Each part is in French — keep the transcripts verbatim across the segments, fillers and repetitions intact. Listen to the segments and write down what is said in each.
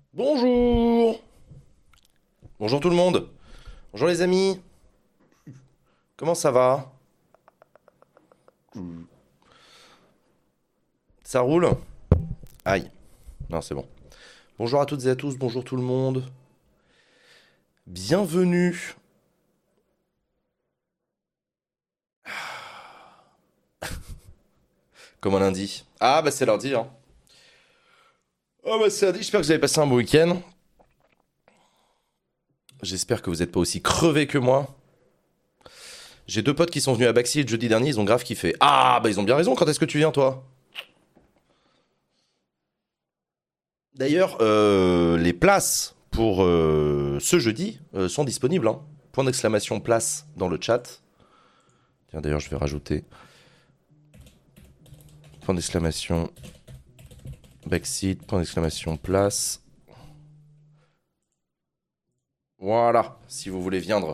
Bonjour! Bonjour tout le monde! Bonjour les amis! Comment ça va? Ça roule? Aïe, non c'est bon. Bonjour à toutes et à tous, bonjour tout le monde. Bienvenue. Comme un lundi. Ah bah c'est lundi hein. Ah bah c'est lundi, j'espère que vous avez passé un bon week-end. J'espère que vous n'êtes pas aussi crevés que moi. J'ai deux potes qui sont venus à Baxi le jeudi dernier, ils ont grave kiffé. Ah bah ils ont bien raison, quand est-ce que tu viens toi? D'ailleurs, euh, les places pour euh, ce jeudi euh, sont disponibles. Hein. Point d'exclamation place dans le chat. Tiens, d'ailleurs, je vais rajouter point d'exclamation backseat, point d'exclamation place. Voilà, si vous voulez viendre.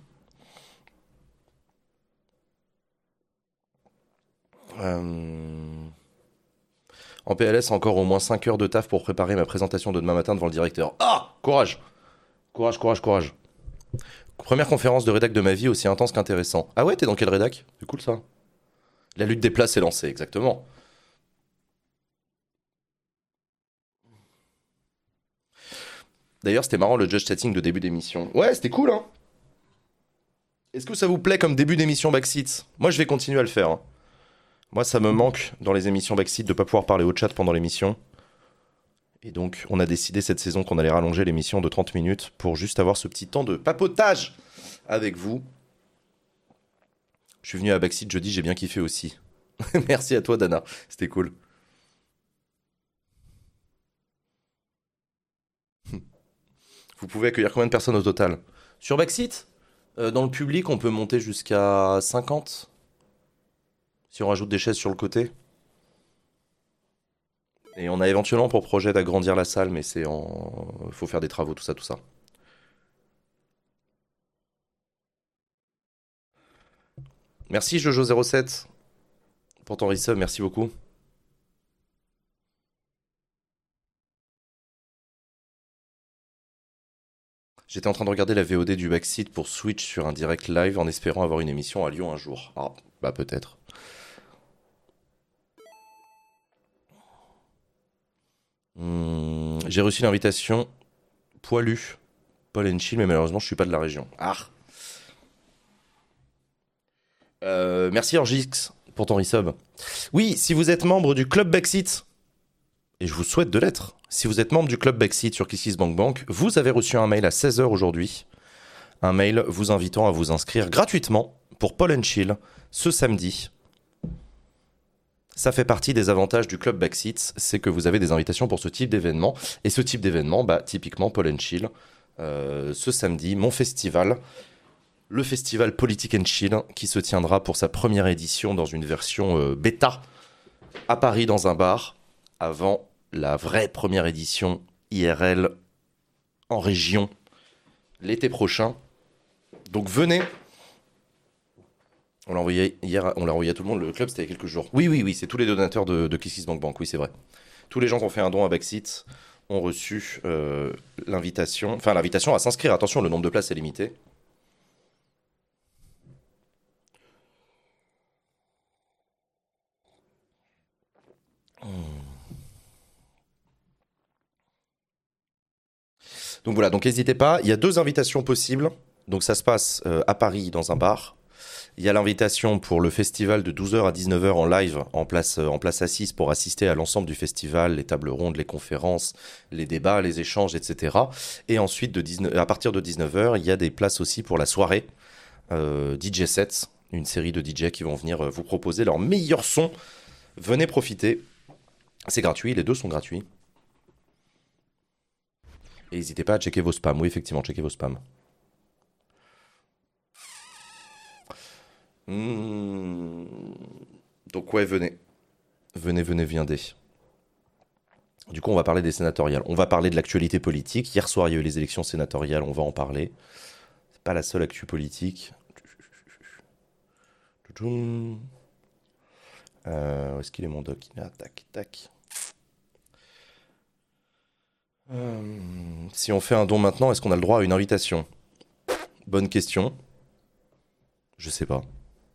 Euh, En P L S, encore au moins cinq heures de taf pour préparer ma présentation de demain matin devant le directeur. Ah! Courage! Courage, courage, courage. Première conférence de rédac de ma vie aussi intense qu'intéressant. Ah ouais, t'es dans quel rédac? C'est cool ça. La lutte des places est lancée, exactement. D'ailleurs, c'était marrant le judge chatting de début d'émission. Ouais, c'était cool, hein. Est-ce que ça vous plaît comme début d'émission Backseat? Moi, je vais continuer à le faire. Hein. Moi, ça me manque dans les émissions Backseat de pas pouvoir parler au chat pendant l'émission. Et donc, on a décidé cette saison qu'on allait rallonger l'émission de trente minutes pour juste avoir ce petit temps de papotage avec vous. Je suis venu à Backseat jeudi, j'ai bien kiffé aussi. Merci à toi, Dana. C'était cool. Vous pouvez accueillir combien de personnes au total? Sur Backseat, euh, dans le public, on peut monter jusqu'à cinquante si on rajoute des chaises sur le côté. Et on a éventuellement pour projet d'agrandir la salle, mais c'est en. Il faut faire des travaux, tout ça, tout ça. Merci Jojo zéro sept pour ton resub, merci beaucoup. J'étais en train de regarder la V O D du Backseat pour Switch sur un direct live en espérant avoir une émission à Lyon un jour. Ah, bah peut-être. Hmm, j'ai reçu l'invitation poilu, Paul and Chill, mais malheureusement je suis pas de la région. Ah. Euh, merci Orgix pour ton resub. Oui, si vous êtes membre du club Backseat, et je vous souhaite de l'être, si vous êtes membre du club Backseat sur KissKissBankBank, vous avez reçu un mail à seize heures aujourd'hui. Un mail vous invitant à vous inscrire gratuitement pour Paul and Chill ce samedi. Ça fait partie des avantages du club Backseat, c'est que vous avez des invitations pour ce type d'événement. Et ce type d'événement, bah, typiquement Paul and Chill, euh, ce samedi, mon festival, le festival Politique and Chill, qui se tiendra pour sa première édition dans une version euh, bêta à Paris dans un bar, avant la vraie première édition I R L en région l'été prochain. Donc venez. On l'a envoyé hier, on l'a envoyé à tout le monde. Le club, c'était il y a quelques jours. Oui, oui, oui, c'est tous les donateurs de, de KissKissBankBank. Oui, c'est vrai. Tous les gens qui ont fait un don à Backseat ont reçu euh, l'invitation. Enfin, l'invitation à s'inscrire. Attention, le nombre de places est limité. Donc voilà, donc n'hésitez pas. Il y a deux invitations possibles. Donc ça se passe euh, à Paris dans un bar. Il y a l'invitation pour le festival de douze heures à dix-neuf heures en live, en place, euh, en place assise pour assister à l'ensemble du festival, les tables rondes, les conférences, les débats, les échanges, et cetera. Et ensuite, de dix-neuf à partir de dix-neuf heures, il y a des places aussi pour la soirée euh, D J sets, une série de D J qui vont venir euh, vous proposer leur meilleur son. Venez profiter. C'est gratuit, les deux sont gratuits. Et n'hésitez pas à checker vos spams. Oui, effectivement, checkez vos spams. Mmh. Donc ouais, venez. Venez, venez, viendez. Du coup, on va parler des sénatoriales. On va parler de l'actualité politique. Hier soir, il y a eu les élections sénatoriales, on va en parler. C'est pas la seule actu politique. Euh, où est-ce qu'il est mon doc? Ah, tac, tac. Euh, si on fait un don maintenant, est-ce qu'on a le droit à une invitation? Bonne question. Je sais pas.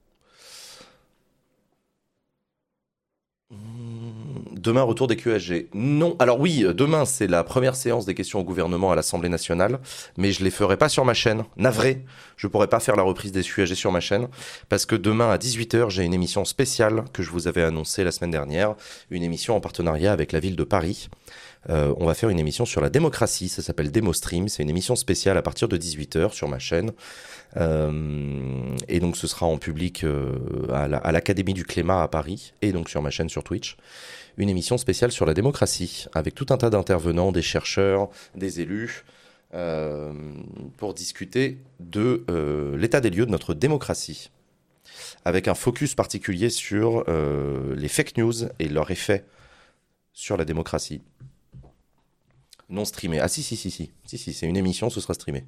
Demain, retour des Q S G. Non. Alors oui, demain, c'est la première séance des questions au gouvernement à l'Assemblée nationale, mais je les ferai pas sur ma chaîne. Navré, je pourrai pas faire la reprise des Q S G sur ma chaîne, parce que demain à dix-huit heures, j'ai une émission spéciale que je vous avais annoncée la semaine dernière, une émission en partenariat avec la ville de Paris. Euh, on va faire une émission sur la démocratie, ça s'appelle DémoStream, c'est une émission spéciale à partir de dix-huit heures sur ma chaîne. Euh, et donc ce sera en public euh, à la- à l'Académie du Clémat à Paris, et donc sur ma chaîne sur Twitch. Une émission spéciale sur la démocratie, avec tout un tas d'intervenants, des chercheurs, des élus, euh, pour discuter de euh, l'état des lieux de notre démocratie, avec un focus particulier sur euh, les fake news et leur effet sur la démocratie. Non streamé. Ah si, si, si, si, si, si, c'est une émission, ce sera streamé.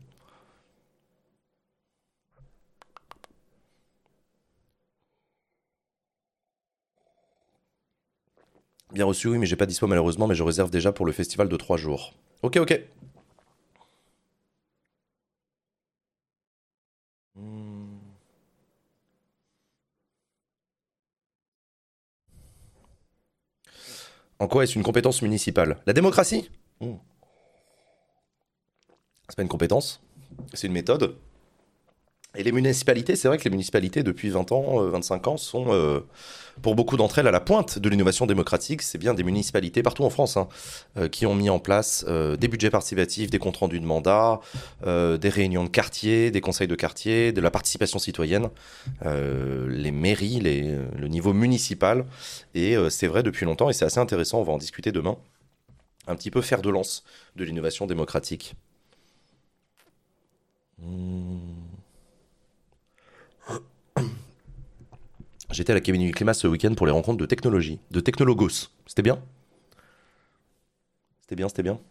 Bien reçu, oui, mais j'ai pas dispo malheureusement, mais je réserve déjà pour le festival de trois jours. Ok, ok. Hmm. En quoi est-ce une compétence municipale? La démocratie? Hmm. C'est pas une compétence, c'est une méthode. Et les municipalités, c'est vrai que les municipalités, depuis vingt ans, euh, vingt-cinq ans, sont, euh, pour beaucoup d'entre elles, à la pointe de l'innovation démocratique. C'est bien des municipalités, partout en France, hein, euh, qui ont mis en place euh, des budgets participatifs, des comptes rendus de mandat, euh, des réunions de quartier, des conseils de quartier, de la participation citoyenne, euh, les mairies, les- le niveau municipal. Et euh, c'est vrai depuis longtemps, et c'est assez intéressant, on va en discuter demain, un petit peu fer de lance de l'innovation démocratique. Hmm. J'étais à l'Académie du Climat ce week-end pour les rencontres de technologie, de technologos. C'était bien? C'était bien, c'était bien.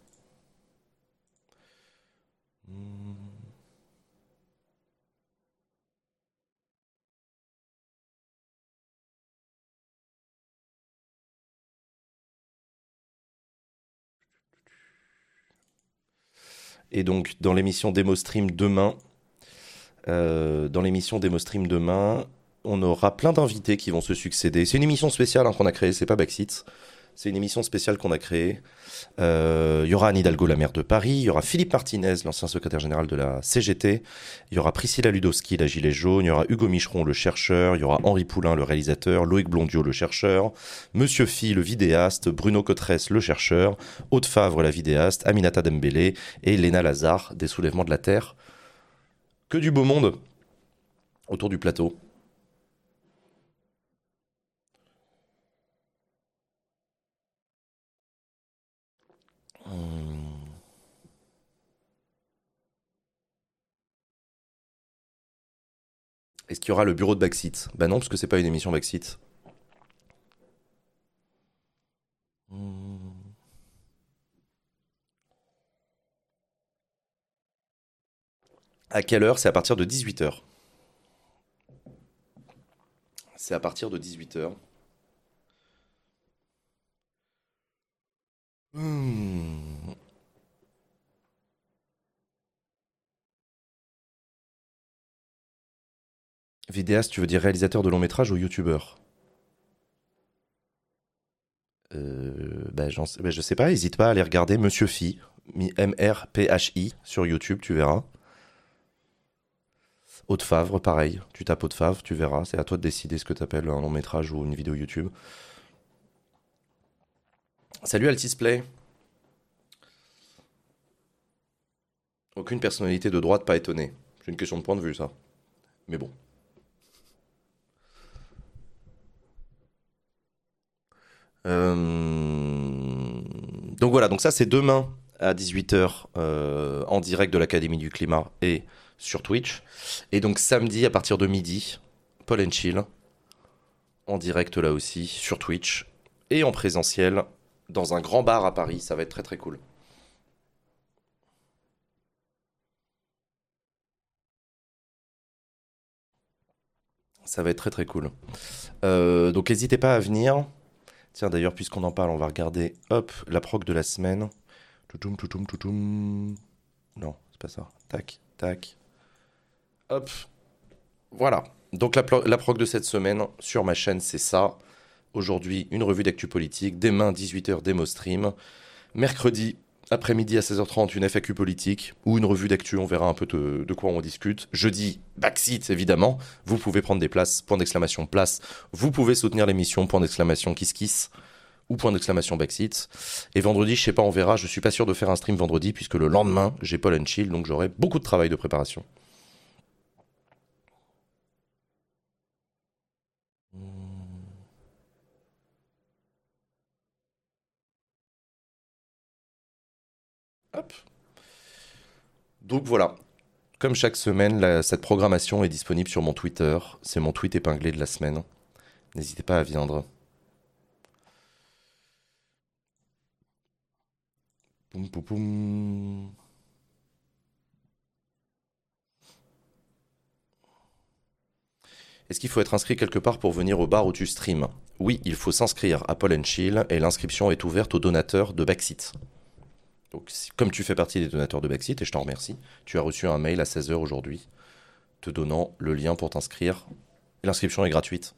Et donc, dans l'émission Demo Stream demain, euh, dans l'émission Demo Stream demain, on aura plein d'invités qui vont se succéder. C'est une émission spéciale hein, qu'on a créée, c'est pas Backseat. C'est une émission spéciale qu'on a créée. Euh, Il y aura Anne Hidalgo, la maire de Paris. Il y aura Philippe Martinez, l'ancien secrétaire général de la C G T. Il y aura Priscilla Ludowski, la gilet jaune. Il y aura Hugo Micheron, le chercheur. Il y aura Henri Poulain, le réalisateur. Loïc Blondiot, le chercheur. Monsieur Phi, le vidéaste. Bruno Cotresse, le chercheur. Aude Favre, la vidéaste. Aminata Dembélé et Léna Lazare, des Soulèvements de la Terre. Que du beau monde autour du plateau. Hum. Est-ce qu'il y aura le bureau de Backseat? Bah non, parce que c'est pas une émission Backseat. Hum. À quelle heure? C'est à partir de dix-huit heures. C'est à partir de dix-huit heures. Hmm. Vidéaste, tu veux dire réalisateur de long métrage ou youtubeur? euh, bah, j'en sais- bah, je sais pas, hésite pas à aller regarder Monsieur Phi, M R P H I, sur YouTube, tu verras. Haute Favre, pareil, tu tapes Haute Favre, tu verras, c'est à toi de décider ce que t'appelles un long métrage ou une vidéo YouTube. Salut Altis Play. Aucune personnalité de droite pas étonnée. C'est une question de point de vue, ça. Mais bon. Euh, Donc voilà, donc ça c'est demain à dix-huit heures en direct de l'Académie du Climat et sur Twitch. Et donc samedi à partir de midi, Paul and Chill en direct là aussi sur Twitch et en présentiel dans un grand bar à Paris. Ça va être très très cool. Ça va être très très cool. Euh, donc n'hésitez pas à venir. Tiens d'ailleurs, puisqu'on en parle, on va regarder hop la proc de la semaine. Toutoum, toutoum, toutoum. Non, c'est pas ça. Tac, tac. Hop. Voilà. Donc la, plo- la prog de cette semaine sur ma chaîne, c'est ça. Aujourd'hui, une revue d'actu politique. Demain, dix-huit heures, démo stream. Mercredi, après-midi à seize heures trente, une F A Q politique ou une revue d'actu. On verra un peu de, de quoi on discute. Jeudi, backseat, évidemment. Vous pouvez prendre des places. Point d'exclamation, place. Vous pouvez soutenir l'émission. Point d'exclamation, kiss kiss. Ou point d'exclamation backseat. Et vendredi, je sais pas, on verra. Je suis pas sûr de faire un stream vendredi puisque le lendemain, j'ai Paul and Chill, donc j'aurai beaucoup de travail de préparation. Hop. Donc voilà. Comme chaque semaine, la- cette programmation est disponible sur mon Twitter. C'est mon tweet épinglé de la semaine. N'hésitez pas à viendre. Poum, poum, poum. Est-ce qu'il faut être inscrit quelque part pour venir au bar où tu streams? Oui, il faut s'inscrire à Paul and Chill et l'inscription est ouverte aux donateurs de Backseat. Donc, si- comme tu fais partie des donateurs de Backseat, et je t'en remercie, tu as reçu un mail à seize heures aujourd'hui te donnant le lien pour t'inscrire. L'inscription est gratuite.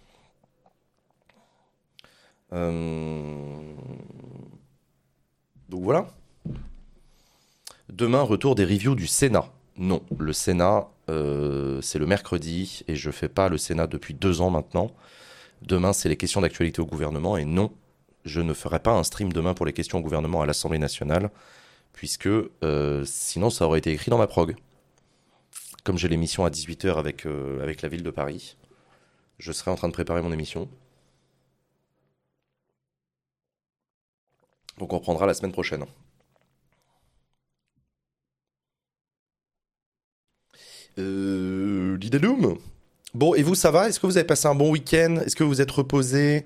Euh, Donc voilà. Demain, retour des reviews du Sénat. Non, le Sénat, euh, c'est le mercredi et je fais pas le Sénat depuis deux ans maintenant. Demain, c'est les questions d'actualité au gouvernement et non, je ne ferai pas un stream demain pour les questions au gouvernement à l'Assemblée nationale puisque euh, sinon ça aurait été écrit dans ma prog. Comme j'ai l'émission à dix-huit heures avec, euh, avec la ville de Paris, je serai en train de préparer mon émission. Donc on reprendra la semaine prochaine. Euh, Lidaloum. Bon, et vous, ça va? Est-ce que vous avez passé un bon week-end? Est-ce que vous êtes reposé?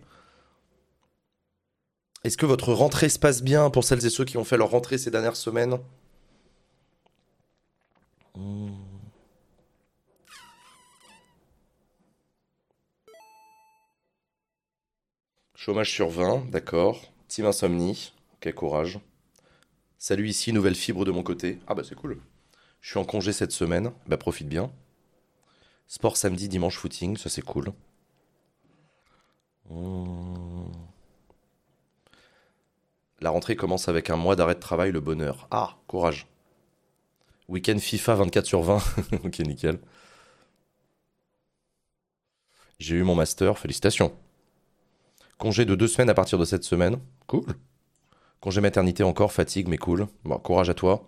Est-ce que votre rentrée se passe bien pour celles et ceux qui ont fait leur rentrée ces dernières semaines? Hmm. Chômage sur vingt, d'accord. Team Insomnie, ok, courage. Salut ici, nouvelle fibre de mon côté. Ah bah c'est cool. Je suis en congé cette semaine, bah profite bien. Sport samedi, dimanche footing, ça c'est cool. Hmm. La rentrée commence avec un mois d'arrêt de travail, le bonheur. Ah, courage. Week-end FIFA vingt-quatre sur vingt. Ok, nickel. J'ai eu mon master, félicitations. Congé de deux semaines à partir de cette semaine. Cool. Congé maternité encore, fatigue, mais cool. Bon, courage à toi.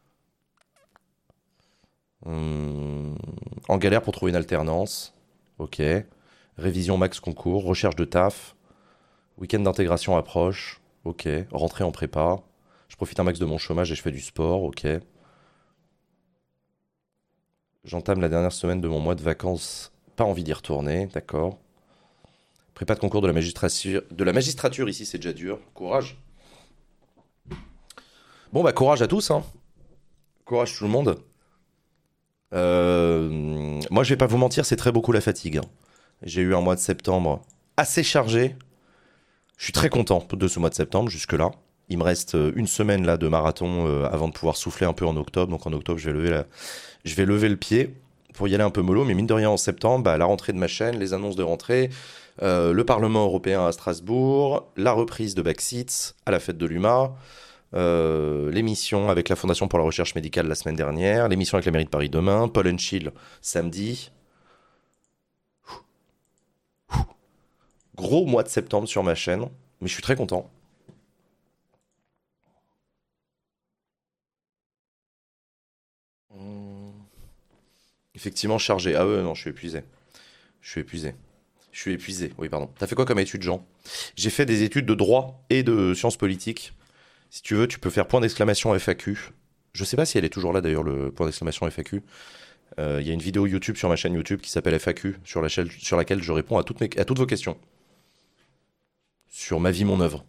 Hum, En galère pour trouver une alternance. Ok. Révision max concours, recherche de taf. Week-end d'intégration approche. Ok. Rentrée en prépa. Je profite un max de mon chômage et je fais du sport. Ok. J'entame la dernière semaine de mon mois de vacances. Pas envie d'y retourner. D'accord. Prépa de concours de la magistrature. De la magistrature ici, c'est déjà dur. Courage. Bon, bah, courage à tous, hein. Courage tout le monde. Euh, moi, je vais pas vous mentir, c'est très beaucoup la fatigue, hein. J'ai eu un mois de septembre assez chargé. Je suis très content de ce mois de septembre jusque-là. Il me reste euh, une semaine là de marathon euh, avant de pouvoir souffler un peu en octobre. Donc en octobre, je vais lever, la... je vais lever le pied pour y aller un peu mollo. Mais mine de rien, en septembre, bah, la rentrée de ma chaîne, les annonces de rentrée, euh, le Parlement européen à Strasbourg, la reprise de Backseat à la fête de l'U M A, euh, l'émission avec la Fondation pour la recherche médicale la semaine dernière, l'émission avec la mairie de Paris demain, Paul and Chill samedi. Gros mois de septembre sur ma chaîne, mais je suis très content. Hum, Effectivement chargé. Ah ouais, non, je suis épuisé. Je suis épuisé. Je suis épuisé, oui, pardon. T'as fait quoi comme études, Jean? J'ai fait des études de droit et de sciences politiques. Si tu veux, tu peux faire point d'exclamation F A Q. Je sais pas si elle est toujours là d'ailleurs, le point d'exclamation F A Q. Euh, Il y a une vidéo YouTube sur ma chaîne YouTube qui s'appelle F A Q, sur, la chaîne- sur laquelle je réponds à toutes, mes- à toutes vos questions. Sur ma vie, mon œuvre.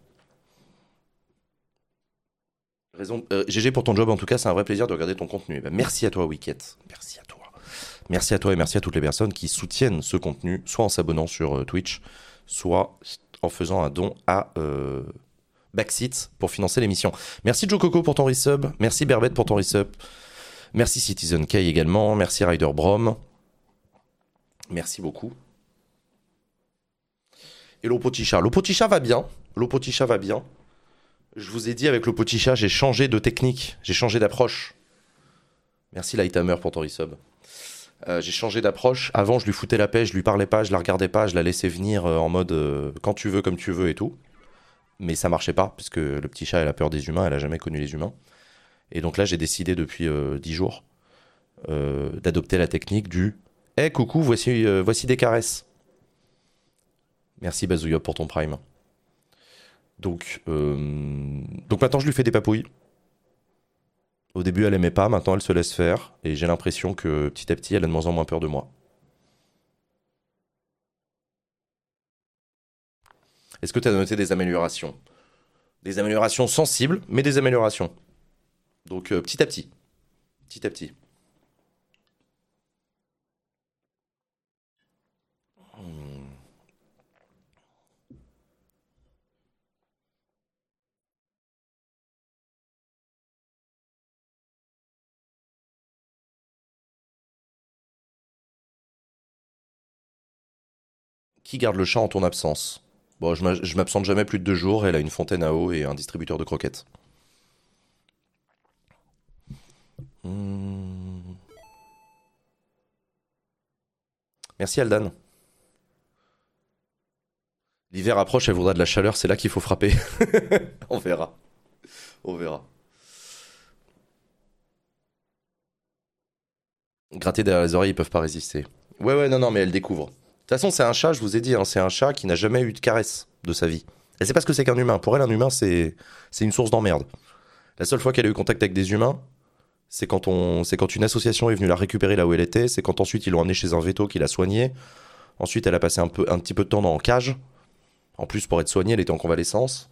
Raison, euh, G G pour ton job, en tout cas, c'est un vrai plaisir de regarder ton contenu. Eh ben, merci à toi, Wicket. Merci à toi. Merci à toi et merci à toutes les personnes qui soutiennent ce contenu, soit en s'abonnant sur euh, Twitch, soit en faisant un don à euh, Backseat pour financer l'émission. Merci Joe Coco pour ton resub. Merci Berbet pour ton resub. Merci Citizen K également. Merci Ryder Brom. Merci beaucoup. Et l'Opoticha. L'Opoticha va bien. L'Opoticha va bien. Je vous ai dit, avec l'Opoticha, j'ai changé de technique. J'ai changé d'approche. Merci Lighthammer pour ton resub. Euh, j'ai changé d'approche. Avant, je lui foutais la paix, je lui parlais pas, je la regardais pas, je la laissais venir euh, en mode euh, quand tu veux, comme tu veux et tout. Mais ça marchait pas, puisque le petit chat, elle a peur des humains, elle a jamais connu les humains. Et donc là, j'ai décidé depuis euh, dix jours euh, d'adopter la technique du « Eh, hey, coucou, voici, euh, voici des caresses ». Merci Bazouillop pour ton prime. Donc, euh, donc maintenant, je lui fais des papouilles. Au début, elle aimait pas, maintenant, elle se laisse faire. Et j'ai l'impression que petit à petit, elle a de moins en moins peur de moi. Est-ce que tu as noté des améliorations? Des améliorations sensibles, mais des améliorations. Donc, euh, petit à petit. Petit à petit. Hmm. Qui garde le chat en ton absence? Bon, je m'a- je m'absente jamais plus de deux jours. Elle a une fontaine à eau et un distributeur de croquettes. Hmm. Merci Aldan. L'hiver approche, elle voudra de la chaleur, c'est là qu'il faut frapper. On verra. On verra. Gratter derrière les oreilles, ils peuvent pas résister. Ouais, ouais, non, non, mais elle découvre. De toute façon, c'est un chat, je vous ai dit, hein, c'est un chat qui n'a jamais eu de caresse de sa vie. Elle sait pas ce que c'est qu'un humain. Pour elle, un humain, c'est c'est une source d'emmerde. La seule fois qu'elle a eu contact avec des humains, c'est quand, on... c'est quand une association est venue la récupérer là où elle était, c'est quand ensuite ils l'ont emmenée chez un veto qui l'a soignée. Ensuite, elle a passé un, peu, un petit peu de temps dans en cage. En plus, pour être soignée, elle était en convalescence.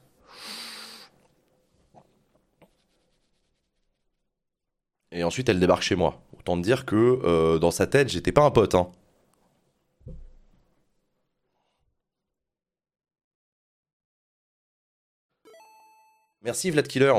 Et ensuite, elle débarque chez moi. Autant te dire que euh, dans sa tête, j'étais pas un pote. Hein. Merci Vlad Killer.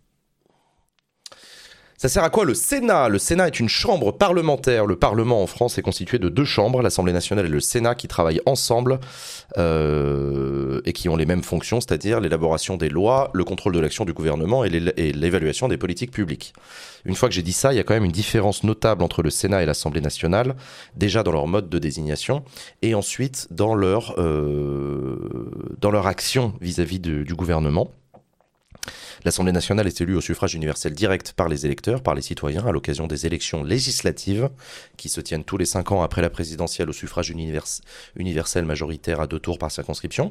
Ça sert à quoi le Sénat? Le Sénat est une chambre parlementaire. Le Parlement en France est constitué de deux chambres, l'Assemblée nationale et le Sénat, qui travaillent ensemble euh, et qui ont les mêmes fonctions, c'est-à-dire l'élaboration des lois, le contrôle de l'action du gouvernement et l'évaluation des politiques publiques. Une fois que j'ai dit ça, il y a quand même une différence notable entre le Sénat et l'Assemblée nationale, déjà dans leur mode de désignation et ensuite dans leur, euh, dans leur action vis-à-vis de, du gouvernement. L'Assemblée nationale est élue au suffrage universel direct par les électeurs, par les citoyens, à l'occasion des élections législatives, qui se tiennent tous les cinq ans après la présidentielle au suffrage univers- universel majoritaire à deux tours par circonscription.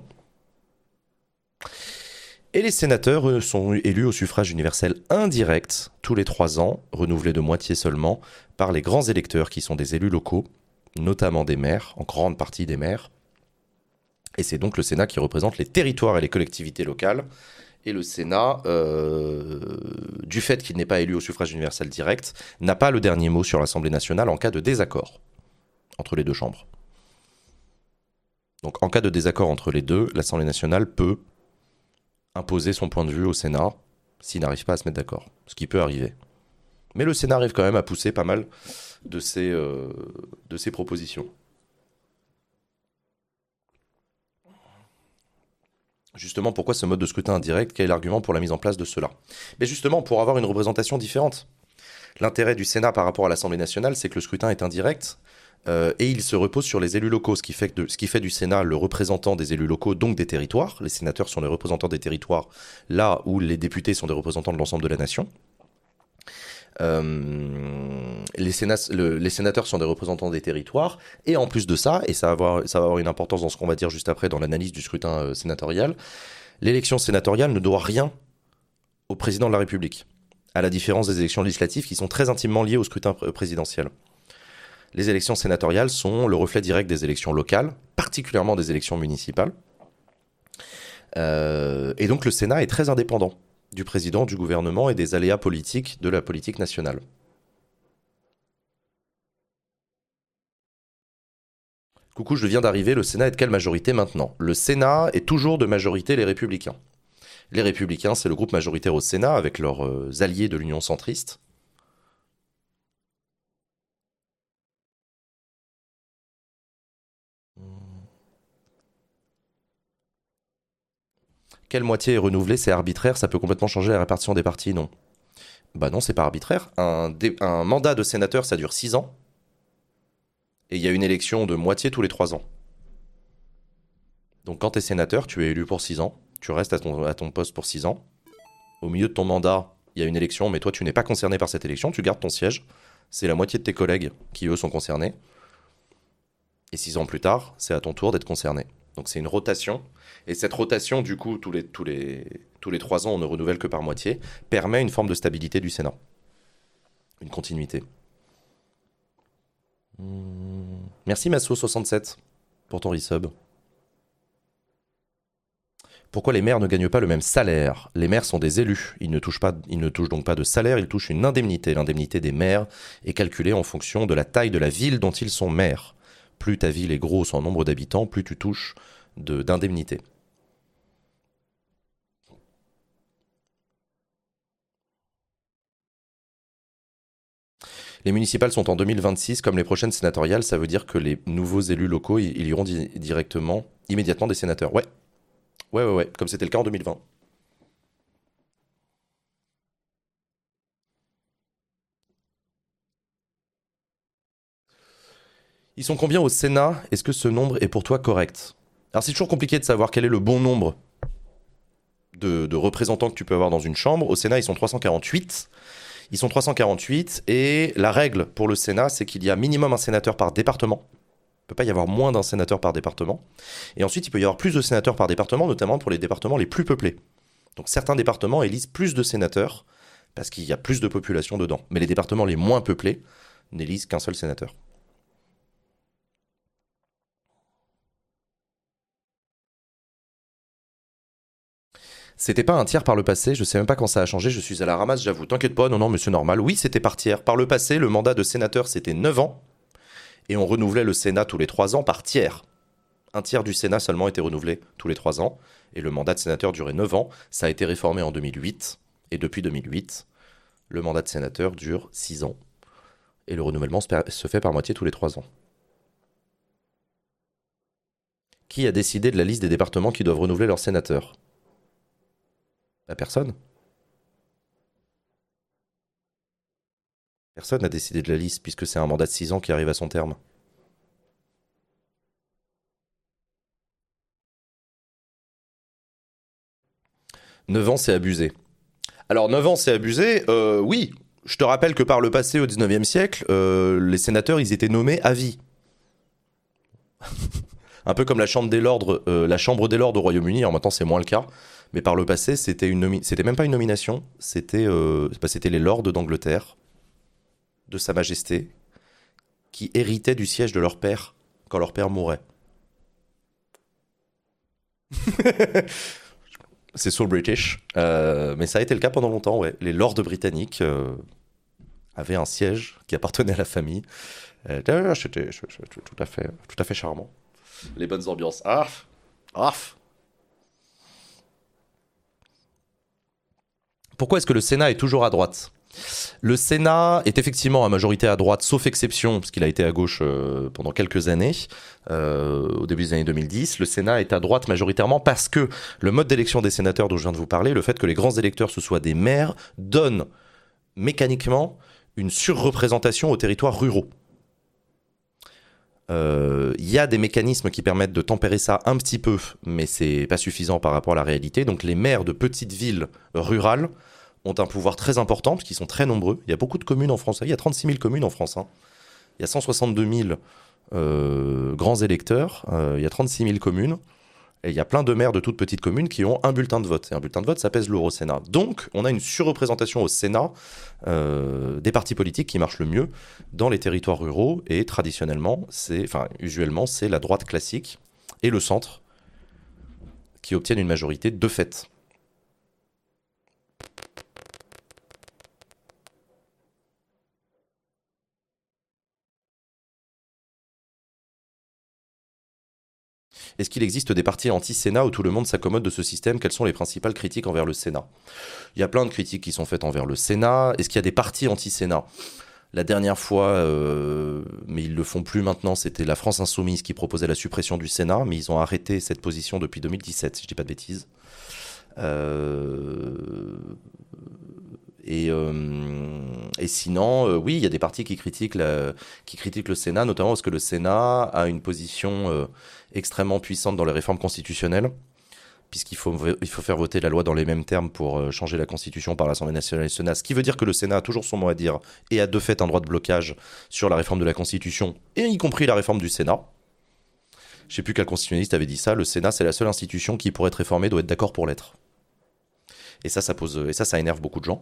Et les sénateurs, eux, sont élus au suffrage universel indirect, tous les trois ans, renouvelés de moitié seulement, par les grands électeurs qui sont des élus locaux, notamment des maires, en grande partie des maires. Et c'est donc le Sénat qui représente les territoires et les collectivités locales. Et le Sénat, euh, du fait qu'il n'est pas élu au suffrage universel direct, n'a pas le dernier mot sur l'Assemblée nationale en cas de désaccord entre les deux chambres. Donc en cas de désaccord entre les deux, l'Assemblée nationale peut imposer son point de vue au Sénat s'il n'arrive pas à se mettre d'accord, ce qui peut arriver. Mais le Sénat arrive quand même à pousser pas mal de ses, euh, de ses propositions. Justement, pourquoi ce mode de scrutin indirect? Quel est l'argument pour la mise en place de cela? Mais justement, pour avoir une représentation différente. L'intérêt du Sénat par rapport à l'Assemblée nationale, c'est que le scrutin est indirect euh, et il se repose sur les élus locaux, ce qui, fait de, ce qui fait du Sénat le représentant des élus locaux, donc des territoires. Les sénateurs sont les représentants des territoires, là où les députés sont des représentants de l'ensemble de la nation. Euh, les, sénats, le, les sénateurs sont des représentants des territoires, et en plus de ça, et ça va avoir, ça va avoir une importance dans ce qu'on va dire juste après dans l'analyse du scrutin euh, sénatorial, l'élection sénatoriale ne doit rien au président de la République, à la différence des élections législatives qui sont très intimement liées au scrutin pr- présidentiel. Les élections sénatoriales sont le reflet direct des élections locales, particulièrement des élections municipales, euh, et donc le Sénat est très indépendant du président, du gouvernement et des aléas politiques de la politique nationale. Coucou, je viens d'arriver, le Sénat est de quelle majorité maintenant? Le Sénat est toujours de majorité les Républicains. Les Républicains, c'est le groupe majoritaire au Sénat avec leurs euh, alliés de l'Union centriste. Quelle moitié est renouvelée? C'est arbitraire, ça peut complètement changer la répartition des partis, non? Bah non, c'est pas arbitraire. Un, dé- un mandat de sénateur, ça dure six ans, et il y a une élection de moitié tous les trois ans. Donc quand tu es sénateur, tu es élu pour six ans, tu restes à ton, à ton poste pour six ans. Au milieu de ton mandat, il y a une élection, mais toi tu n'es pas concerné par cette élection, tu gardes ton siège. C'est la moitié de tes collègues qui, eux, sont concernés. Et six ans plus tard, c'est à ton tour d'être concerné. Donc c'est une rotation. Et cette rotation, du coup, tous les, tous les, tous les trois ans, on ne renouvelle que par moitié, permet une forme de stabilité du Sénat. Une continuité. Hmm. Merci Masso soixante-sept pour ton resub. Pourquoi les maires ne gagnent pas le même salaire? Les maires sont des élus. Ils ne, touchent pas, ils ne touchent donc pas de salaire, ils touchent une indemnité. L'indemnité des maires est calculée en fonction de la taille de la ville dont ils sont maires. Plus ta ville est grosse en nombre d'habitants, plus tu touches de, d'indemnité. Les municipales sont en deux mille vingt-six, comme les prochaines sénatoriales, ça veut dire que les nouveaux élus locaux, ils ils iront di- directement, immédiatement des sénateurs. Ouais, ouais, ouais, ouais, comme c'était le cas en deux mille vingt. Ils sont combien au Sénat? Est-ce que ce nombre est pour toi correct? Alors c'est toujours compliqué de savoir quel est le bon nombre de, de représentants que tu peux avoir dans une chambre. Au Sénat, ils sont trois cent quarante-huit. Ils sont trois cent quarante-huit et la règle pour le Sénat, c'est qu'il y a minimum un sénateur par département. Il ne peut pas y avoir moins d'un sénateur par département. Et ensuite, il peut y avoir plus de sénateurs par département, notamment pour les départements les plus peuplés. Donc certains départements élisent plus de sénateurs parce qu'il y a plus de population dedans. Mais les départements les moins peuplés n'élisent qu'un seul sénateur. C'était pas un tiers par le passé, je sais même pas quand ça a changé, je suis à la ramasse, j'avoue. T'inquiète pas, non, non, mais c'est normal. Oui, c'était par tiers. Par le passé, le mandat de sénateur, c'était neuf ans, et on renouvelait le Sénat tous les trois ans par tiers. Un tiers du Sénat seulement était renouvelé tous les trois ans, et le mandat de sénateur durait neuf ans. Ça a été réformé en deux mille huit, et depuis deux mille huit, le mandat de sénateur dure six ans, et le renouvellement se fait par moitié tous les trois ans. Qui a décidé de la liste des départements qui doivent renouveler leurs sénateurs? La personne. Personne n'a décidé de la liste, puisque c'est un mandat de six ans qui arrive à son terme. Neuf ans, c'est abusé. Alors neuf ans, c'est abusé, euh, oui. Je te rappelle que par le passé, au dix-neuvième siècle, euh, les sénateurs, ils étaient nommés à vie. Un peu comme la Chambre des Lords, euh, la Chambre des Lords au Royaume-Uni. Alors maintenant, c'est moins le cas. Mais par le passé, c'était une nomi- c'était même pas une nomination. C'était euh, bah, c'était les Lords d'Angleterre, de Sa Majesté, qui héritaient du siège de leur père quand leur père mourait. C'est so British. Euh, mais ça a été le cas pendant longtemps, ouais. Les Lords britanniques euh, avaient un siège qui appartenait à la famille. Euh, C'était tout à fait, tout à fait charmant. Les bonnes ambiances. Ah, ah. Pourquoi est-ce que le Sénat est toujours à droite? Le Sénat est effectivement à majorité à droite, sauf exception, parce qu'il a été à gauche euh, pendant quelques années, euh, au début des années deux mille dix. Le Sénat est à droite majoritairement parce que le mode d'élection des sénateurs dont je viens de vous parler, le fait que les grands électeurs ce soient des maires, donne mécaniquement une surreprésentation aux territoires ruraux. Il euh, y a des mécanismes qui permettent de tempérer ça un petit peu, mais c'est pas suffisant par rapport à la réalité. Donc les maires de petites villes rurales ont un pouvoir très important, parce qu'ils sont très nombreux. Il y a beaucoup de communes en France. Il y a trente-six mille communes en France. Hein. Il y a cent soixante-deux mille euh, grands électeurs. Euh, il y a trente-six mille communes. Et il y a plein de maires de toutes petites communes qui ont un bulletin de vote. Et un bulletin de vote, ça pèse lourd au Sénat. Donc, on a une surreprésentation au Sénat euh, des partis politiques qui marchent le mieux dans les territoires ruraux. Et traditionnellement, c'est, enfin, usuellement, c'est la droite classique et le centre qui obtiennent une majorité de fait. Est-ce qu'il existe des partis anti-Sénat où tout le monde s'accommode de ce système? Quelles sont les principales critiques envers le Sénat? Il y a plein de critiques qui sont faites envers le Sénat. Est-ce qu'il y a des partis anti-Sénat? La dernière fois, euh, mais ils le font plus maintenant, c'était la France Insoumise qui proposait la suppression du Sénat, mais ils ont arrêté cette position depuis deux mille dix-sept, si je dis pas de bêtises. Euh... Et, euh... et sinon, euh, oui, il y a des partis qui critiquent, la... qui critiquent le Sénat, notamment parce que le Sénat a une position euh, extrêmement puissante dans les réformes constitutionnelles, puisqu'il faut, il faut faire voter la loi dans les mêmes termes pour euh, changer la Constitution par l'Assemblée nationale et le Sénat, ce qui veut dire que le Sénat a toujours son mot à dire et a de fait un droit de blocage sur la réforme de la Constitution, et y compris la réforme du Sénat. Je ne sais plus quel constitutionnaliste avait dit ça, le Sénat c'est la seule institution qui, pour être réformée, doit être d'accord pour l'être. Et ça, ça pose, et ça, ça énerve beaucoup de gens.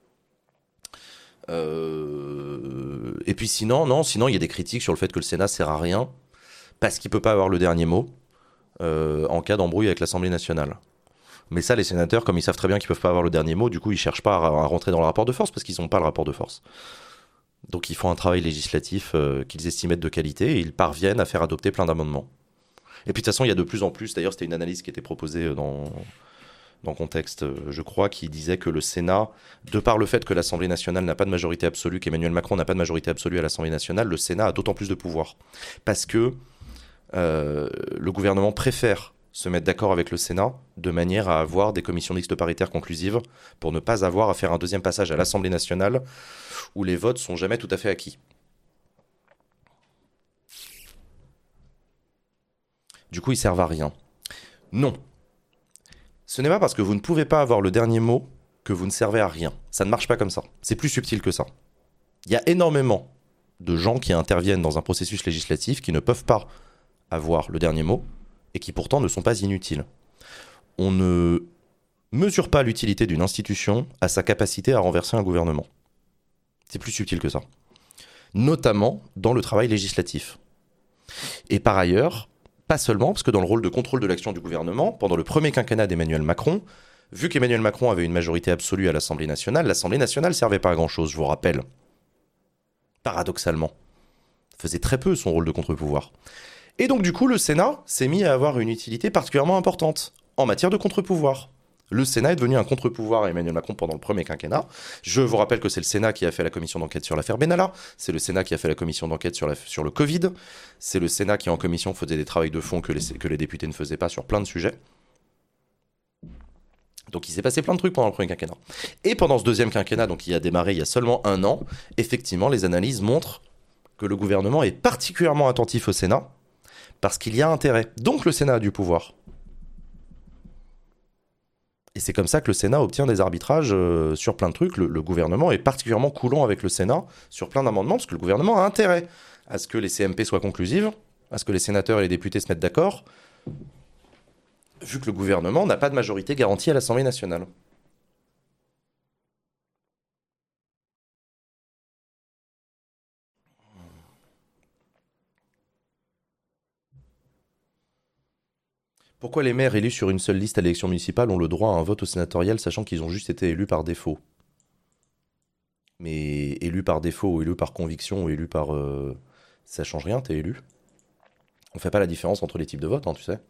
Euh... Et puis sinon, non, sinon il y a des critiques sur le fait que le Sénat sert à rien, parce qu'il ne peut pas avoir le dernier mot. Euh, en cas d'embrouille avec l'Assemblée nationale. Mais ça, les sénateurs, comme ils savent très bien qu'ils peuvent pas avoir le dernier mot, du coup, ils cherchent pas à, à rentrer dans le rapport de force parce qu'ils n'ont pas le rapport de force. Donc, ils font un travail législatif euh, qu'ils estiment être de qualité et ils parviennent à faire adopter plein d'amendements. Et puis, de toute façon, il y a de plus en plus. D'ailleurs, c'était une analyse qui était proposée dans dans Contexte, je crois, qui disait que le Sénat, de par le fait que l'Assemblée nationale n'a pas de majorité absolue, qu'Emmanuel Macron n'a pas de majorité absolue à l'Assemblée nationale, le Sénat a d'autant plus de pouvoir. Parce que Euh, le gouvernement préfère se mettre d'accord avec le Sénat de manière à avoir des commissions mixtes paritaires conclusives pour ne pas avoir à faire un deuxième passage à l'Assemblée nationale où les votes sont jamais tout à fait acquis. Du coup, ils servent à rien. Non. Ce n'est pas parce que vous ne pouvez pas avoir le dernier mot que vous ne servez à rien. Ça ne marche pas comme ça. C'est plus subtil que ça. Il y a énormément de gens qui interviennent dans un processus législatif qui ne peuvent pas avoir le dernier mot, et qui pourtant ne sont pas inutiles. On ne mesure pas l'utilité d'une institution à sa capacité à renverser un gouvernement. C'est plus subtil que ça. Notamment dans le travail législatif. Et par ailleurs, pas seulement, parce que dans le rôle de contrôle de l'action du gouvernement, pendant le premier quinquennat d'Emmanuel Macron, vu qu'Emmanuel Macron avait une majorité absolue à l'Assemblée nationale, l'Assemblée nationale ne servait pas à grand-chose, je vous rappelle. Paradoxalement. Faisait très peu son rôle de contre-pouvoir. Et donc du coup, le Sénat s'est mis à avoir une utilité particulièrement importante en matière de contre-pouvoir. Le Sénat est devenu un contre-pouvoir à Emmanuel Macron pendant le premier quinquennat. Je vous rappelle que c'est le Sénat qui a fait la commission d'enquête sur l'affaire Benalla, c'est le Sénat qui a fait la commission d'enquête sur, la, sur le Covid, c'est le Sénat qui en commission faisait des travaux de fond que les, que les députés ne faisaient pas sur plein de sujets. Donc il s'est passé plein de trucs pendant le premier quinquennat. Et pendant ce deuxième quinquennat, donc qui a démarré il y a seulement un an, effectivement, les analyses montrent que le gouvernement est particulièrement attentif au Sénat, parce qu'il y a intérêt. Donc le Sénat a du pouvoir. Et c'est comme ça que le Sénat obtient des arbitrages euh, sur plein de trucs. Le, le gouvernement est particulièrement coulant avec le Sénat sur plein d'amendements, parce que le gouvernement a intérêt à ce que les C M P soient conclusives, à ce que les sénateurs et les députés se mettent d'accord, vu que le gouvernement n'a pas de majorité garantie à l'Assemblée nationale. Pourquoi les maires élus sur une seule liste à l'élection municipale ont le droit à un vote au sénatorial, sachant qu'ils ont juste été élus par défaut? Mais élus par défaut, ou élus par conviction, ou élus par... Euh... Ça change rien, t'es élu. On fait pas la différence entre les types de votes, hein, tu sais.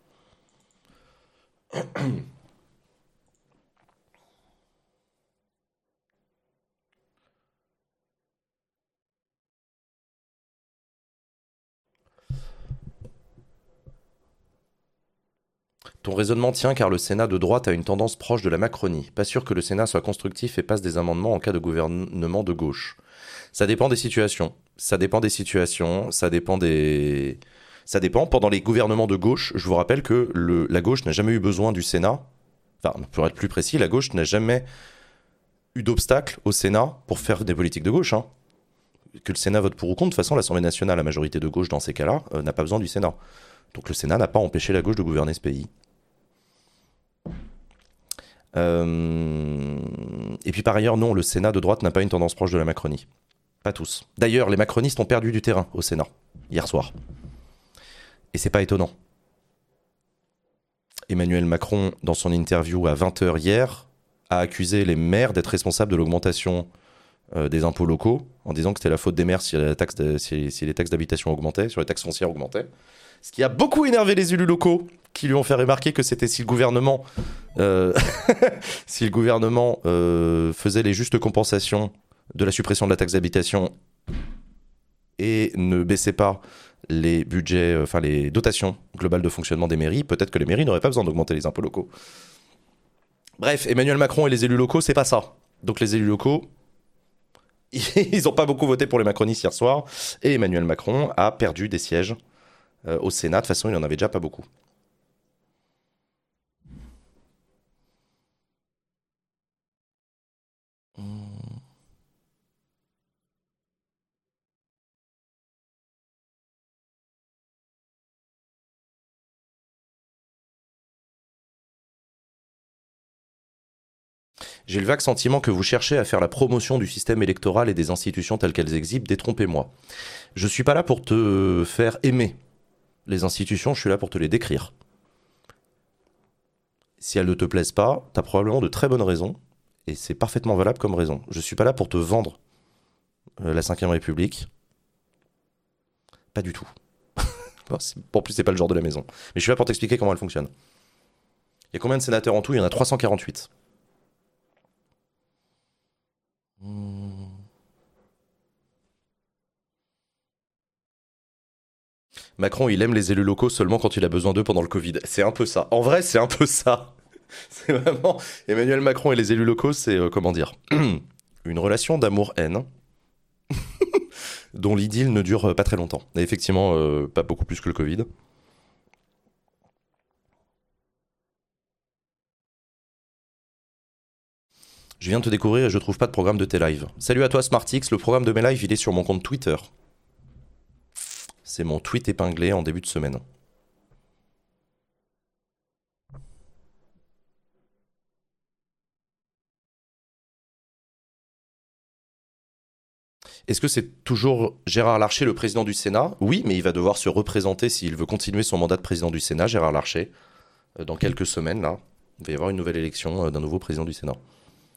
Ton raisonnement tient car le Sénat de droite a une tendance proche de la Macronie. Pas sûr que le Sénat soit constructif et passe des amendements en cas de gouvernement de gauche. Ça dépend des situations. Ça dépend des situations. Ça dépend des... Ça dépend. Pendant les gouvernements de gauche, je vous rappelle que le, la gauche n'a jamais eu besoin du Sénat. Enfin, pour être plus précis, la gauche n'a jamais eu d'obstacle au Sénat pour faire des politiques de gauche. Hein. Que le Sénat vote pour ou contre, de toute façon, l'Assemblée nationale, la majorité de gauche dans ces cas-là, euh, n'a pas besoin du Sénat. Donc le Sénat n'a pas empêché la gauche de gouverner ce pays. Euh... Et puis par ailleurs, non, le Sénat de droite n'a pas une tendance proche de la Macronie. Pas tous. D'ailleurs, les macronistes ont perdu du terrain au Sénat, hier soir. Et c'est pas étonnant. Emmanuel Macron, dans son interview à vingt heures hier, a accusé les maires d'être responsables de l'augmentation euh, des impôts locaux, en disant que c'était la faute des maires si, la taxe de- si- si les taxes d'habitation augmentaient, sur les taxes foncières augmentaient. Ce qui a beaucoup énervé les élus locaux, qui lui ont fait remarquer que c'était si le gouvernement, euh, si le gouvernement euh, faisait les justes compensations de la suppression de la taxe d'habitation et ne baissait pas les budgets, enfin les dotations globales de fonctionnement des mairies, peut-être que les mairies n'auraient pas besoin d'augmenter les impôts locaux. Bref, Emmanuel Macron et les élus locaux, c'est pas ça. Donc les élus locaux, ils n'ont pas beaucoup voté pour les macronistes hier soir, et Emmanuel Macron a perdu des sièges euh, au Sénat. De toute façon, il n'en avait déjà pas beaucoup. J'ai le vague sentiment que vous cherchez à faire la promotion du système électoral et des institutions telles qu'elles existent. Détrompez-moi. Je suis pas là pour te faire aimer les institutions, je suis là pour te les décrire. Si elles ne te plaisent pas, t'as probablement de très bonnes raisons, et c'est parfaitement valable comme raison. Je suis pas là pour te vendre euh, la cinquième République. Pas du tout. Bon, c'est- en plus, c'est pas le genre de la maison. Mais je suis là pour t'expliquer comment elle fonctionne. Il y a combien de sénateurs en tout? Il y en a trois cent quarante-huit. Hmm. Macron, il aime les élus locaux seulement quand il a besoin d'eux pendant le Covid. C'est un peu ça. En vrai, c'est un peu ça. C'est vraiment... Emmanuel Macron et les élus locaux, c'est, euh, comment dire, une relation d'amour-haine dont l'idylle ne dure euh, pas très longtemps. Et effectivement, euh, pas beaucoup plus que le Covid. Je viens de te découvrir et je trouve pas de programme de tes lives. Salut à toi Smartix, le programme de mes lives, il est sur mon compte Twitter. C'est mon tweet épinglé en début de semaine. Est-ce que c'est toujours Gérard Larcher, le président du Sénat? Oui, mais il va devoir se représenter s'il veut continuer son mandat de président du Sénat, Gérard Larcher. Euh, Dans quelques semaines, là, il va y avoir une nouvelle élection euh, d'un nouveau président du Sénat.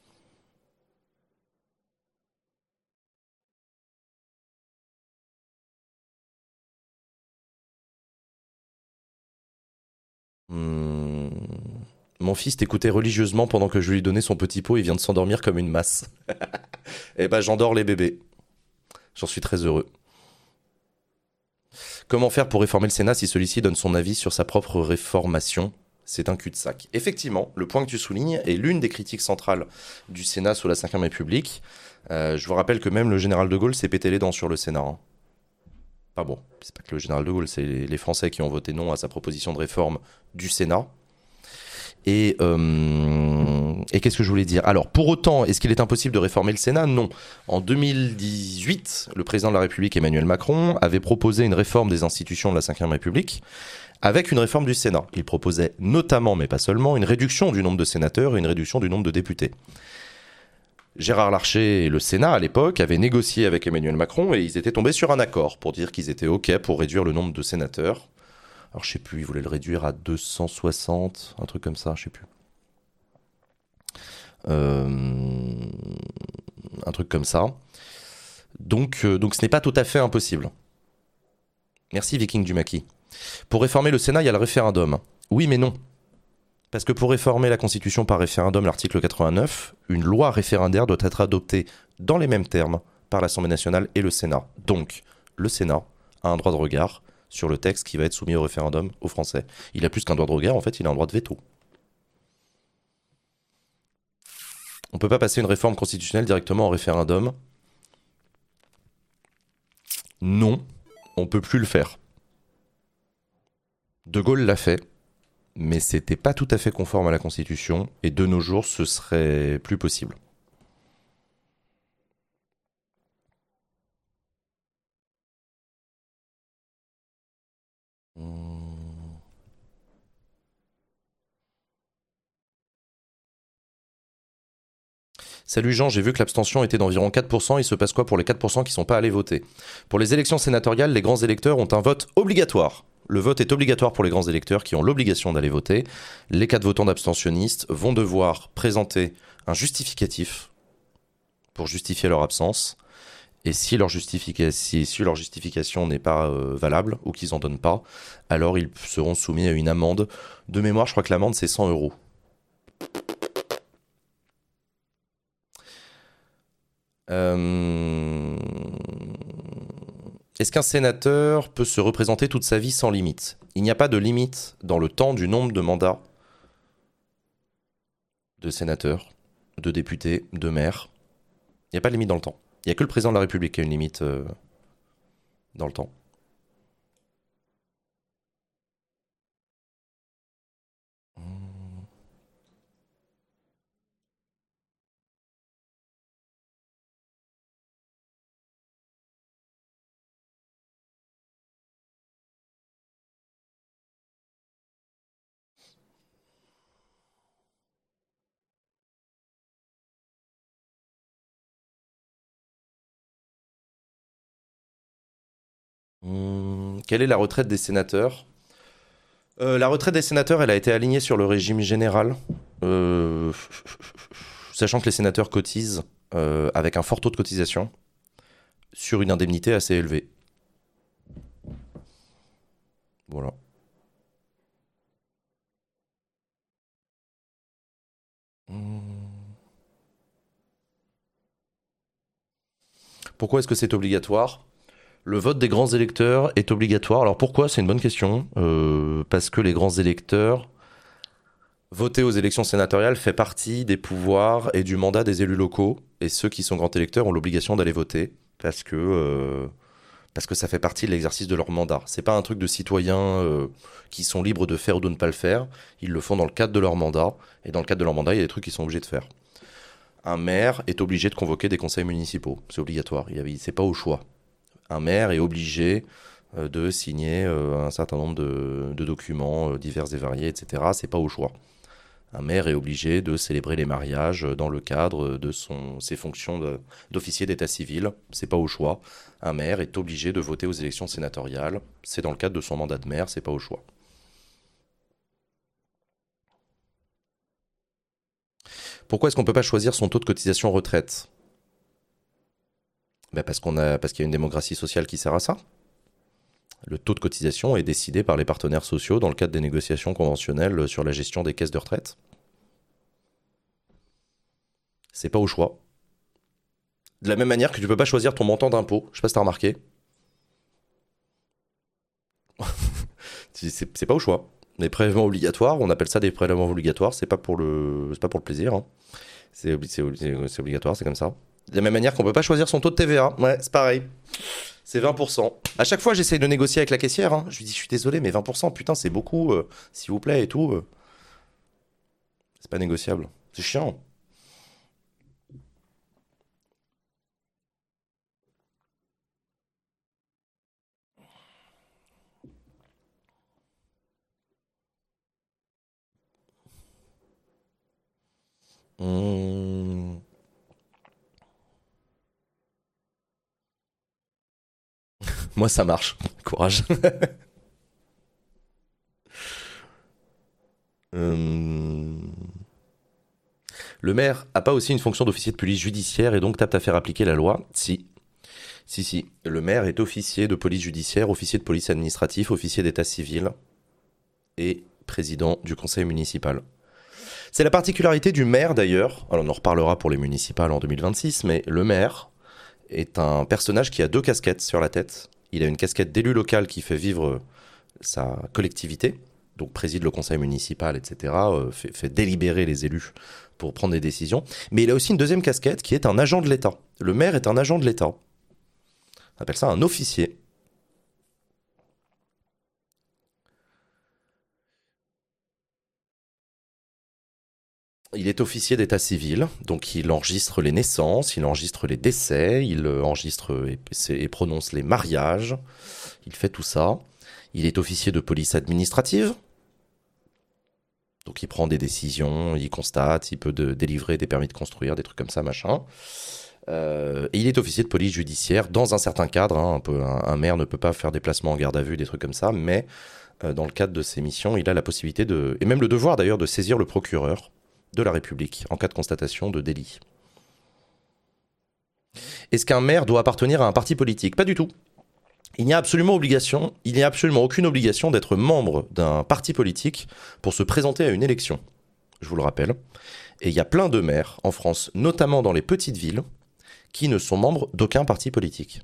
Hmm. Mon fils t'écoutait religieusement pendant que je lui donnais son petit pot, il vient de s'endormir comme une masse. Eh ben, j'endors les bébés. J'en suis très heureux. Comment faire pour réformer le Sénat si celui-ci donne son avis sur sa propre réformation? C'est un cul-de-sac. Effectivement, le point que tu soulignes est l'une des critiques centrales du Sénat sous la cinquième République. Euh, je vous rappelle que même le général de Gaulle s'est pété les dents sur le Sénat. Hein. Enfin bon, c'est pas que le général de Gaulle, c'est les Français qui ont voté non à sa proposition de réforme du Sénat. Et, euh, et qu'est-ce que je voulais dire? Alors, pour autant, est-ce qu'il est impossible de réformer le Sénat? Non. En deux mille dix-huit, le président de la République, Emmanuel Macron, avait proposé une réforme des institutions de la cinquième République avec une réforme du Sénat. Il proposait notamment, mais pas seulement, une réduction du nombre de sénateurs et une réduction du nombre de députés. Gérard Larcher et le Sénat, à l'époque, avaient négocié avec Emmanuel Macron et ils étaient tombés sur un accord pour dire qu'ils étaient OK pour réduire le nombre de sénateurs. Alors, je sais plus, ils voulaient le réduire à deux cent soixante, un truc comme ça, je sais plus. Euh, un truc comme ça. Donc, euh, donc ce n'est pas tout à fait impossible. Merci Viking du Maquis. Pour réformer le Sénat, il y a le référendum. Oui, mais non. Parce que pour réformer la Constitution par référendum, l'article quatre-vingt-neuf, une loi référendaire doit être adoptée dans les mêmes termes par l'Assemblée nationale et le Sénat. Donc, le Sénat a un droit de regard sur le texte qui va être soumis au référendum aux Français. Il a plus qu'un droit de regard, en fait, il a un droit de veto. On ne peut pas passer une réforme constitutionnelle directement en référendum. Non, on ne peut plus le faire. De Gaulle l'a fait, mais c'était pas tout à fait conforme à la Constitution, et de nos jours, ce serait plus possible. Hum. Salut Jean, j'ai vu que l'abstention était d'environ quatre pour cent. Il se passe quoi pour les quatre pour cent qui ne sont pas allés voter? Pour les élections sénatoriales, les grands électeurs ont un vote obligatoire. Le vote est obligatoire pour les grands électeurs qui ont l'obligation d'aller voter. Les quatre votants d'abstentionnistes vont devoir présenter un justificatif pour justifier leur absence. Et si leur, justifica- si, si leur justification n'est pas euh, valable ou qu'ils n'en donnent pas, alors ils seront soumis à une amende. De mémoire, je crois que l'amende, c'est cent euros. Euh... Est-ce qu'un sénateur peut se représenter toute sa vie sans limite? Il n'y a pas de limite dans le temps du nombre de mandats de sénateurs, de députés, de maires. Il n'y a pas de limite dans le temps. Il n'y a que le président de la République qui a une limite euh, dans le temps. Hum, quelle est la retraite des sénateurs? Euh, La retraite des sénateurs, elle a été alignée sur le régime général, euh, sachant que les sénateurs cotisent euh, avec un fort taux de cotisation sur une indemnité assez élevée. Voilà. Hum. Pourquoi est-ce que c'est obligatoire? Le vote des grands électeurs est obligatoire. Alors pourquoi? C'est une bonne question. Euh, parce que les grands électeurs, voter aux élections sénatoriales fait partie des pouvoirs et du mandat des élus locaux. Et ceux qui sont grands électeurs ont l'obligation d'aller voter parce que, euh, parce que ça fait partie de l'exercice de leur mandat. C'est pas un truc de citoyens euh, qui sont libres de faire ou de ne pas le faire. Ils le font dans le cadre de leur mandat. Et dans le cadre de leur mandat, il y a des trucs qu'ils sont obligés de faire. Un maire est obligé de convoquer des conseils municipaux. C'est obligatoire. Il y a- C'est pas au choix. Un maire est obligé euh, de signer euh, un certain nombre de, de documents euh, divers et variés, et cetera. C'est pas au choix. Un maire est obligé de célébrer les mariages dans le cadre de son, ses fonctions de- d'officier d'état civil. C'est pas au choix. Un maire est obligé de voter aux élections sénatoriales. C'est dans le cadre de son mandat de maire. C'est pas au choix. Pourquoi est-ce qu'on peut pas choisir son taux de cotisation retraite? Ben parce qu'on a, parce qu'il y a une démocratie sociale qui sert à ça. Le taux de cotisation est décidé par les partenaires sociaux dans le cadre des négociations conventionnelles sur la gestion des caisses de retraite. C'est pas au choix. De la même manière que tu peux pas choisir ton montant d'impôt. Je sais pas si t'as remarqué. C'est c'est pas au choix. Les prélèvements obligatoires, on appelle ça des prélèvements obligatoires. C'est pas pour le, c'est pas pour le plaisir. Hein. C'est obli- c'est obli- c'est- c'est obligatoire, c'est comme ça. De la même manière qu'on peut pas choisir son taux de T V A. Ouais, c'est pareil. C'est vingt pour cent. À chaque fois, j'essaye de négocier avec la caissière. Hein. Je lui dis, je suis désolé, mais vingt pour cent, putain, c'est beaucoup. euh, S'il vous plaît et tout. euh. C'est pas négociable. C'est chiant. Hum. Moi, ça marche. Courage. Hum. Le maire a pas aussi une fonction d'officier de police judiciaire et donc tape à faire appliquer la loi? Si. Si, si. Le maire est officier de police judiciaire, officier de police administratif, officier d'état civil et président du conseil municipal. C'est la particularité du maire d'ailleurs, alors on en reparlera pour les municipales en deux mille vingt-six, mais le maire est un personnage qui a deux casquettes sur la tête. Il a une casquette d'élu local qui fait vivre sa collectivité, donc préside le conseil municipal, et cetera, euh, fait, fait délibérer les élus pour prendre des décisions. Mais il a aussi une deuxième casquette qui est un agent de l'État. Le maire est un agent de l'État. On appelle ça un officier. Il est officier d'état civil, donc il enregistre les naissances, il enregistre les décès, il enregistre et, et prononce les mariages, il fait tout ça. Il est officier de police administrative, donc il prend des décisions, il constate, il peut de, délivrer des permis de construire, des trucs comme ça, machin. Euh, et il est officier de police judiciaire dans un certain cadre. Hein, un, peu, un, un maire ne peut pas faire des placements en garde à vue, des trucs comme ça, mais euh, dans le cadre de ses missions, il a la possibilité de, et même le devoir d'ailleurs, de saisir le procureur de la République en cas de constatation de délit. Est-ce qu'un maire doit appartenir à un parti politique? Pas du tout. Il n'y a absolument obligation, il n'y a absolument aucune obligation d'être membre d'un parti politique pour se présenter à une élection. Je vous le rappelle. Et il y a plein de maires en France, notamment dans les petites villes, qui ne sont membres d'aucun parti politique.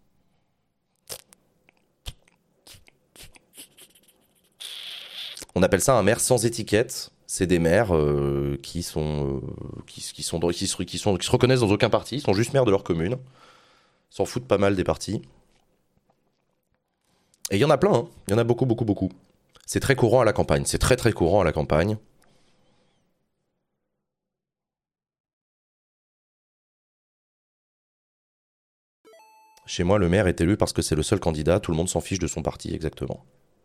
On appelle ça un maire sans étiquette. C'est des maires euh, qui, sont, euh, qui, qui, sont, qui, se, qui, sont, qui se reconnaissent dans aucun parti, ils sont juste maires de leur commune. Ils s'en foutent pas mal des partis. Et il y en a plein, hein. Il y en a beaucoup, beaucoup, beaucoup. C'est très courant à la campagne, c'est très très courant à la campagne. Chez moi, le maire est élu parce que c'est le seul candidat, tout le monde s'en fiche de son parti, exactement.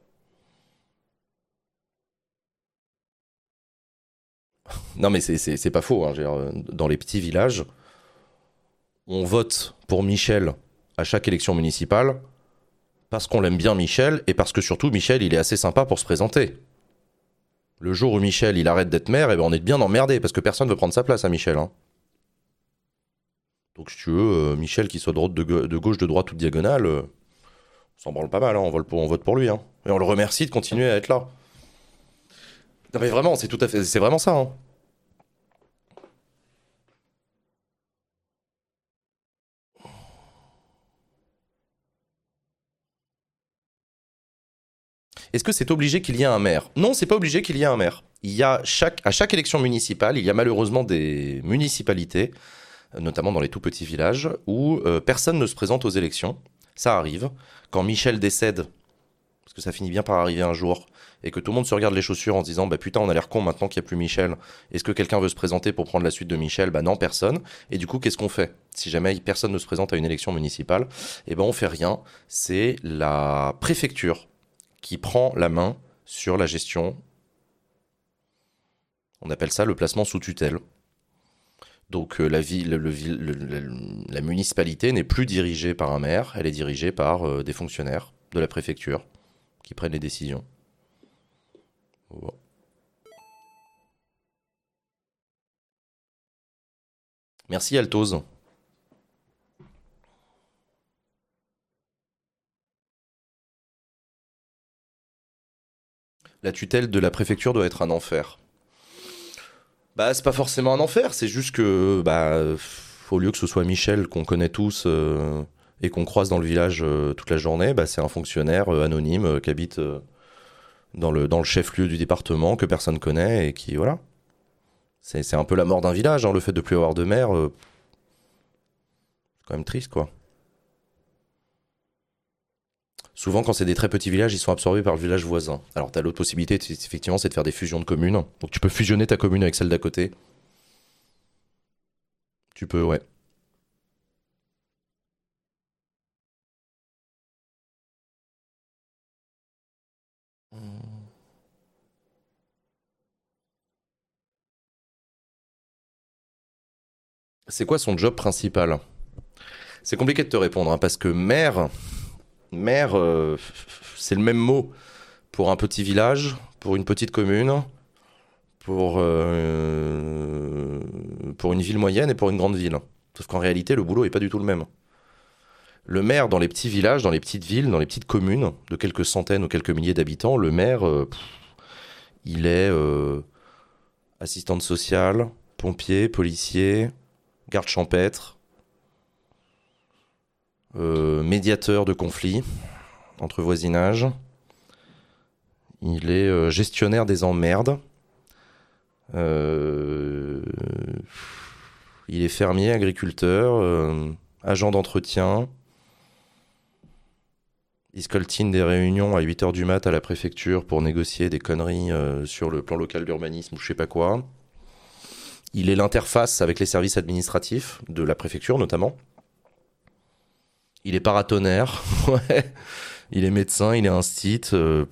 Non mais c'est, c'est, c'est pas faux, hein. Je veux dire, dans les petits villages, on vote pour Michel à chaque élection municipale parce qu'on l'aime bien Michel et parce que surtout Michel il est assez sympa pour se présenter. Le jour où Michel il arrête d'être maire, eh ben on est bien emmerdé parce que personne veut prendre sa place à Michel, hein. Donc si tu veux, euh, Michel qui soit de, de, de gauche, de droite ou de diagonale, euh, on s'en branle pas mal, hein. On, vote pour, on vote pour lui, hein. Et on le remercie de continuer à être là. Non mais vraiment, c'est tout à fait, c'est vraiment ça, hein. Est-ce que c'est obligé qu'il y ait un maire? Non, c'est pas obligé qu'il y ait un maire. Il y a chaque, à chaque élection municipale, il y a malheureusement des municipalités, notamment dans les tout petits villages, où euh, personne ne se présente aux élections. Ça arrive. Quand Michel décède, parce que ça finit bien par arriver un jour, et que tout le monde se regarde les chaussures en se disant bah putain on a l'air con maintenant qu'il n'y a plus Michel, est-ce que quelqu'un veut se présenter pour prendre la suite de Michel? Bah non, personne. Et du coup qu'est-ce qu'on fait? Si jamais personne ne se présente à une élection municipale, eh ben on fait rien. C'est la préfecture qui prend la main sur la gestion. On appelle ça le placement sous tutelle. Donc euh, la, ville, le, le, le, le, la municipalité n'est plus dirigée par un maire, elle est dirigée par euh, des fonctionnaires de la préfecture qui prennent les décisions. Voilà. Merci Altos. La tutelle de la préfecture doit être un enfer. Bah, c'est pas forcément un enfer, c'est juste que, bah, au lieu que ce soit Michel qu'on connaît tous euh, et qu'on croise dans le village euh, toute la journée, bah, c'est un fonctionnaire euh, anonyme euh, qui habite euh, dans le, dans le chef-lieu du département que personne connaît et qui, voilà. C'est, c'est un peu la mort d'un village, hein, le fait de plus avoir de maire. Euh, c'est quand même triste, quoi. Souvent, quand c'est des très petits villages, ils sont absorbés par le village voisin. Alors, t'as l'autre possibilité, effectivement, c'est de faire des fusions de communes. Donc, tu peux fusionner ta commune avec celle d'à côté. Tu peux, ouais. C'est quoi son job principal? C'est compliqué de te répondre, hein, parce que maire, maire, euh, c'est le même mot pour un petit village, pour une petite commune, pour, euh, pour une ville moyenne et pour une grande ville. Sauf qu'en réalité, le boulot est pas du tout le même. Le maire dans les petits villages, dans les petites villes, dans les petites communes de quelques centaines ou quelques milliers d'habitants, le maire, euh, pff, il est euh, assistante sociale, pompier, policier, garde champêtre, euh, médiateur de conflits entre voisinage. Il est euh, gestionnaire des emmerdes. Euh, il est fermier, agriculteur, euh, agent d'entretien. Il scoltine des réunions à huit heures du mat à la préfecture pour négocier des conneries euh, sur le plan local d'urbanisme ou je sais pas quoi. Il est l'interface avec les services administratifs de la préfecture notamment. Il est paratonnerre, ouais. Il est médecin, il est instit. Euh,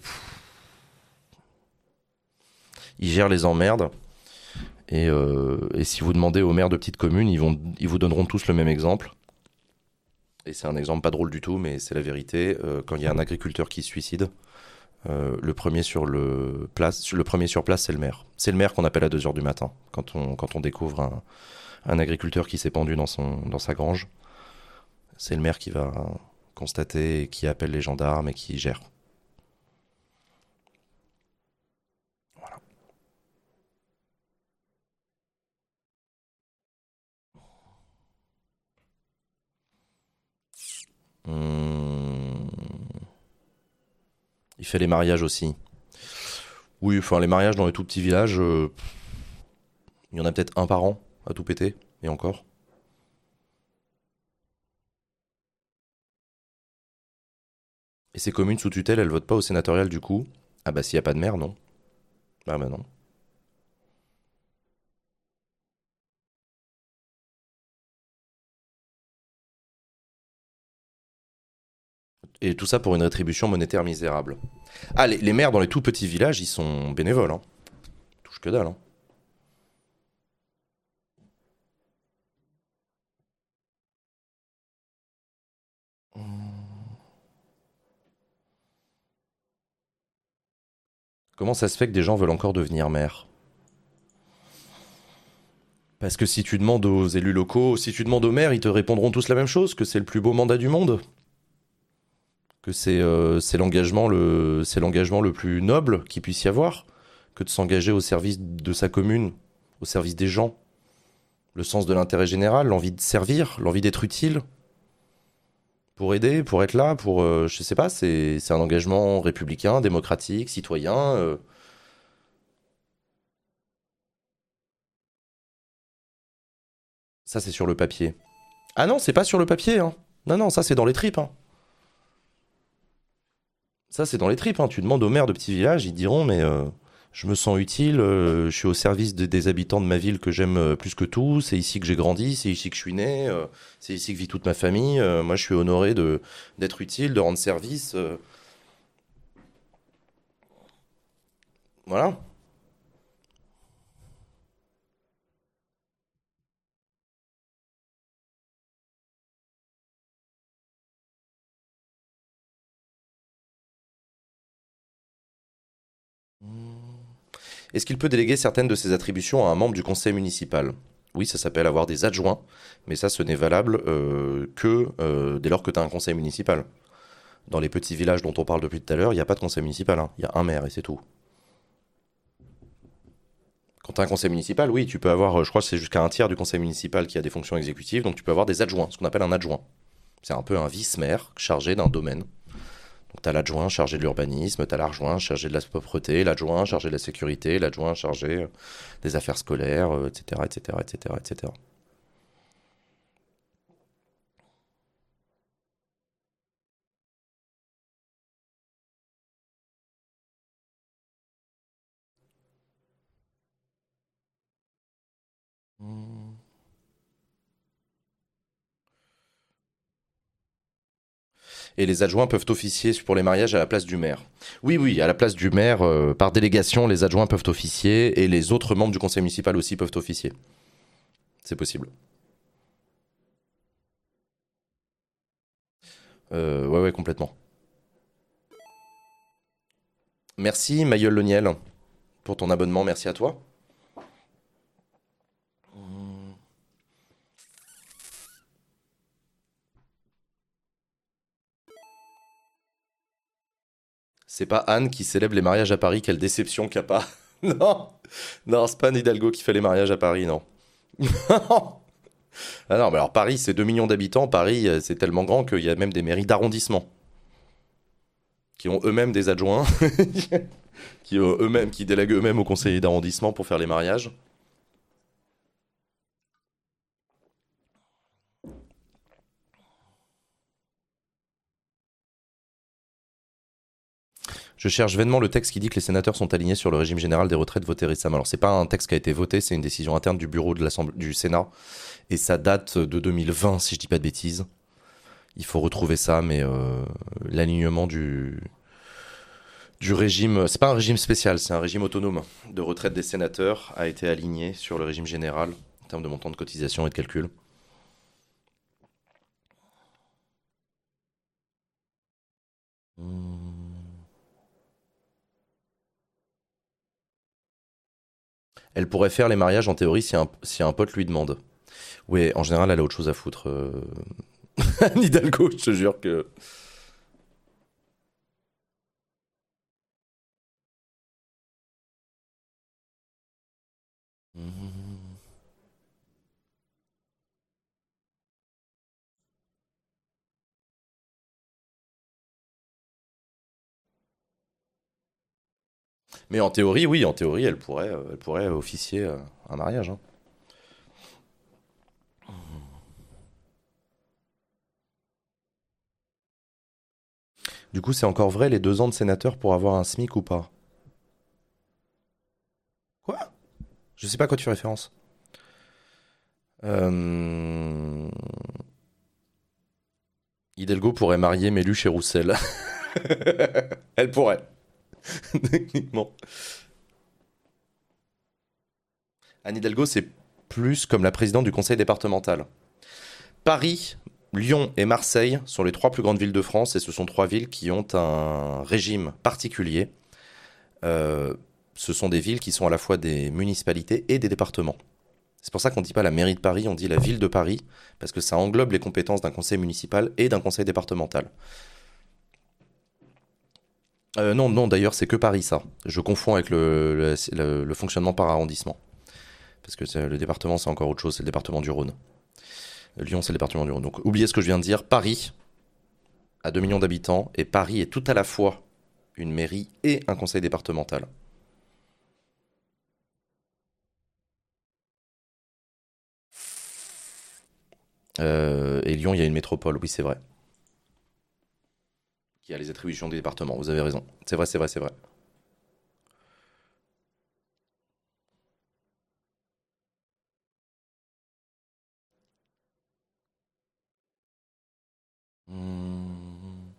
il gère les emmerdes. Et, euh, et si vous demandez aux maires de petites communes, ils, vont, ils vous donneront tous le même exemple. Et c'est un exemple pas drôle du tout, mais c'est la vérité. Euh, quand il y a un agriculteur qui se suicide, euh, le, premier sur le, place, le premier sur place, c'est le maire. C'est le maire qu'on appelle à deux heures du matin, quand on, quand on découvre un, un agriculteur qui s'est pendu dans, son, dans sa grange. C'est le maire qui va constater, qui appelle les gendarmes et qui gère. Voilà. Hum, Il fait les mariages aussi. Oui, enfin les mariages dans les tout petits villages, euh, il y en a peut-être un par an à tout péter, et encore. Et ces communes sous tutelle, elles votent pas au sénatorial du coup. Ah bah s'il y a pas de maire, non. Ah bah non. Et tout ça pour une rétribution monétaire misérable. Ah, les, les maires dans les tout petits villages, ils sont bénévoles, hein. Ils touchent que dalle, hein. Comment ça se fait que des gens veulent encore devenir maire? Parce que si tu demandes aux élus locaux, si tu demandes aux maires, ils te répondront tous la même chose, que c'est le plus beau mandat du monde, que c'est euh, c'est l'engagement le c'est l'engagement le plus noble qu'il puisse y avoir, que de s'engager au service de sa commune, au service des gens, le sens de l'intérêt général, l'envie de servir, l'envie d'être utile, pour aider, pour être là, pour euh, je sais pas, c'est c'est un engagement républicain, démocratique, citoyen. euh. Ça c'est sur le papier. Ah non, c'est pas sur le papier, hein. Non non, ça c'est dans les tripes, hein. Ça, c'est dans les tripes, hein. Tu demandes aux maires de petits villages, ils diront, mais euh, je me sens utile, euh, je suis au service de- des habitants de ma ville que j'aime euh, plus que tout, c'est ici que j'ai grandi, c'est ici que je suis né, euh, c'est ici que vit toute ma famille, euh, moi je suis honoré de d'être utile, de rendre service. euh, voilà. Est-ce qu'il peut déléguer certaines de ses attributions à un membre du conseil municipal? Oui, ça s'appelle avoir des adjoints, mais ça, ce n'est valable euh, que euh, dès lors que tu as un conseil municipal. Dans les petits villages dont on parle depuis tout à l'heure, il n'y a pas de conseil municipal, hein. Il y a un maire et c'est tout. Quand tu as un conseil municipal, oui, tu peux avoir, euh, je crois que c'est jusqu'à un tiers du conseil municipal qui a des fonctions exécutives, donc tu peux avoir des adjoints, ce qu'on appelle un adjoint. C'est un peu un vice-maire chargé d'un domaine. Donc tu as l'adjoint chargé de l'urbanisme, tu as l'adjoint chargé de la propreté, l'adjoint chargé de la sécurité, l'adjoint chargé euh, des affaires scolaires, euh, et cetera, et cetera, et cetera, et cetera. Hmm. Et les adjoints peuvent officier pour les mariages à la place du maire. Oui, oui, à la place du maire, euh, par délégation, les adjoints peuvent officier et les autres membres du conseil municipal aussi peuvent officier. C'est possible. Euh, ouais, ouais, complètement. Merci, Mayol Loniel, pour ton abonnement. Merci à toi. C'est pas Anne qui célèbre les mariages à Paris. Quelle déception qu'il n'y a pas. Non, non, c'est pas Anne Hidalgo qui fait les mariages à Paris, non. Ah non, mais alors Paris, c'est deux millions d'habitants. Paris, euh, c'est tellement grand qu'il y a même des mairies d'arrondissement qui ont eux-mêmes des adjoints, qui ont eux-mêmes, qui délèguent eux-mêmes aux conseillers d'arrondissement pour faire les mariages. Je cherche vainement le texte qui dit que les sénateurs sont alignés sur le régime général des retraites voté récemment. Alors c'est pas un texte qui a été voté, c'est une décision interne du bureau de l'Assemblée du Sénat et ça date de deux mille vingt si je dis pas de bêtises. Il faut retrouver ça, mais euh, l'alignement du du régime, c'est pas un régime spécial, c'est un régime autonome de retraite des sénateurs a été aligné sur le régime général en termes de montant de cotisation et de calcul. Hmm. Elle pourrait faire les mariages en théorie si un, si un pote lui demande. Ouais, en général, elle a autre chose à foutre. euh, Anne Hidalgo, je te jure que. Mais en théorie, oui, en théorie, elle pourrait, euh, elle pourrait officier euh, un mariage, hein. Du coup, c'est encore vrai les deux ans de sénateur pour avoir un SMIC ou pas? Quoi? Je sais pas à quoi tu fais référence. Euh... Hidalgo pourrait marier Méluche et Roussel. Elle pourrait, techniquement. Anne Hidalgo, c'est plus comme la présidente du conseil départemental. Paris, Lyon et Marseille sont les trois plus grandes villes de France et ce sont trois villes qui ont un régime particulier. Euh, ce sont des villes qui sont à la fois des municipalités et des départements. C'est pour ça qu'on ne dit pas la mairie de Paris, on dit la ville de Paris, parce que ça englobe les compétences d'un conseil municipal et d'un conseil départemental. Euh, non, non, d'ailleurs, c'est que Paris, ça. Je confonds avec le, le, le- le fonctionnement par arrondissement. Parce que c'est- le département, c'est encore autre chose, c'est le département du Rhône. Lyon, c'est le département du Rhône. Donc, oubliez ce que je viens de dire. Paris a deux millions d'habitants, et Paris est tout à la fois une mairie et un conseil départemental. Euh, et Lyon, il y a une métropole, oui, c'est vrai. Qui a les attributions des départements, vous avez raison. C'est vrai, c'est vrai, c'est vrai. Hmm.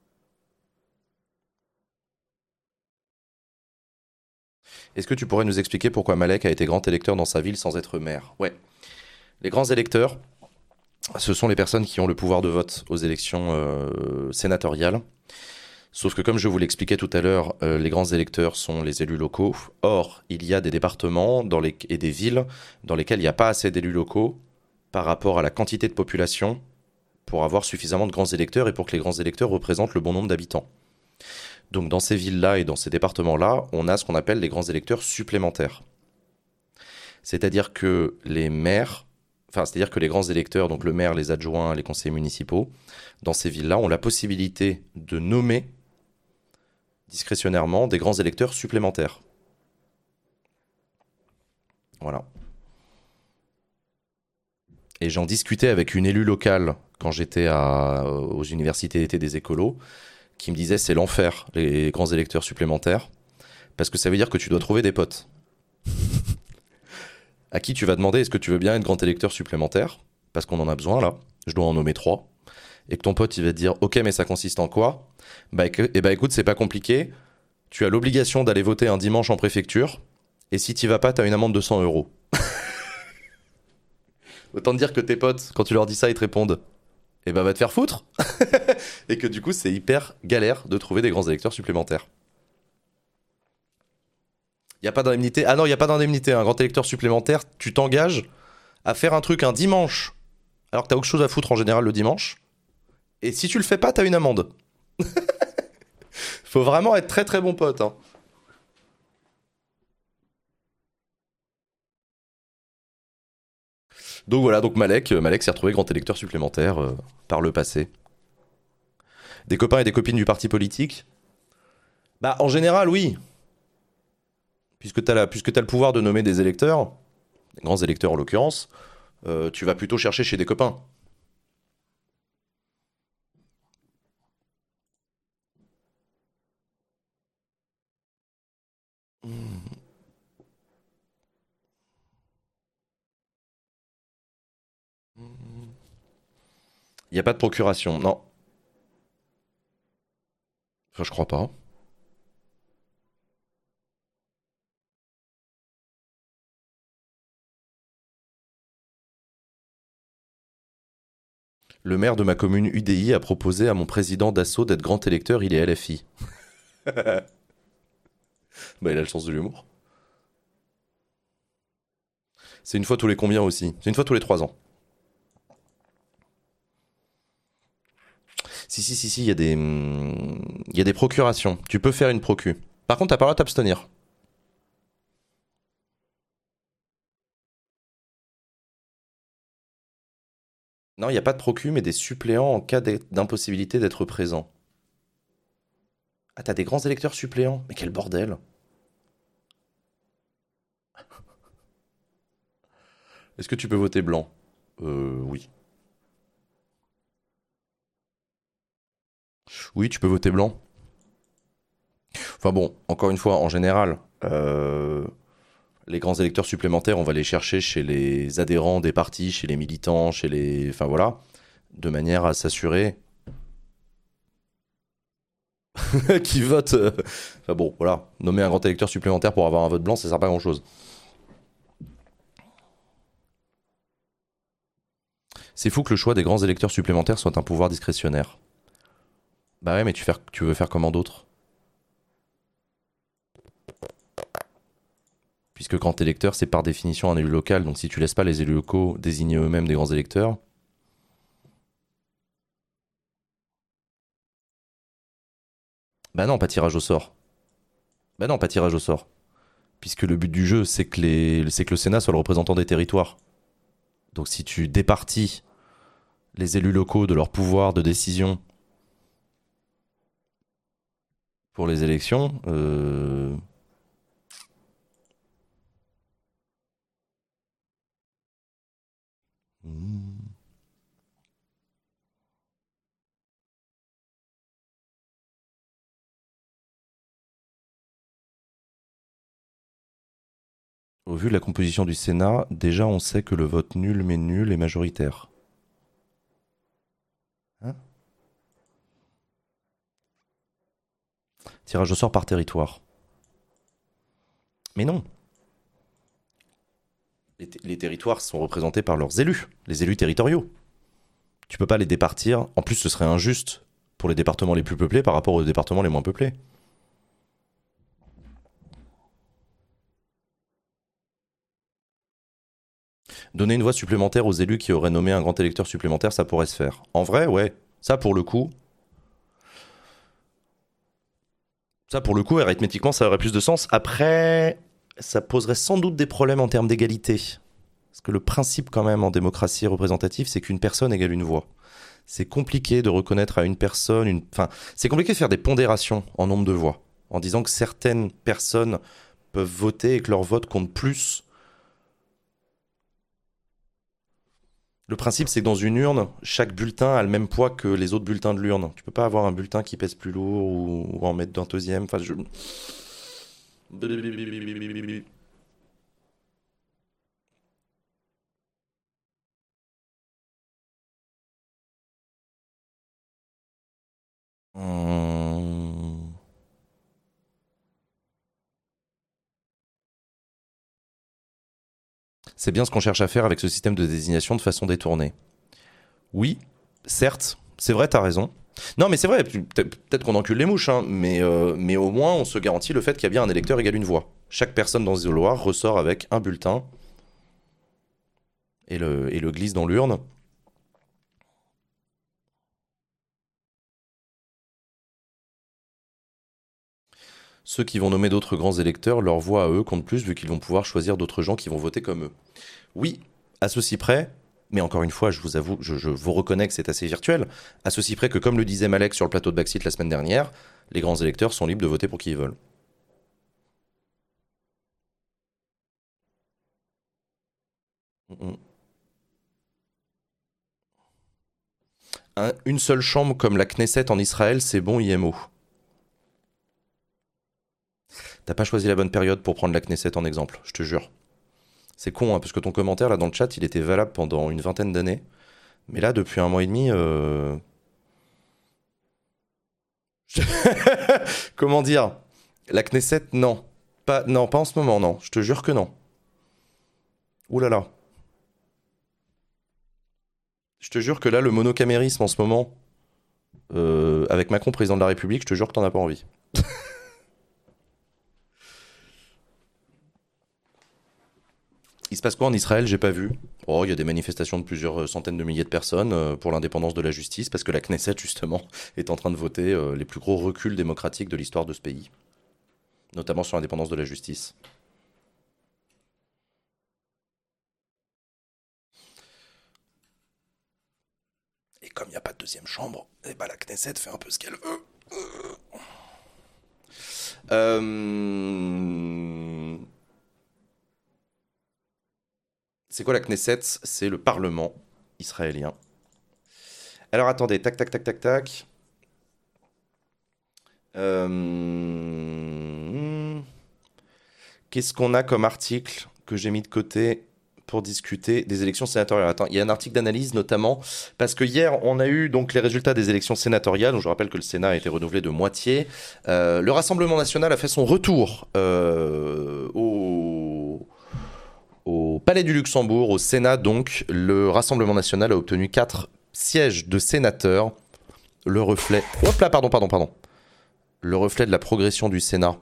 Est-ce que tu pourrais nous expliquer pourquoi Malek a été grand électeur dans sa ville sans être maire? Ouais. Les grands électeurs, ce sont les personnes qui ont le pouvoir de vote aux élections euh, sénatoriales. Sauf que comme je vous l'expliquais tout à l'heure, euh, les grands électeurs sont les élus locaux. Or, il y a des départements dans les, et des villes dans lesquelles il n'y a pas assez d'élus locaux par rapport à la quantité de population pour avoir suffisamment de grands électeurs et pour que les grands électeurs représentent le bon nombre d'habitants. Donc dans ces villes-là et dans ces départements-là, on a ce qu'on appelle les grands électeurs supplémentaires. C'est-à-dire que les maires, enfin c'est-à-dire que les grands électeurs, donc le maire, les adjoints, les conseillers municipaux, dans ces villes-là, ont la possibilité de nommer discrétionnairement des grands électeurs supplémentaires. Voilà. Et j'en discutais avec une élue locale quand j'étais à- aux universités d'été des écolos, qui me disait c'est l'enfer, les grands électeurs supplémentaires, parce que ça veut dire que tu dois trouver des potes à qui tu vas demander est-ce que tu veux bien être grand électeur supplémentaire, parce qu'on en a besoin là, je dois en nommer trois, et que ton pote il va te dire ok mais ça consiste en quoi? Bah, que- eh bah écoute c'est pas compliqué, tu as l'obligation d'aller voter un dimanche en préfecture, et si t'y vas pas t'as une amende de cent euros. Autant te dire que tes potes, quand tu leur dis ça, ils te répondent eh ben va te faire foutre. Et que du coup c'est hyper galère de trouver des grands électeurs supplémentaires. Il y a pas d'indemnité. Ah non, il y a pas d'indemnité. Un grand électeur supplémentaire, tu t'engages à faire un truc un dimanche, alors que t'as autre chose à foutre en général le dimanche. Et si tu le fais pas, t'as une amende. Faut vraiment être très très bon pote, hein. Donc voilà, donc Malek, euh, Malek s'est retrouvé grand électeur supplémentaire euh, par le passé. Des copains et des copines du parti politique? Bah en général oui, puisque t'as la, puisque t'as le pouvoir de nommer des électeurs, des grands électeurs en l'occurrence, euh, tu vas plutôt chercher chez des copains. Il n'y a pas de procuration, non. Enfin, je crois pas. Le maire de ma commune U D I a proposé à mon président d'assaut d'être grand électeur, il est L F I. Bah, il a le sens de l'humour. C'est une fois tous les combien aussi? C'est une fois tous les trois ans. Si, si, si, si, il y a des, hum, il y a des procurations. Tu peux faire une procu. Par contre, t'as pas le droit de t'abstenir. Non, il n'y a pas de procu, mais des suppléants en cas d'e- d'impossibilité d'être présent. Ah, t'as des grands électeurs suppléants? Mais quel bordel! Est-ce que tu peux voter blanc? Euh, oui. Oui, tu peux voter blanc. Enfin bon, encore une fois, en général, euh, les grands électeurs supplémentaires, on va les chercher chez les adhérents des partis, chez les militants, chez les... Enfin voilà, de manière à s'assurer qu'ils votent... euh, Enfin bon, voilà, nommer un grand électeur supplémentaire pour avoir un vote blanc, ça sert pas à grand-chose. C'est fou que le choix des grands électeurs supplémentaires soit un pouvoir discrétionnaire. Bah ouais, mais tu, faire- tu veux faire comment d'autre? Puisque quand électeur, c'est par définition un élu local, donc si tu laisses pas les élus locaux désigner eux-mêmes des grands électeurs, bah non, pas tirage au sort. Bah non, pas tirage au sort. Puisque le but du jeu, c'est que, les... c'est que le Sénat soit le représentant des territoires. Donc si tu départis les élus locaux de leur pouvoir de décision pour les élections, euh... hmm. Au vu de la composition du Sénat, déjà on sait que le vote nul mais nul est majoritaire. Hein? Tirage au sort par territoire. Mais non, les, t- les territoires sont représentés par leurs élus, les élus territoriaux. Tu peux pas les départir. En plus, ce serait injuste pour les départements les plus peuplés par rapport aux départements les moins peuplés. Donner une voix supplémentaire aux élus qui auraient nommé un grand électeur supplémentaire, ça pourrait se faire. En vrai, ouais. Ça, pour le coup, ça, pour le coup, arithmétiquement, ça aurait plus de sens. Après, ça poserait sans doute des problèmes en termes d'égalité. Parce que le principe, quand même, en démocratie représentative, c'est qu'une personne égale une voix. C'est compliqué de reconnaître à une personne une. Enfin, c'est compliqué de faire des pondérations en nombre de voix. En disant que certaines personnes peuvent voter et que leur vote compte plus. Le principe, c'est que dans une urne, chaque bulletin a le même poids que les autres bulletins de l'urne. Tu peux pas avoir un bulletin qui pèse plus lourd ou, ou en mettre d'un deuxième. Enfin, je... Hum. C'est bien ce qu'on cherche à faire avec ce système de désignation de façon détournée. Oui, certes, c'est vrai, t'as raison. Non, mais c'est vrai, peut-être qu'on encule les mouches, hein, mais, euh, mais au moins on se garantit le fait qu'il y a bien un électeur égal une voix. Chaque personne dans ce isoloir ressort avec un bulletin et le, et le glisse dans l'urne. Ceux qui vont nommer d'autres grands électeurs, leur voix à eux compte plus vu qu'ils vont pouvoir choisir d'autres gens qui vont voter comme eux. Oui, à ceci près, mais encore une fois, je vous avoue, je, je vous reconnais que c'est assez virtuel, à ceci près que, comme le disait Malek sur le plateau de Backseat la semaine dernière, les grands électeurs sont libres de voter pour qui ils veulent. Mm, mm. Un- une seule chambre comme la Knesset en Israël, c'est bon I M O. T'as pas choisi la bonne période pour prendre la Knesset en exemple, je te jure. C'est con, hein, parce que ton commentaire là dans le chat, il était valable pendant une vingtaine d'années. Mais là, depuis un mois et demi, euh... comment dire? La Knesset, non. Pas, non, pas en ce moment, non. Je te jure que non. Ouh là là. Je te jure que là, le monocamérisme en ce moment, euh, avec Macron président de la République, je te jure que t'en as pas envie. Il se passe quoi en Israël? J'ai pas vu. Oh, il y a des manifestations de plusieurs centaines de milliers de personnes euh, pour l'indépendance de la justice, parce que la Knesset, justement, est en train de voter euh, les plus gros reculs démocratiques de l'histoire de ce pays, notamment sur l'indépendance de la justice. Et comme il n'y a pas de deuxième chambre, eh ben la Knesset fait un peu ce qu'elle veut. Euh... C'est quoi la Knesset? C'est le Parlement israélien. Alors attendez, tac, tac, tac, tac, tac. Euh... Qu'est-ce qu'on a comme article que j'ai mis de côté pour discuter des élections sénatoriales? Attends, il y a un article d'analyse notamment, parce que hier, on a eu donc les résultats des élections sénatoriales. Donc je rappelle que le Sénat a été renouvelé de moitié. Euh, le Rassemblement national a fait son retour euh, au... au Palais du Luxembourg, au Sénat. Donc, le Rassemblement national a obtenu quatre sièges de sénateurs. Le reflet... Hop là, pardon, pardon, pardon. Le reflet de la progression du Sénat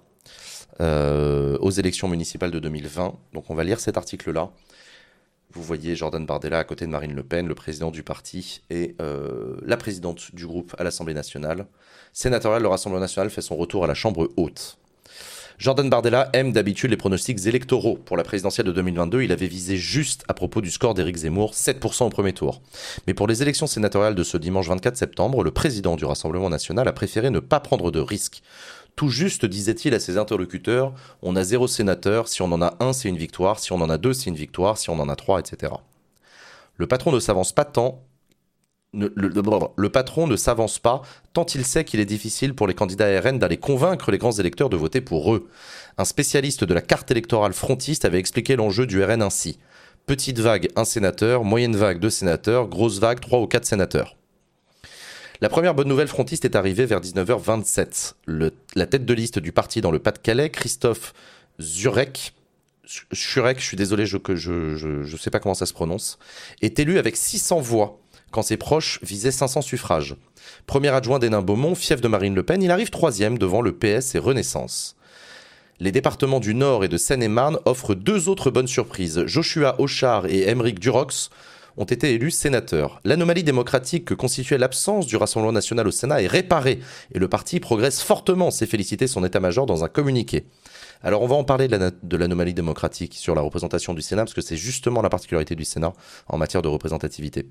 euh, aux élections municipales de deux mille vingt. Donc, on va lire cet article-là. Vous voyez Jordan Bardella à côté de Marine Le Pen, le président du parti, et euh, la présidente du groupe à l'Assemblée nationale. Sénatorial, le Rassemblement national fait son retour à la Chambre haute. Jordan Bardella aime d'habitude les pronostics électoraux. Pour la présidentielle de deux mille vingt-deux, il avait visé juste à propos du score d'Éric Zemmour, sept pour cent au premier tour. Mais pour les élections sénatoriales de ce dimanche vingt-quatre septembre, le président du Rassemblement national a préféré ne pas prendre de risques. Tout juste, disait-il à ses interlocuteurs, on a zéro sénateur, si on en a un, c'est une victoire, si on en a deux, c'est une victoire, si on en a trois, et cetera. Le patron ne s'avance pas tant... Le, le, le, le patron ne s'avance pas tant il sait qu'il est difficile pour les candidats R N d'aller convaincre les grands électeurs de voter pour eux. Un spécialiste de la carte électorale frontiste avait expliqué l'enjeu du R N ainsi. Petite vague, un sénateur, moyenne vague, deux sénateurs, grosse vague, trois ou quatre sénateurs. La première bonne nouvelle frontiste est arrivée vers dix-neuf heures vingt-sept. Le, la tête de liste du parti dans le Pas-de-Calais, Christophe Zurek, Zurek, je suis désolé, je ne je, je, je sais pas comment ça se prononce, est élu avec six cents voix. Quand ses proches visaient cinq cents suffrages. Premier adjoint d'Hénin-Beaumont, fief de Marine Le Pen, il arrive troisième devant le P S et Renaissance. Les départements du Nord et de Seine-et-Marne offrent deux autres bonnes surprises. Joshua Auchard et Aymeric Durox ont été élus sénateurs. L'anomalie démocratique que constituait l'absence du Rassemblement national au Sénat est réparée et le parti progresse fortement, s'est félicité son état-major dans un communiqué. Alors on va en parler de, la, de l'anomalie démocratique sur la représentation du Sénat, parce que c'est justement la particularité du Sénat en matière de représentativité.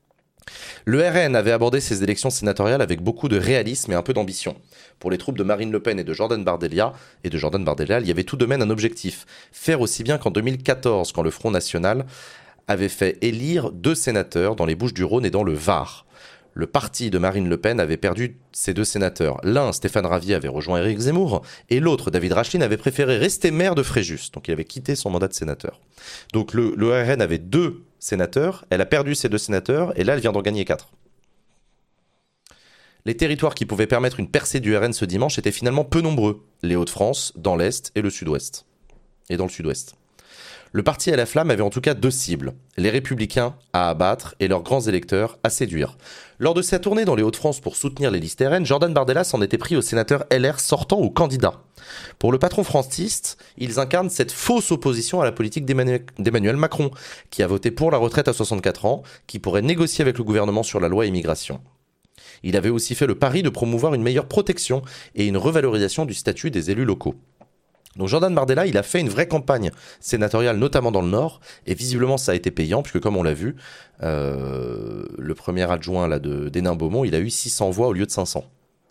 Le R N avait abordé ces élections sénatoriales avec beaucoup de réalisme et un peu d'ambition. Pour les troupes de Marine Le Pen et de Jordan Bardella, et de Jordan Bardella, il y avait tout de même un objectif, faire aussi bien qu'en deux mille quatorze, quand le Front National avait fait élire deux sénateurs dans les Bouches-du-Rhône et dans le Var. Le parti de Marine Le Pen avait perdu ses deux sénateurs. L'un, Stéphane Ravier, avait rejoint Éric Zemmour, et l'autre, David Rachlin, avait préféré rester maire de Fréjus. Donc il avait quitté son mandat de sénateur. Donc le, le R N avait deux sénateurs, elle a perdu ses deux sénateurs, et là elle vient d'en gagner quatre. Les territoires qui pouvaient permettre une percée du R N ce dimanche étaient finalement peu nombreux. Les Hauts-de-France, dans l'Est et le Sud-Ouest. Et dans le Sud-Ouest. Le parti à la flamme avait en tout cas deux cibles, les Républicains à abattre et leurs grands électeurs à séduire. Lors de sa tournée dans les Hauts-de-France pour soutenir les listes R N, Jordan Bardella s'en était pris aux sénateurs L R sortants ou candidats. Pour le patron frontiste, ils incarnent cette fausse opposition à la politique d'Emmanuel, d'Emmanuel Macron, qui a voté pour la retraite à soixante-quatre ans, qui pourrait négocier avec le gouvernement sur la loi immigration. Il avait aussi fait le pari de promouvoir une meilleure protection et une revalorisation du statut des élus locaux. Donc Jordan Bardella, il a fait une vraie campagne sénatoriale, notamment dans le Nord, et visiblement ça a été payant, puisque comme on l'a vu, euh, le premier adjoint là, de, d'Hénin-Beaumont, il a eu six cents voix au lieu de cinq cents.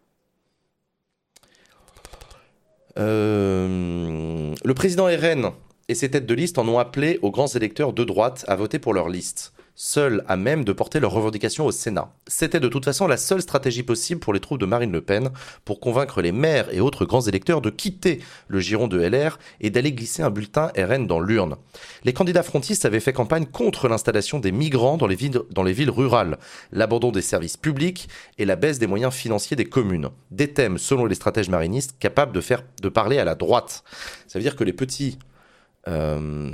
Euh, le président R N et ses têtes de liste en ont appelé aux grands électeurs de droite à voter pour leur liste, seuls à même de porter leurs revendications au Sénat. C'était de toute façon la seule stratégie possible pour les troupes de Marine Le Pen pour convaincre les maires et autres grands électeurs de quitter le giron de L R et d'aller glisser un bulletin R N dans l'urne. Les candidats frontistes avaient fait campagne contre l'installation des migrants dans les villes, dans les villes rurales, l'abandon des services publics et la baisse des moyens financiers des communes. Des thèmes, selon les stratèges marinistes, capables de, faire, de parler à la droite. Ça veut dire que les petits... Euh,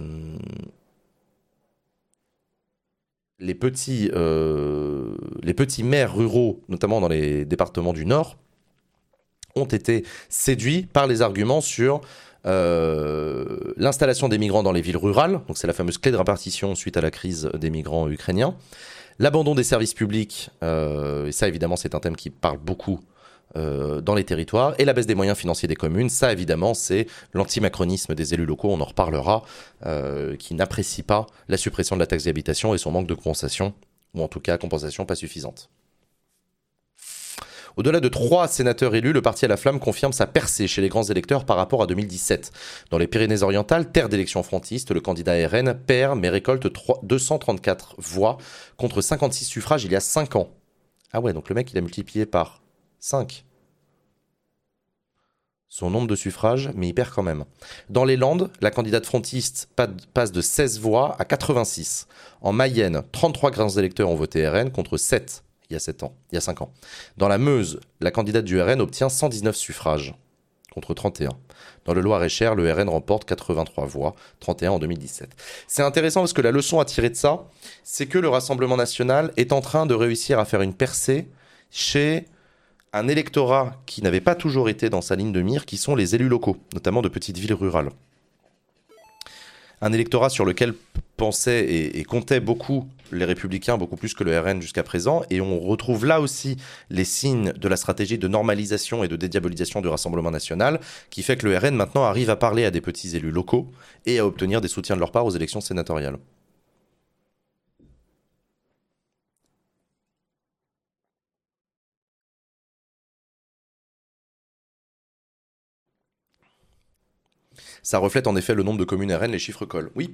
les petits, euh, les petits maires ruraux, notamment dans les départements du Nord, ont été séduits par les arguments sur Euh, l'installation des migrants dans les villes rurales, donc c'est la fameuse clé de répartition suite à la crise des migrants ukrainiens. L'abandon des services publics, euh, et ça évidemment c'est un thème qui parle beaucoup euh, dans les territoires, et la baisse des moyens financiers des communes, ça évidemment c'est l'antimacronisme des élus locaux, on en reparlera, euh, qui n'apprécie pas la suppression de la taxe d'habitation et son manque de compensation, ou en tout cas compensation pas suffisante. Au-delà de trois sénateurs élus, le parti à la flamme confirme sa percée chez les grands électeurs par rapport à deux mille dix-sept. Dans les Pyrénées-Orientales, terre d'élection frontiste, le candidat R N perd mais récolte deux cent trente-quatre voix contre cinquante-six suffrages il y a cinq ans. Ah ouais, donc le mec il a multiplié par cinq son nombre de suffrages, mais il perd quand même. Dans les Landes, la candidate frontiste passe de seize voix à quatre-vingt-six. En Mayenne, trente-trois grands électeurs ont voté R N contre sept. Il y a sept ans, il y a cinq ans. Dans la Meuse, la candidate du R N obtient cent dix-neuf suffrages, contre trente et un. Dans le Loir-et-Cher, le R N remporte quatre-vingt-trois voix, trente et un en deux mille dix-sept. C'est intéressant parce que la leçon à tirer de ça, c'est que le Rassemblement national est en train de réussir à faire une percée chez un électorat qui n'avait pas toujours été dans sa ligne de mire, qui sont les élus locaux, notamment de petites villes rurales. Un électorat sur lequel pensaient et, et comptaient beaucoup les Républicains, beaucoup plus que le R N jusqu'à présent, et on retrouve là aussi les signes de la stratégie de normalisation et de dédiabolisation du Rassemblement national, qui fait que le R N maintenant arrive à parler à des petits élus locaux et à obtenir des soutiens de leur part aux élections sénatoriales. Ça reflète en effet le nombre de communes R N, les chiffres collent. Oui.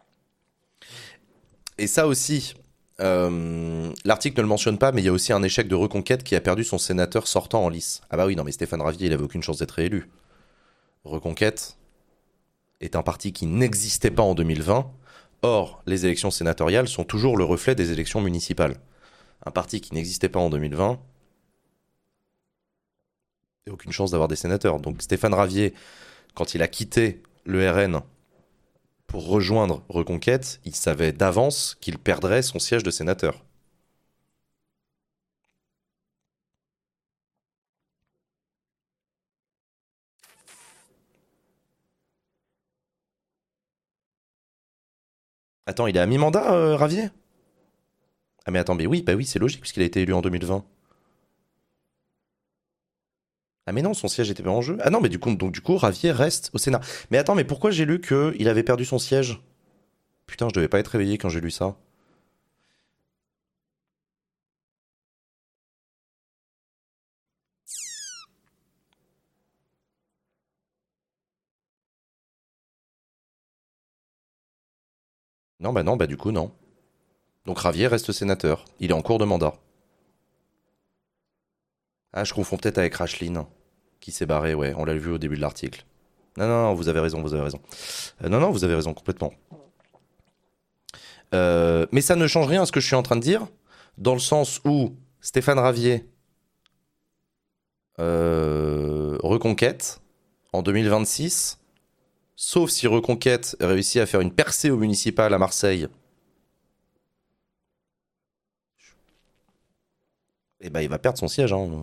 Et ça aussi, euh, l'article ne le mentionne pas, mais il y a aussi un échec de Reconquête qui a perdu son sénateur sortant en lice. Ah bah oui, non mais Stéphane Ravier, il avait aucune chance d'être réélu. Reconquête est un parti qui n'existait pas en deux mille vingt. Or, les élections sénatoriales sont toujours le reflet des élections municipales. Un parti qui n'existait pas en deux mille vingt n'a aucune chance d'avoir des sénateurs. Donc Stéphane Ravier, quand il a quitté le R N pour rejoindre Reconquête, il savait d'avance qu'il perdrait son siège de sénateur. Attends, il est à mi-mandat, euh, Ravier? Ah mais attends, mais oui, bah oui, c'est logique puisqu'il a été élu en deux mille vingt. Ah mais non, son siège était pas en jeu. Ah non, mais du coup, donc du coup, Ravier reste au Sénat. Mais attends, mais pourquoi j'ai lu qu'il avait perdu son siège? Putain, je devais pas être réveillé quand j'ai lu ça. Non, bah non, bah du coup, non. Donc Ravier reste sénateur. Il est en cours de mandat. Ah, je confonds peut-être avec Racheline, qui s'est barré, ouais, on l'a vu au début de l'article. Non, non, non, vous avez raison, vous avez raison. Euh, non, non, vous avez raison, complètement. Euh, mais ça ne change rien à ce que je suis en train de dire, dans le sens où Stéphane Ravier euh, reconquête en deux mille vingt-six, sauf si Reconquête réussit à faire une percée au municipal à Marseille, et eh ben il va perdre son siège. Hein.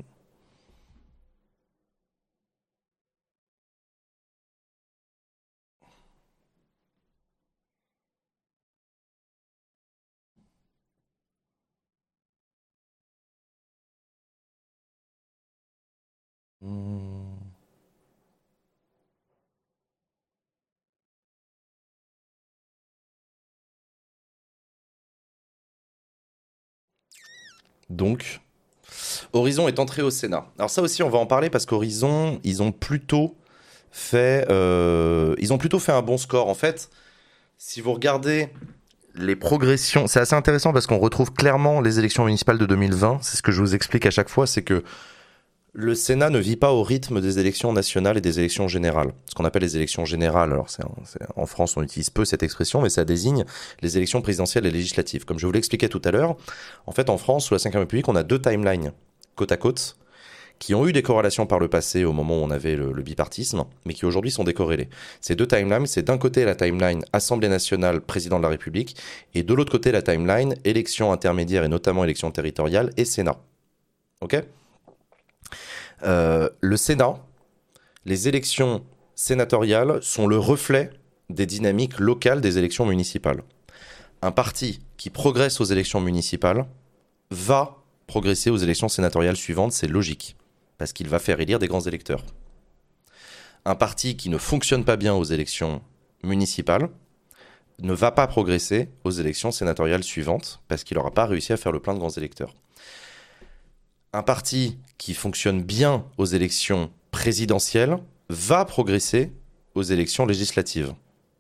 Hmm. Donc, Horizon est entré au Sénat. Alors ça aussi, on va en parler parce qu'Horizon, ils ont plutôt fait, euh, ils ont plutôt fait un bon score. En fait, si vous regardez les progressions, c'est assez intéressant parce qu'on retrouve clairement les élections municipales de deux mille vingt. C'est ce que je vous explique à chaque fois, c'est que le Sénat ne vit pas au rythme des élections nationales et des élections générales. Ce qu'on appelle les élections générales, alors c'est, c'est, en France on utilise peu cette expression, mais ça désigne les élections présidentielles et législatives. Comme je vous l'expliquais tout à l'heure, en fait en France, sous la cinquième République, on a deux timelines côte à côte qui ont eu des corrélations par le passé au moment où on avait le, le bipartisme, mais qui aujourd'hui sont décorrélées. Ces deux timelines, c'est d'un côté la timeline Assemblée nationale, président de la République, et de l'autre côté la timeline élections intermédiaires et notamment élections territoriales et Sénat. Ok ? Euh, le Sénat, les élections sénatoriales sont le reflet des dynamiques locales des élections municipales. Un parti qui progresse aux élections municipales va progresser aux élections sénatoriales suivantes, c'est logique, parce qu'il va faire élire des grands électeurs. Un parti qui ne fonctionne pas bien aux élections municipales ne va pas progresser aux élections sénatoriales suivantes, parce qu'il n'aura pas réussi à faire le plein de grands électeurs. Un parti qui fonctionne bien aux élections présidentielles va progresser aux élections législatives.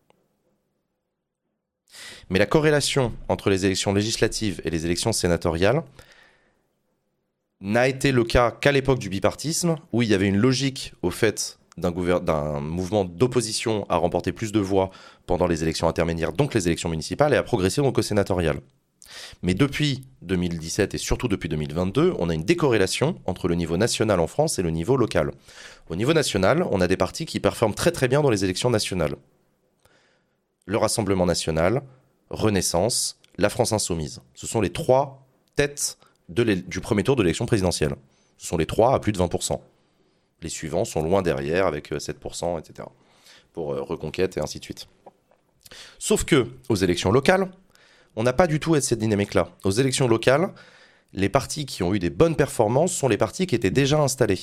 Mais la corrélation entre les élections législatives et les élections sénatoriales n'a été le cas qu'à l'époque du bipartisme, où il y avait une logique au fait d'un, gouver- d'un mouvement d'opposition à remporter plus de voix pendant les élections intermédiaires, donc les élections municipales, et à progresser donc aux sénatoriales. Mais depuis deux mille dix-sept et surtout depuis deux mille vingt-deux, on a une décorrélation entre le niveau national en France et le niveau local. Au niveau national, on a des partis qui performent très très bien dans les élections nationales. Le Rassemblement national, Renaissance, la France insoumise. Ce sont les trois têtes de du premier tour de l'élection présidentielle. Ce sont les trois à plus de vingt pour cent. Les suivants sont loin derrière avec sept pour cent, et cetera. Pour euh, Reconquête et ainsi de suite. Sauf que, aux élections locales, on n'a pas du tout cette dynamique-là. Aux élections locales, les partis qui ont eu des bonnes performances sont les partis qui étaient déjà installés.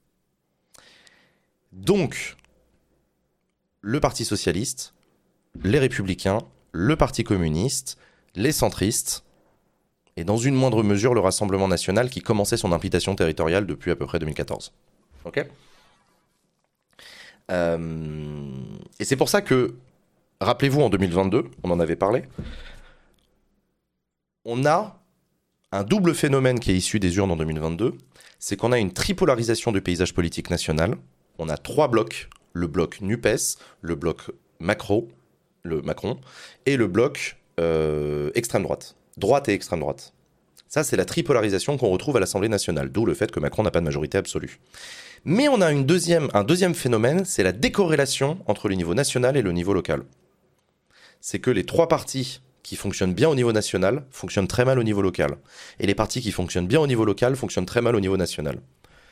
Donc, le Parti socialiste, les Républicains, le Parti communiste, les centristes, et dans une moindre mesure le Rassemblement national qui commençait son implication territoriale depuis à peu près deux mille quatorze. Ok ? euh... Et c'est pour ça que, rappelez-vous, en deux mille vingt-deux, on en avait parlé, on a un double phénomène qui est issu des urnes en deux mille vingt-deux, c'est qu'on a une tripolarisation du paysage politique national. On a trois blocs, le bloc NUPES, le bloc Macron, le Macron, et le bloc euh, extrême droite, droite et extrême droite. Ça, c'est la tripolarisation qu'on retrouve à l'Assemblée nationale, d'où le fait que Macron n'a pas de majorité absolue. Mais on a une deuxième, un deuxième phénomène, c'est la décorrélation entre le niveau national et le niveau local. C'est que les trois partis qui fonctionnent bien au niveau national fonctionnent très mal au niveau local. Et les partis qui fonctionnent bien au niveau local fonctionnent très mal au niveau national.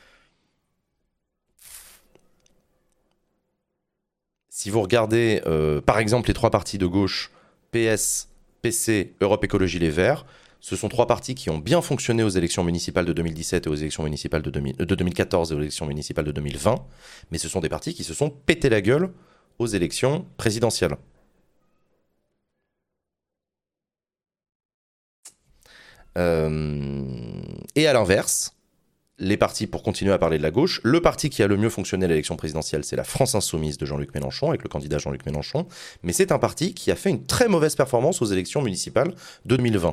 Si vous regardez, euh, par exemple, les trois partis de gauche, P S, P C, Europe Écologie Les Verts, ce sont trois partis qui ont bien fonctionné aux élections municipales de deux mille dix-sept et aux élections municipales de, deux mille, de deux mille quatorze et aux élections municipales de deux mille vingt, mais ce sont des partis qui se sont pété la gueule aux élections présidentielles. Euh, et à l'inverse, les partis, pour continuer à parler de la gauche, le parti qui a le mieux fonctionné à l'élection présidentielle, c'est la France Insoumise de Jean-Luc Mélenchon, avec le candidat Jean-Luc Mélenchon, mais c'est un parti qui a fait une très mauvaise performance aux élections municipales de deux mille vingt.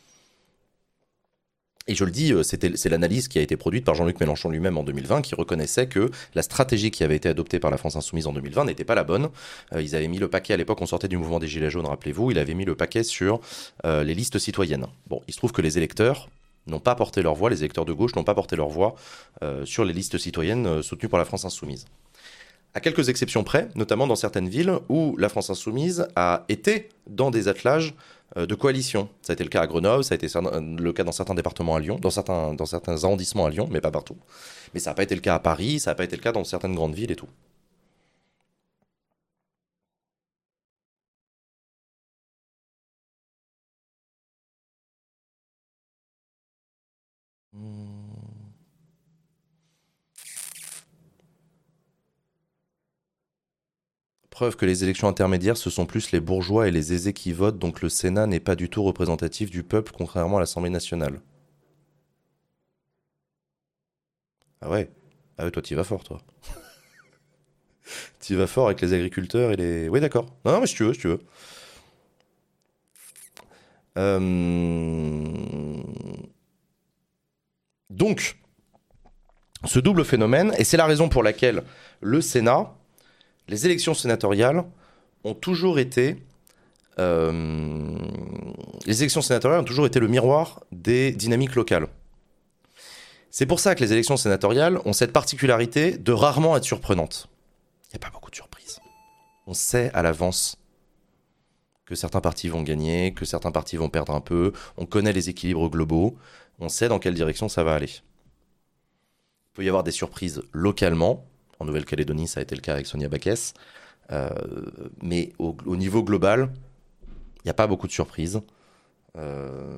Et je le dis, c'était, c'est l'analyse qui a été produite par Jean-Luc Mélenchon lui-même en deux mille vingt, qui reconnaissait que la stratégie qui avait été adoptée par la France Insoumise en deux mille vingt n'était pas la bonne. Euh, ils avaient mis le paquet, à l'époque on sortait du mouvement des Gilets jaunes, rappelez-vous, il avait mis le paquet sur euh, les listes citoyennes. Bon, il se trouve que les électeurs n'ont pas porté leur voix, les électeurs de gauche n'ont pas porté leur voix euh, sur les listes citoyennes euh, soutenues par la France Insoumise. À quelques exceptions près, notamment dans certaines villes où la France Insoumise a été dans des attelages euh, de coalition. Ça a été le cas à Grenoble, ça a été le cas dans certains départements à Lyon, dans certains, dans certains arrondissements à Lyon, mais pas partout. Mais ça n'a pas été le cas à Paris, ça n'a pas été le cas dans certaines grandes villes et tout. Preuve que les élections intermédiaires, ce sont plus les bourgeois et les aisés qui votent, donc le Sénat n'est pas du tout représentatif du peuple, contrairement à l'Assemblée nationale. Ah ouais. Ah ouais, toi, t'y vas fort, toi. T'y vas fort avec les agriculteurs et les... Oui, d'accord. Non, non, mais si tu veux, si tu veux. Euh... Donc, ce double phénomène, et c'est la raison pour laquelle le Sénat, les élections sénatoriales ont toujours été... Euh... Les élections sénatoriales ont toujours été le miroir des dynamiques locales. C'est pour ça que les élections sénatoriales ont cette particularité de rarement être surprenantes. Il n'y a pas beaucoup de surprises. On sait à l'avance que certains partis vont gagner, que certains partis vont perdre un peu. On connaît les équilibres globaux. On sait dans quelle direction ça va aller. Il peut y avoir des surprises localement. En Nouvelle-Calédonie, ça a été le cas avec Sonia Backes. Euh, mais au, au niveau global, il n'y a pas beaucoup de surprises. Euh,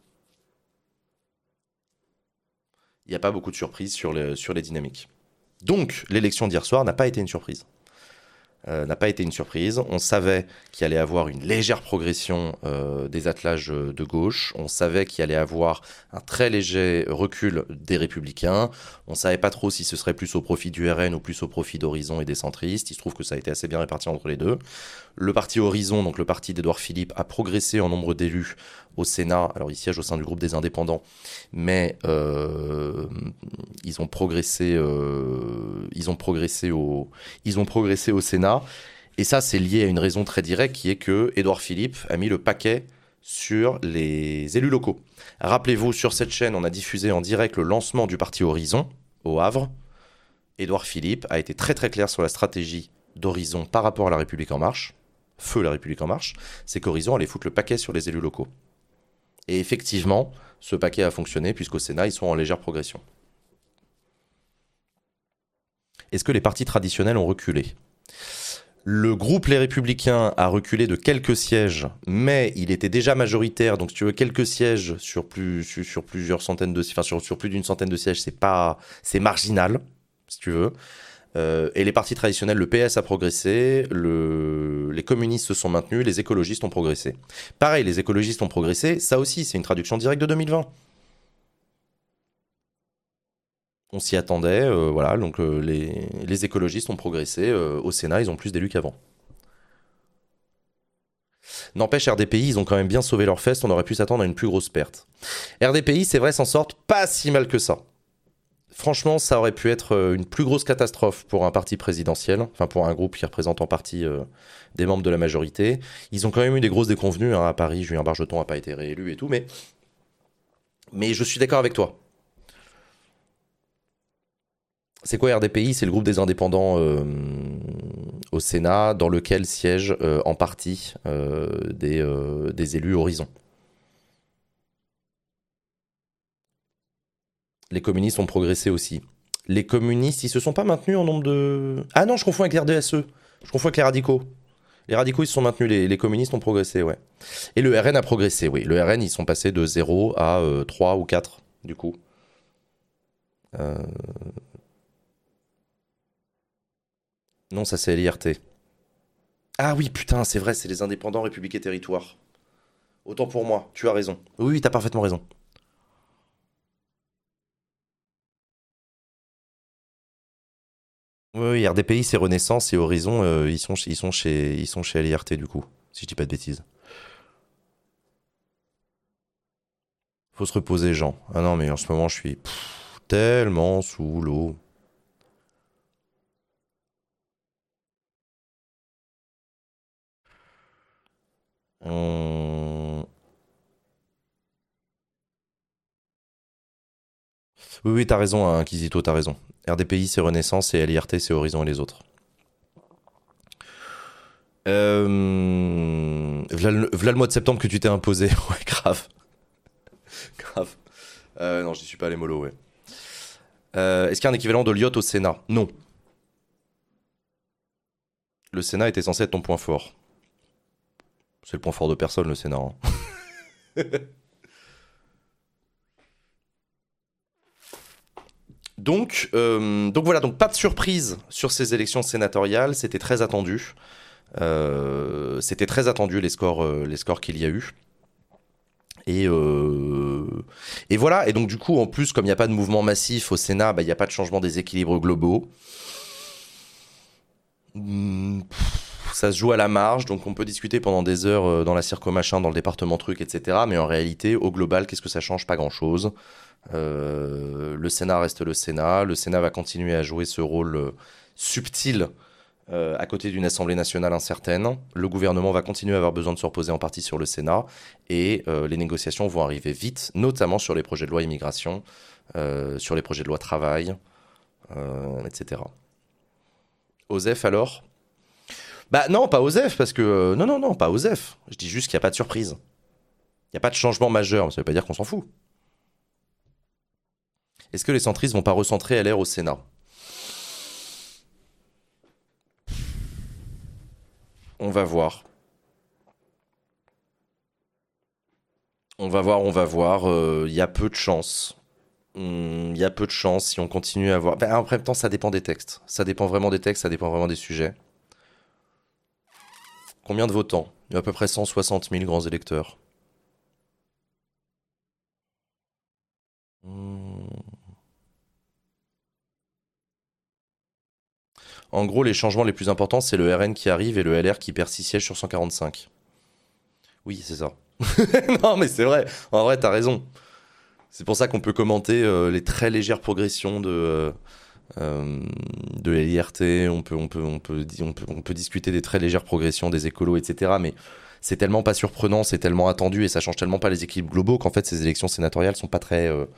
Il n'y a pas beaucoup de surprises sur les, sur les dynamiques. Donc, l'élection d'hier soir n'a pas été une surprise. Euh, n'a pas été une surprise. On savait qu'il allait avoir une légère progression euh, des attelages de gauche. On savait qu'il allait avoir un très léger recul des Républicains. On ne savait pas trop si ce serait plus au profit du R N ou plus au profit d'Horizon et des centristes. Il se trouve que ça a été assez bien réparti entre les deux. Le parti Horizon, donc le parti d'Édouard Philippe, a progressé en nombre d'élus au Sénat. Alors, il siège au sein du groupe des Indépendants, mais euh, ils ont progressé, euh, ils ont progressé au, ils ont progressé au Sénat. Et ça, c'est lié à une raison très directe, qui est que Édouard Philippe a mis le paquet sur les élus locaux. Rappelez-vous, sur cette chaîne, on a diffusé en direct le lancement du parti Horizon au Havre. Édouard Philippe a été très très clair sur la stratégie d'Horizon par rapport à la République en marche. Feu la République en marche, c'est qu'Horizon allait foutre le paquet sur les élus locaux. Et effectivement, ce paquet a fonctionné puisqu'au Sénat, ils sont en légère progression. Est-ce que les partis traditionnels ont reculé ? Le groupe Les Républicains a reculé de quelques sièges, mais il était déjà majoritaire, donc si tu veux quelques sièges sur, plus, sur, sur plusieurs centaines de, enfin sur, sur plus d'une centaine de sièges, c'est pas, c'est marginal, si tu veux. Euh, et les partis traditionnels, le P S a progressé, le... les communistes se sont maintenus, les écologistes ont progressé. Pareil, les écologistes ont progressé, ça aussi, c'est une traduction directe de deux mille vingt. On s'y attendait, euh, voilà, donc euh, les, les écologistes ont progressé, euh, au Sénat, ils ont plus d'élus qu'avant. N'empêche, R D P I, ils ont quand même bien sauvé leur feste, on aurait pu s'attendre à une plus grosse perte. R D P I, c'est vrai, s'en sortent pas si mal que ça. Franchement, ça aurait pu être une plus grosse catastrophe pour un parti présidentiel, enfin pour un groupe qui représente en partie euh, des membres de la majorité. Ils ont quand même eu des grosses déconvenues, hein, à Paris, Julien Bargeton n'a pas été réélu et tout, mais, mais je suis d'accord avec toi. C'est quoi R D P I ? C'est le groupe des indépendants euh, au Sénat, dans lequel siègent euh, en partie euh, des, euh, des élus Horizon. Les communistes ont progressé aussi. Les communistes, ils se sont pas maintenus en nombre de... Ah non, je confonds avec les R D S E. Je confonds avec les radicaux. Les radicaux, ils se sont maintenus, les, les communistes ont progressé, ouais. Et le R N a progressé, oui. Le R N, ils sont passés de zéro à euh, trois ou quatre, du coup. Euh... Non, ça c'est L I R T. Ah oui, putain, c'est vrai, c'est les indépendants République et Territoire. Autant pour moi, tu as raison. Oui, oui, t'as parfaitement raison. Oui, oui, R D P I, c'est Renaissance et Horizon, euh, ils, sont, ils, sont chez, ils sont chez L I R T, du coup, si je dis pas de bêtises. Faut se reposer, Jean. Ah non, mais en ce moment, je suis pff, tellement sous l'eau. Hum, Oui, oui, t'as raison, hein, Inquisito, t'as raison. R D P I, c'est Renaissance et L I R T, c'est Horizon et les autres. Euh... V'là le, v'là le mois de septembre que tu t'es imposé. Ouais, grave. Grave. Euh, non, je n'y suis pas les mollo, ouais. Euh, Est-ce qu'il y a un équivalent de l'I O T au Sénat ? Non. Le Sénat était censé être ton point fort. C'est le point fort de personne, le Sénat. Hein. Donc, euh, donc voilà, donc pas de surprise sur ces élections sénatoriales, c'était très attendu. Euh, c'était très attendu les scores, euh, les scores qu'il y a eu. Et, euh, et voilà, et donc du coup, en plus, comme il n'y a pas de mouvement massif au Sénat, bah, il n'y a pas de changement des équilibres globaux. Hmm, pff, ça se joue à la marge, donc on peut discuter pendant des heures euh, dans la circo machin, dans le département truc, et cetera. Mais en réalité, au global, qu'est-ce que ça change ? Pas grand-chose. Euh, le Sénat reste le Sénat. Le Sénat va continuer à jouer ce rôle euh, subtil euh, à côté d'une Assemblée nationale incertaine. Le gouvernement va continuer à avoir besoin de se reposer en partie sur le Sénat. Et euh, les négociations vont arriver vite, notamment sur les projets de loi immigration, euh, sur les projets de loi travail, euh, et cetera. OSEF alors ? Bah non, pas OSEF, parce que... euh, non, non, non, pas OSEF. Je dis juste qu'il n'y a pas de surprise. Il n'y a pas de changement majeur, ça ne veut pas dire qu'on s'en fout. Est-ce que les centristes vont pas recentrer L R au Sénat ? On va voir. On va voir, on va voir. euh, Il y a peu de chance. Hmm, Il y a peu de chance si on continue à voir. Ben, en même temps, ça dépend des textes. Ça dépend vraiment des textes, ça dépend vraiment des sujets. Combien de votants? Il y a à peu près cent soixante mille grands électeurs. Hmm. En gros, les changements les plus importants, c'est le R N qui arrive et le L R qui perd six sièges sur cent quarante-cinq. Oui, c'est ça. Non, mais c'est vrai. En vrai, t'as raison. C'est pour ça qu'on peut commenter euh, les très légères progressions de, euh, euh, de l'I R T. On peut, on, peut, on, peut, on, peut, on peut discuter des très légères progressions des écolos, et cetera. Mais c'est tellement pas surprenant, c'est tellement attendu et ça change tellement pas les équilibres globaux qu'en fait, ces élections sénatoriales sont pas très. euh,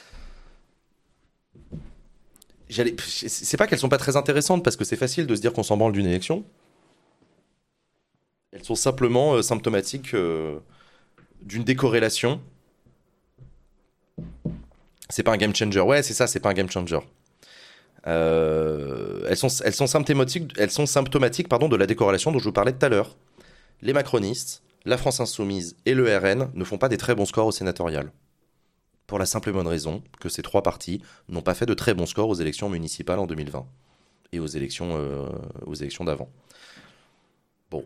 j'allais- C'est pas qu'elles sont pas très intéressantes parce que c'est facile de se dire qu'on s'en branle d'une élection. Elles sont simplement euh, symptomatiques euh, d'une décorrélation. C'est pas un game changer. Ouais, c'est ça, c'est pas un game changer. Euh, elles sont, elles sont symptomatiques, elles sont symptomatiques pardon, de la décorrélation dont je vous parlais tout à l'heure. Les macronistes, la France insoumise et le R N ne font pas des très bons scores au sénatorial. Pour la simple et bonne raison que ces trois partis n'ont pas fait de très bons scores aux élections municipales en deux mille vingt et aux élections, euh, aux élections d'avant. Bon.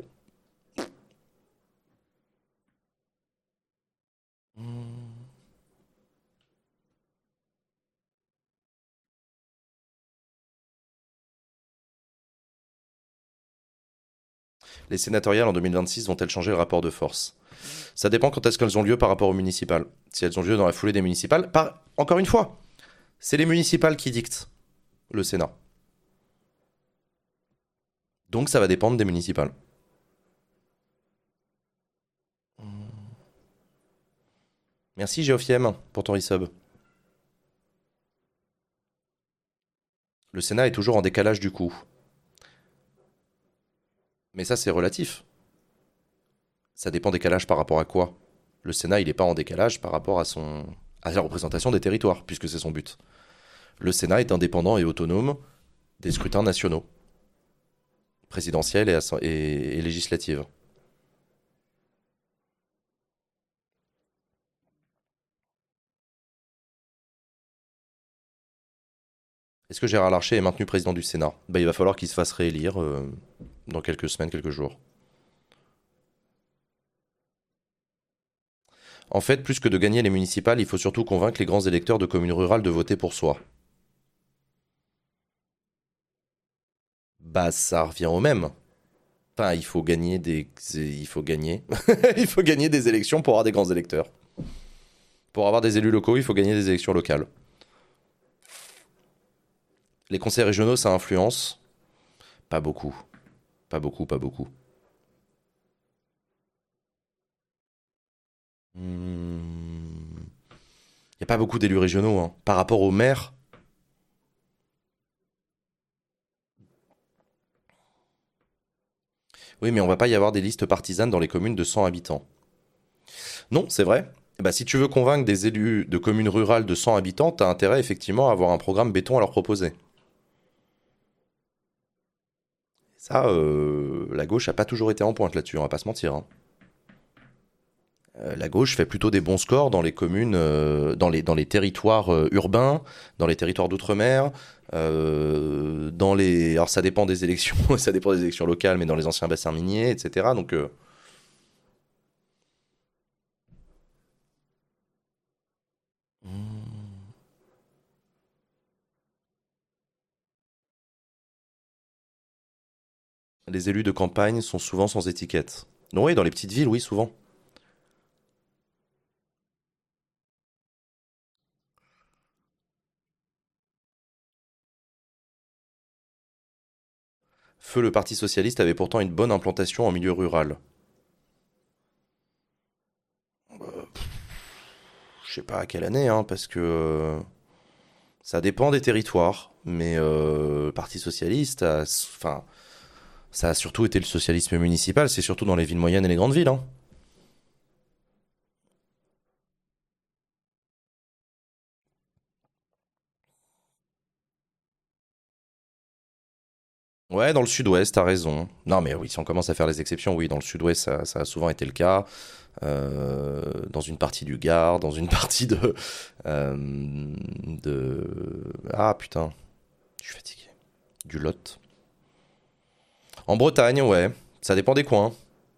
Hmm. Les sénatoriales en deux mille vingt-six vont-elles changer le rapport de force? Ça dépend quand est-ce qu'elles ont lieu par rapport aux municipales. Si elles ont lieu dans la foulée des municipales, par... encore une fois, c'est les municipales qui dictent le Sénat. Donc ça va dépendre des municipales. Merci Géofiem pour ton resub. Le Sénat est toujours en décalage du coup. Mais ça c'est relatif. Ça dépend décalage par rapport à quoi? Le Sénat il n'est pas en décalage par rapport à, son... à la représentation des territoires, puisque c'est son but. Le Sénat est indépendant et autonome des scrutins nationaux, présidentiels et, asso- et... et législatifs. Est-ce que Gérard Larcher est maintenu président du Sénat? Bah, il va falloir qu'il se fasse réélire euh, dans quelques semaines, quelques jours. En fait, plus que de gagner les municipales, il faut surtout convaincre les grands électeurs de communes rurales de voter pour soi. Bah, ça revient au même. Enfin, il faut gagner des, il faut gagner, il faut gagner des élections pour avoir des grands électeurs. Pour avoir des élus locaux, il faut gagner des élections locales. Les conseils régionaux, ça influence. Pas beaucoup, pas beaucoup, pas beaucoup. Hmm. Il n'y a pas beaucoup d'élus régionaux, hein. Par rapport aux maires. Oui, mais on va pas y avoir des listes partisanes dans les communes de cent habitants. Non, c'est vrai. Bah, si tu veux convaincre des élus de communes rurales de cent habitants, t'as intérêt effectivement à avoir un programme béton à leur proposer. Ça, euh, la gauche a pas toujours été en pointe là-dessus, on va pas se mentir, hein. Euh, la gauche fait plutôt des bons scores dans les communes, euh, dans les, dans les territoires euh, urbains, dans les territoires d'outre-mer, euh, dans les... Alors ça dépend des élections, ça dépend des élections locales, mais dans les anciens bassins miniers, et cetera. Donc euh, hmm, les élus de campagne sont souvent sans étiquette. Non, oui, dans les petites villes, oui, souvent. Feu, le Parti socialiste avait pourtant une bonne implantation en milieu rural. Je sais pas à quelle année, hein, parce que euh, ça dépend des territoires. Mais euh, le Parti socialiste, a- enfin, ça a surtout été le socialisme municipal, c'est surtout dans les villes moyennes et les grandes villes, hein. Ouais, dans le sud-ouest, t'as raison. Non, mais oui, si on commence à faire les exceptions, oui, dans le sud-ouest, ça, ça a souvent été le cas. Euh, dans une partie du Gard, dans une partie de, euh, de... Ah, putain, je suis fatigué. Du Lot. En Bretagne, ouais, ça dépend des coins.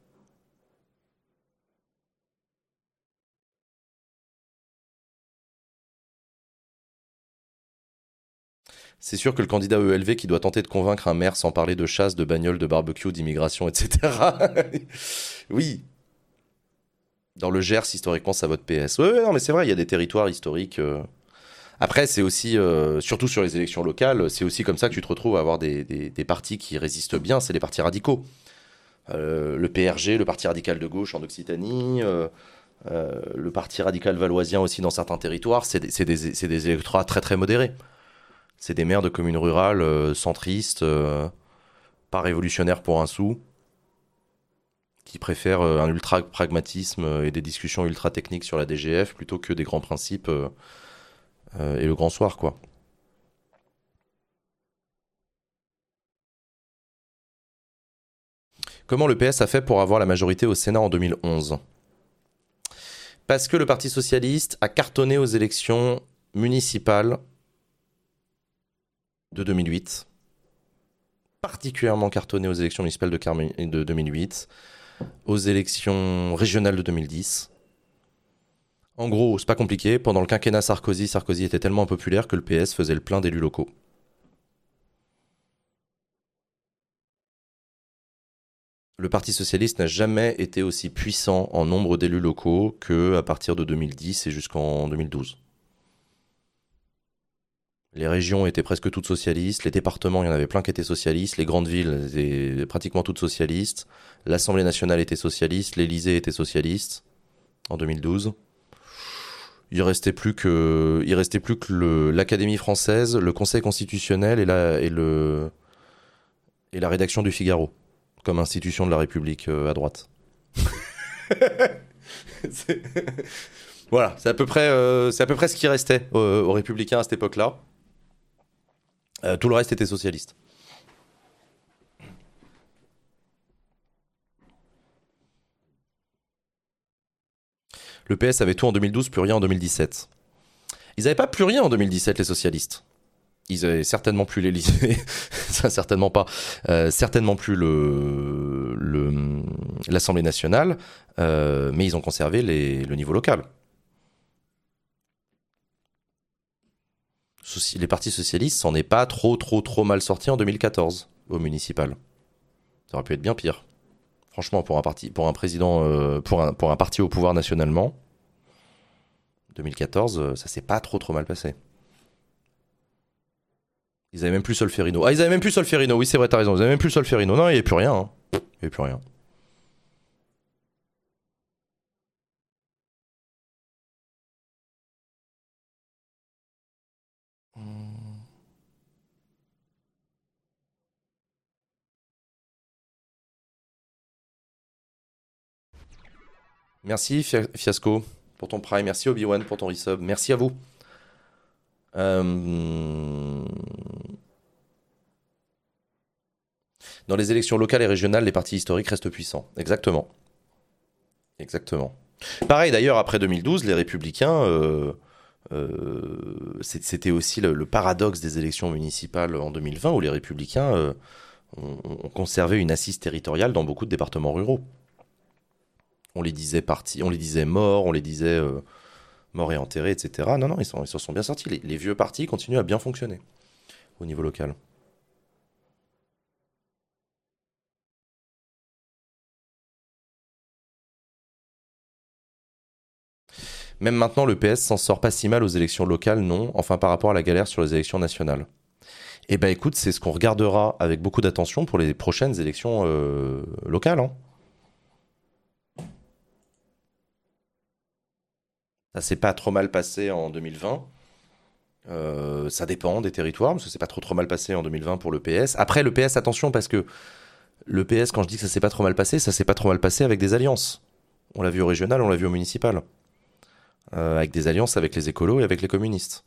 C'est sûr que le candidat E L V qui doit tenter de convaincre un maire sans parler de chasse, de bagnole, de barbecue, d'immigration, et cetera. Oui, dans le Gers, historiquement, ça vote P S. Ouais, ouais, non, mais c'est vrai, il y a des territoires historiques. euh. Après, c'est aussi, euh, surtout sur les élections locales, c'est aussi comme ça que tu te retrouves à avoir des, des- des partis qui résistent bien, c'est les partis radicaux. Euh, le P R G, le Parti radical de gauche en Occitanie, euh, euh, le Parti radical valoisien aussi dans certains territoires, c'est des, c'est des, c'est des électorats très très modérés. C'est des maires de communes rurales euh, centristes, euh, pas révolutionnaires pour un sou, qui préfèrent euh, un ultra pragmatisme euh, et des discussions ultra techniques sur la D G F plutôt que des grands principes euh, euh, et le grand soir, quoi. Comment le P S a fait pour avoir la majorité au Sénat en deux mille onze? Parce que le Parti socialiste a cartonné aux élections municipales de deux mille huit, particulièrement cartonné aux élections municipales de, Carmi- de deux mille huit, aux élections régionales de deux mille dix. En gros, c'est pas compliqué, pendant le quinquennat Sarkozy, Sarkozy était tellement impopulaire que le P S faisait le plein d'élus locaux. Le Parti socialiste n'a jamais été aussi puissant en nombre d'élus locaux que à partir de deux mille dix et jusqu'en deux mille douze. Les régions étaient presque toutes socialistes, les départements, il y en avait plein qui étaient socialistes, les grandes villes étaient pratiquement toutes socialistes, l'Assemblée nationale était socialiste, l'Élysée était socialiste en deux mille douze. Il restait plus que, il restait plus que le- l'Académie française, le Conseil constitutionnel et la, et le, et la rédaction du Figaro comme institution de la République euh, à droite. C'est- Voilà, c'est à peu près, euh, c'est à peu près ce qui restait euh, aux Républicains à cette époque-là. Euh, tout le reste était socialiste. Le P S avait tout en deux mille douze, plus rien en deux mille dix-sept. Ils n'avaient pas plus rien en deux mille dix-sept, les socialistes. Ils avaient certainement plus l'Élysée, ça certainement pas, euh, certainement plus le, le- l'Assemblée nationale, euh, mais ils ont conservé les- le niveau local. Soci- les partis socialistes s'en est pas trop trop trop mal sortis en deux mille quatorze au municipal. Ça aurait pu être bien pire. Franchement, pour un parti, pour un président, euh, pour un pour un parti au pouvoir nationalement, deux mille quatorze, euh, ça s'est pas trop trop mal passé. Ils avaient même plus Solferino. Ah, ils avaient même plus Solferino. Oui, c'est vrai, t'as raison. Ils avaient même plus Solferino. Non, il n'y avait plus rien. hein. Il n'y avait plus rien. Merci Fiasco pour ton prime. Merci Obi-Wan pour ton resub. Merci à vous. Euh, Dans les élections locales et régionales, les partis historiques restent puissants. Exactement. Exactement. Pareil d'ailleurs, après deux mille douze, les Républicains, euh, euh, c'était aussi le, le paradoxe des élections municipales en deux mille vingt où les Républicains euh, ont, ont conservé une assise territoriale dans beaucoup de départements ruraux. On les disait partis, on les disait morts, on les disait euh, morts et enterrés, et cetera. Non, non, ils s'en ils sont bien sortis. Les, les vieux partis continuent à bien fonctionner au niveau local. Même maintenant, le P S s'en sort pas si mal aux élections locales, non, enfin par rapport à la galère sur les élections nationales. Eh ben écoute, c'est ce qu'on regardera avec beaucoup d'attention pour les prochaines élections euh, locales. hein. Ça s'est pas trop mal passé en deux mille vingt. Euh, ça dépend des territoires, parce que c'est pas trop trop mal passé en deux mille vingt pour le P S. Après, le P S, attention, parce que le P S, quand je dis que ça s'est pas trop mal passé, ça s'est pas trop mal passé avec des alliances. On l'a vu au régional, on l'a vu au municipal. Euh, avec des alliances avec les écolos et avec les communistes.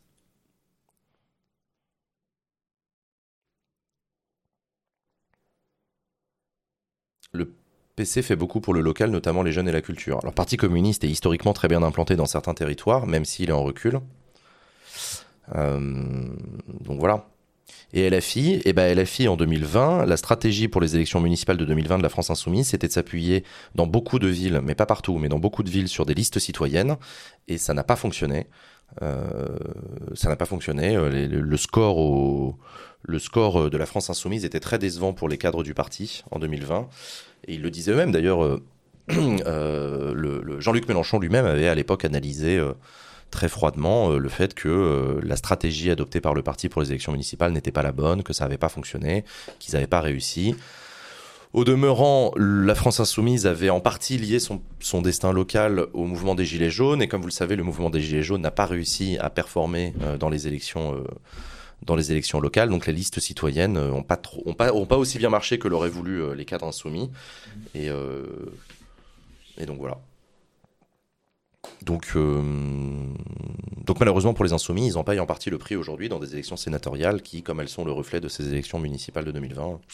Le P C fait beaucoup pour le local, notamment les jeunes et la culture. Alors, le Parti communiste est historiquement très bien implanté dans certains territoires, même s'il est en recul. Euh, donc voilà. Et L F I, eh ben L F I en deux mille vingt, la stratégie pour les élections municipales de deux mille vingt de la France Insoumise, c'était de s'appuyer dans beaucoup de villes, mais pas partout, mais dans beaucoup de villes sur des listes citoyennes, et ça n'a pas fonctionné. Euh, ça n'a pas fonctionné. Le, le score au, le score de la France Insoumise était très décevant pour les cadres du parti en deux mille vingt, et ils le disaient eux-mêmes d'ailleurs. Euh, euh, le, le Jean-Luc Mélenchon lui-même avait à l'époque analysé euh, très froidement euh, le fait que euh, la stratégie adoptée par le parti pour les élections municipales n'était pas la bonne, que ça n'avait pas fonctionné, qu'ils n'avaient pas réussi. Au demeurant, la France Insoumise avait en partie lié son, son destin local au mouvement des Gilets jaunes, et comme vous le savez, le mouvement des Gilets jaunes n'a pas réussi à performer euh, dans les élections euh, dans les élections locales, donc les listes citoyennes n'ont euh, pas, trop, ont pas, ont pas aussi bien marché que l'auraient voulu euh, les cadres insoumis, et, euh, et donc voilà. Donc, euh, donc malheureusement pour les insoumis, ils en payent en partie le prix aujourd'hui dans des élections sénatoriales qui, comme elles sont le reflet de ces élections municipales de deux mille vingt.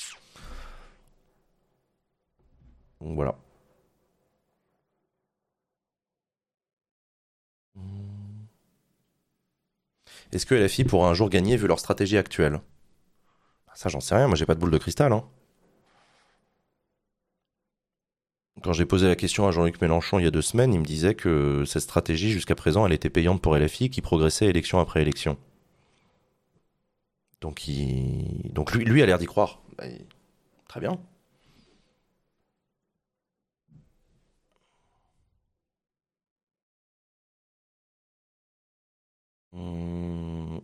Donc voilà. Est-ce que L F I pourra un jour gagner vu leur stratégie actuelle? Ça, j'en sais rien, moi j'ai pas de boule de cristal. Hein. Quand j'ai posé la question à Jean-Luc Mélenchon il y a deux semaines, il me disait que cette stratégie, jusqu'à présent, elle était payante pour L F I, qui progressait élection après élection. Donc, il... Donc lui, lui a l'air d'y croire. Bah, il- Très bien. Hum,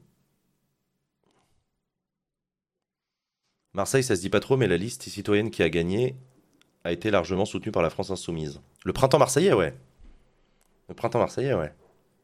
Marseille, ça se dit pas trop, mais la liste citoyenne qui a gagné a été largement soutenue par la France Insoumise. Le printemps marseillais, ouais. Le printemps marseillais, ouais.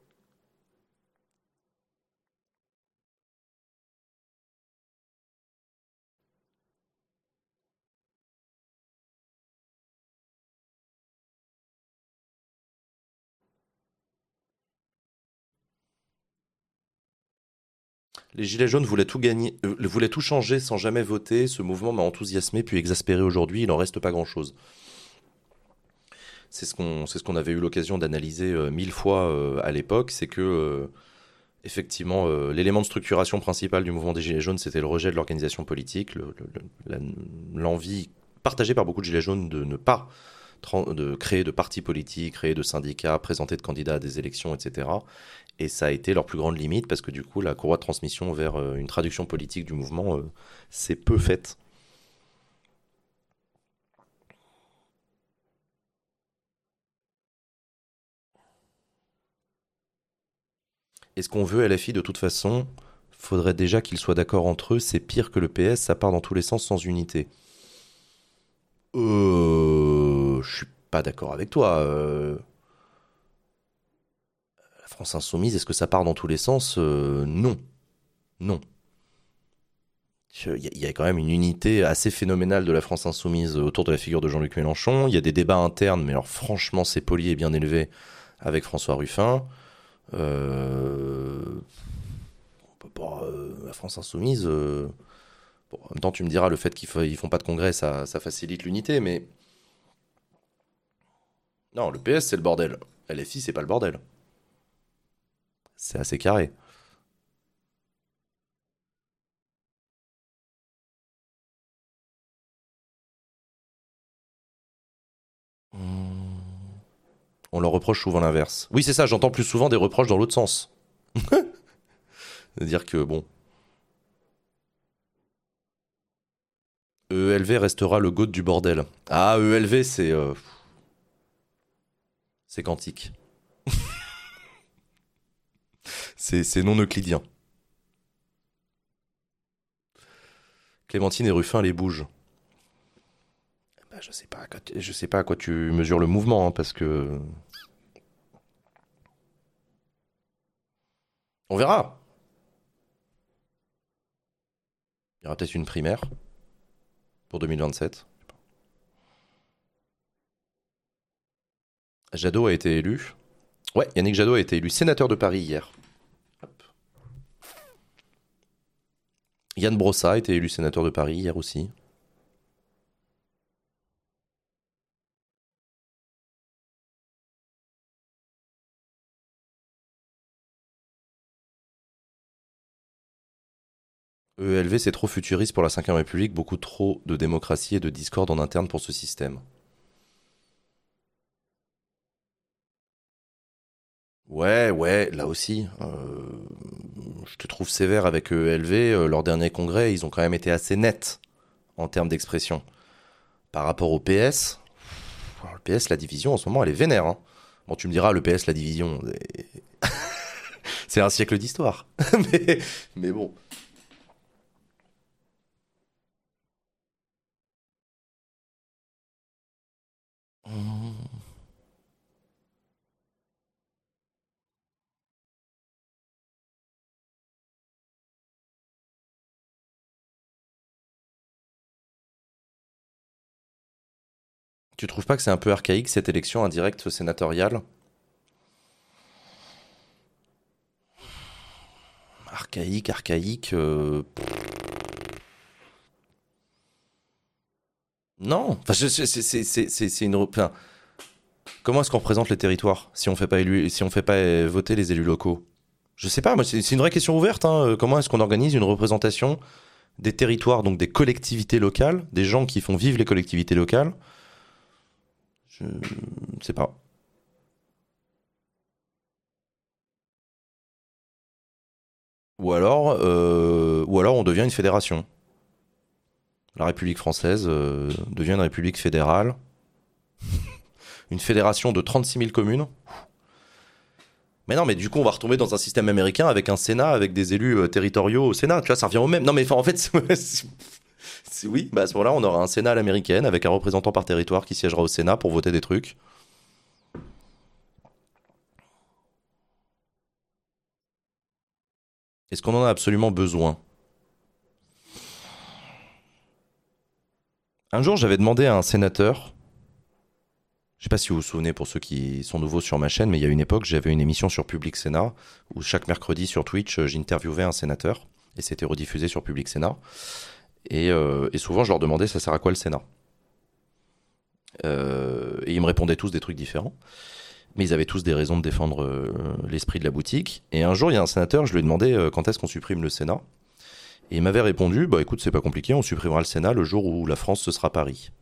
Les Gilets jaunes voulaient tout gagner, euh, voulaient tout changer sans jamais voter. Ce mouvement m'a enthousiasmé puis exaspéré aujourd'hui. Il en reste pas grand-chose. C'est ce qu'on, c'est ce qu'on avait eu l'occasion d'analyser euh, mille fois euh, à l'époque. C'est que euh, effectivement, euh, l'élément de structuration principal du mouvement des Gilets jaunes, c'était le rejet de l'organisation politique, le- le- le- la- l'envie partagée par beaucoup de Gilets jaunes de ne pas tran- de créer de partis politiques, créer de syndicats, présenter de candidats à des élections, et cetera. Et ça a été leur plus grande limite parce que du coup, la courroie de transmission vers euh, une traduction politique du mouvement euh, s'est peu faite. Et ce qu'on veut L F I de toute façon, faudrait déjà qu'ils soient d'accord entre eux. C'est pire que le P S, ça part dans tous les sens sans unité. Euh, je suis pas d'accord avec toi. euh, la France insoumise, est-ce que ça part dans tous les sens? Euh, Non, non. Il y, a- il y a quand même une unité assez phénoménale de la France insoumise autour de la figure de Jean-Luc Mélenchon. Il y a des débats internes, mais alors franchement, c'est poli et bien élevé avec François Ruffin. Euh, on peut pas, euh, la France insoumise. euh, bon, en même temps, tu me diras, le fait qu'ils fa- ils font pas de congrès, ça, ça facilite l'unité, mais non, le P S, c'est le bordel. L F I, c'est pas le bordel. C'est assez carré. Hmm. On leur reproche souvent l'inverse. Oui, c'est ça, j'entends plus souvent des reproches dans l'autre sens. C'est-à-dire que, bon, E L V restera le goat du bordel. Ah, E L V, c'est euh, c'est quantique. C'est c'est non euclidien. Clémentine et Ruffin les bougent. Bah, je sais pas, à quoi tu- je sais pas à quoi tu mesures le mouvement, hein, parce que on verra. Il y aura peut-être une primaire pour deux mille vingt-sept. Jadot a été élu. Ouais, Yannick Jadot a été élu sénateur de Paris hier. Hop. Yann Brossa a été élu sénateur de Paris hier aussi. E L V, c'est trop futuriste pour la cinquième République, beaucoup trop de démocratie et de discorde en interne pour ce système. Ouais, ouais, là aussi. euh, je te trouve sévère avec E L V. euh, leur dernier congrès, ils ont quand même été assez nets en termes d'expression. Par rapport au P S, alors, le P S, la division, en ce moment, elle est vénère. Hein. Bon, tu me diras, le P S, la division, c'est un siècle d'histoire. mais, mais bon. Mmh. Tu trouves pas que c'est un peu archaïque cette élection indirecte sénatoriale? Archaïque, archaïque. euh, Non. Enfin, je- je- c'est c'est- c'est- c'est- c'est une. Enfin, comment est-ce qu'on représente les territoires si on fait pas élu, si on fait pas euh, voter les élus locaux? Je sais pas. Moi, c'est c'est une vraie question ouverte. Hein. Euh, Comment est-ce qu'on organise une représentation des territoires, donc des collectivités locales, des gens qui font vivre les collectivités locales? Je ne sais pas. Ou alors, euh, ou alors on devient une fédération. La République française euh, devient une république fédérale, une fédération de trente-six mille communes. Mais non, mais du coup, on va retomber dans un système américain avec un Sénat, avec des élus euh, territoriaux au Sénat. Tu vois, ça revient au même. Non, mais enfin, en fait, c'est- c'est- oui, bah à ce moment-là, on aura un Sénat à l'américaine avec un représentant par territoire qui siégera au Sénat pour voter des trucs. Est-ce qu'on en a absolument besoin? Un jour, j'avais demandé à un sénateur. Je sais pas si vous vous souvenez pour ceux qui sont nouveaux sur ma chaîne, mais il y a une époque, j'avais une émission sur Public Sénat où chaque mercredi sur Twitch, euh, j'interviewais un sénateur et c'était rediffusé sur Public Sénat. Et, euh, et souvent, je leur demandais ça sert à quoi le Sénat. Euh, et ils me répondaient tous des trucs différents. Mais ils avaient tous des raisons de défendre euh, l'esprit de la boutique. Et un jour, il y a un sénateur, je lui ai demandé euh, quand est-ce qu'on supprime le Sénat. Et il m'avait répondu, bah écoute, c'est pas compliqué, on supprimera le Sénat le jour où la France ce sera Paris.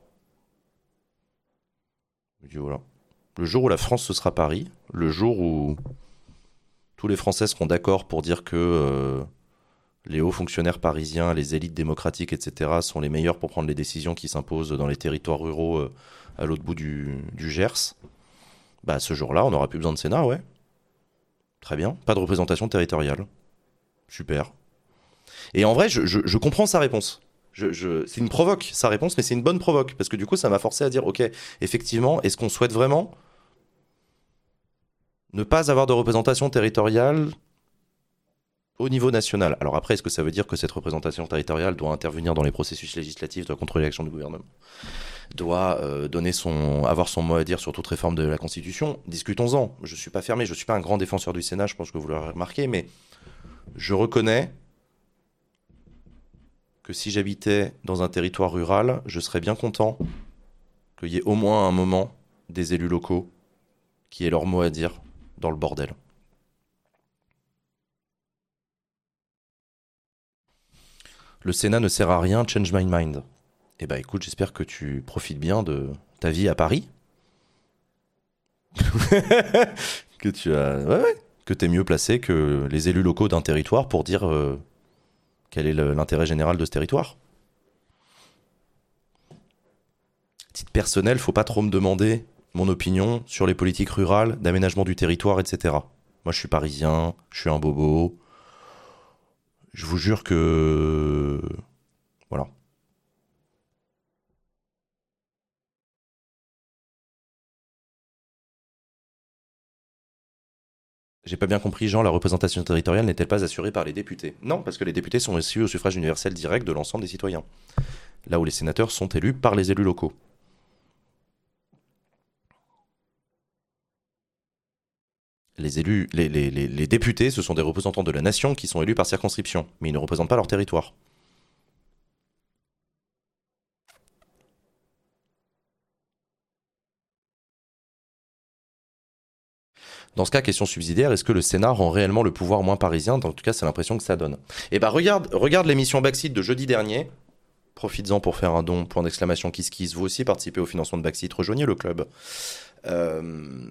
Je lui ai dit, voilà. Le jour où la France ce sera Paris, le jour où tous les Français seront d'accord pour dire que euh, les hauts fonctionnaires parisiens, les élites démocratiques, et cetera, sont les meilleurs pour prendre les décisions qui s'imposent dans les territoires ruraux euh, à l'autre bout du, du Gers, bah ce jour-là, on n'aura plus besoin de Sénat, ouais. Très bien. Pas de représentation territoriale. Super. Et en vrai, je, je- je comprends sa réponse. Je, je- c'est une provoque, sa réponse, mais c'est une bonne provoque. Parce que du coup, ça m'a forcé à dire, ok, effectivement, est-ce qu'on souhaite vraiment ne pas avoir de représentation territoriale au niveau national? Alors après, est-ce que ça veut dire que cette représentation territoriale doit intervenir dans les processus législatifs, doit contrôler l'action du gouvernement, doit euh, donner son, avoir son mot à dire sur toute réforme de la Constitution? Discutons-en. Je ne suis pas fermé, je ne suis pas un grand défenseur du Sénat, je pense que vous l'aurez remarqué, mais je reconnais que si j'habitais dans un territoire rural, je serais bien content qu'il y ait au moins un moment des élus locaux qui aient leur mot à dire dans le bordel. Le Sénat ne sert à rien, change my mind. Eh ben écoute, j'espère que tu profites bien de ta vie à Paris. que tu as. Ouais, ouais. Que t'es mieux placé que les élus locaux d'un territoire pour dire euh, quel est le- l'intérêt général de ce territoire. Titre personnel, faut pas trop me demander mon opinion sur les politiques rurales, d'aménagement du territoire, et cetera. Moi, je suis parisien, je suis un bobo. Je vous jure que. Voilà. J'ai pas bien compris, Jean, la représentation territoriale n'est-elle pas assurée par les députés? Non, parce que les députés sont issus au suffrage universel direct de l'ensemble des citoyens. Là où les sénateurs sont élus par les élus locaux. Les élus, les, les, les, les députés, ce sont des représentants de la nation qui sont élus par circonscription, mais ils ne représentent pas leur territoire. Dans ce cas, question subsidiaire, est-ce que le Sénat rend réellement le pouvoir moins parisien? En tout cas, c'est l'impression que ça donne. Et bah regarde, regarde l'émission Backseat de jeudi dernier. Profites-en pour faire un don, point d'exclamation kiss kiss. Vous aussi participez au financement de Backseat, rejoignez le club. Euh...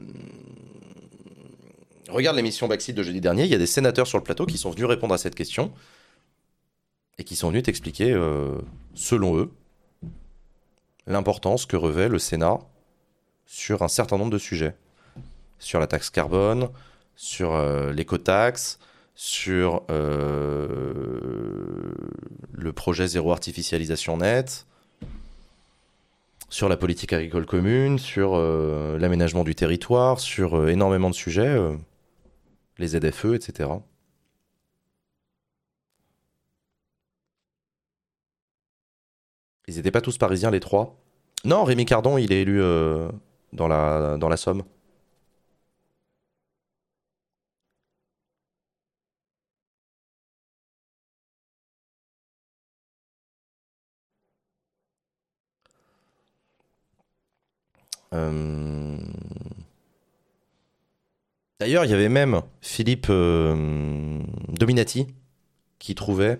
Regarde l'émission Backseat de jeudi dernier, il y a des sénateurs sur le plateau qui sont venus répondre à cette question et qui sont venus t'expliquer, euh, selon eux, l'importance que revêt le Sénat sur un certain nombre de sujets. Sur la taxe carbone, sur euh, l'écotaxe, sur euh, le projet zéro artificialisation nette, sur la politique agricole commune, sur euh, l'aménagement du territoire, sur euh, énormément de sujets, euh, les Z F E, et cetera. Ils n'étaient pas tous parisiens, les trois? Non, Rémi Cardon, il est élu euh, dans la, dans la Somme. Euh, D'ailleurs, il y avait même Philippe euh, Dominati qui trouvait,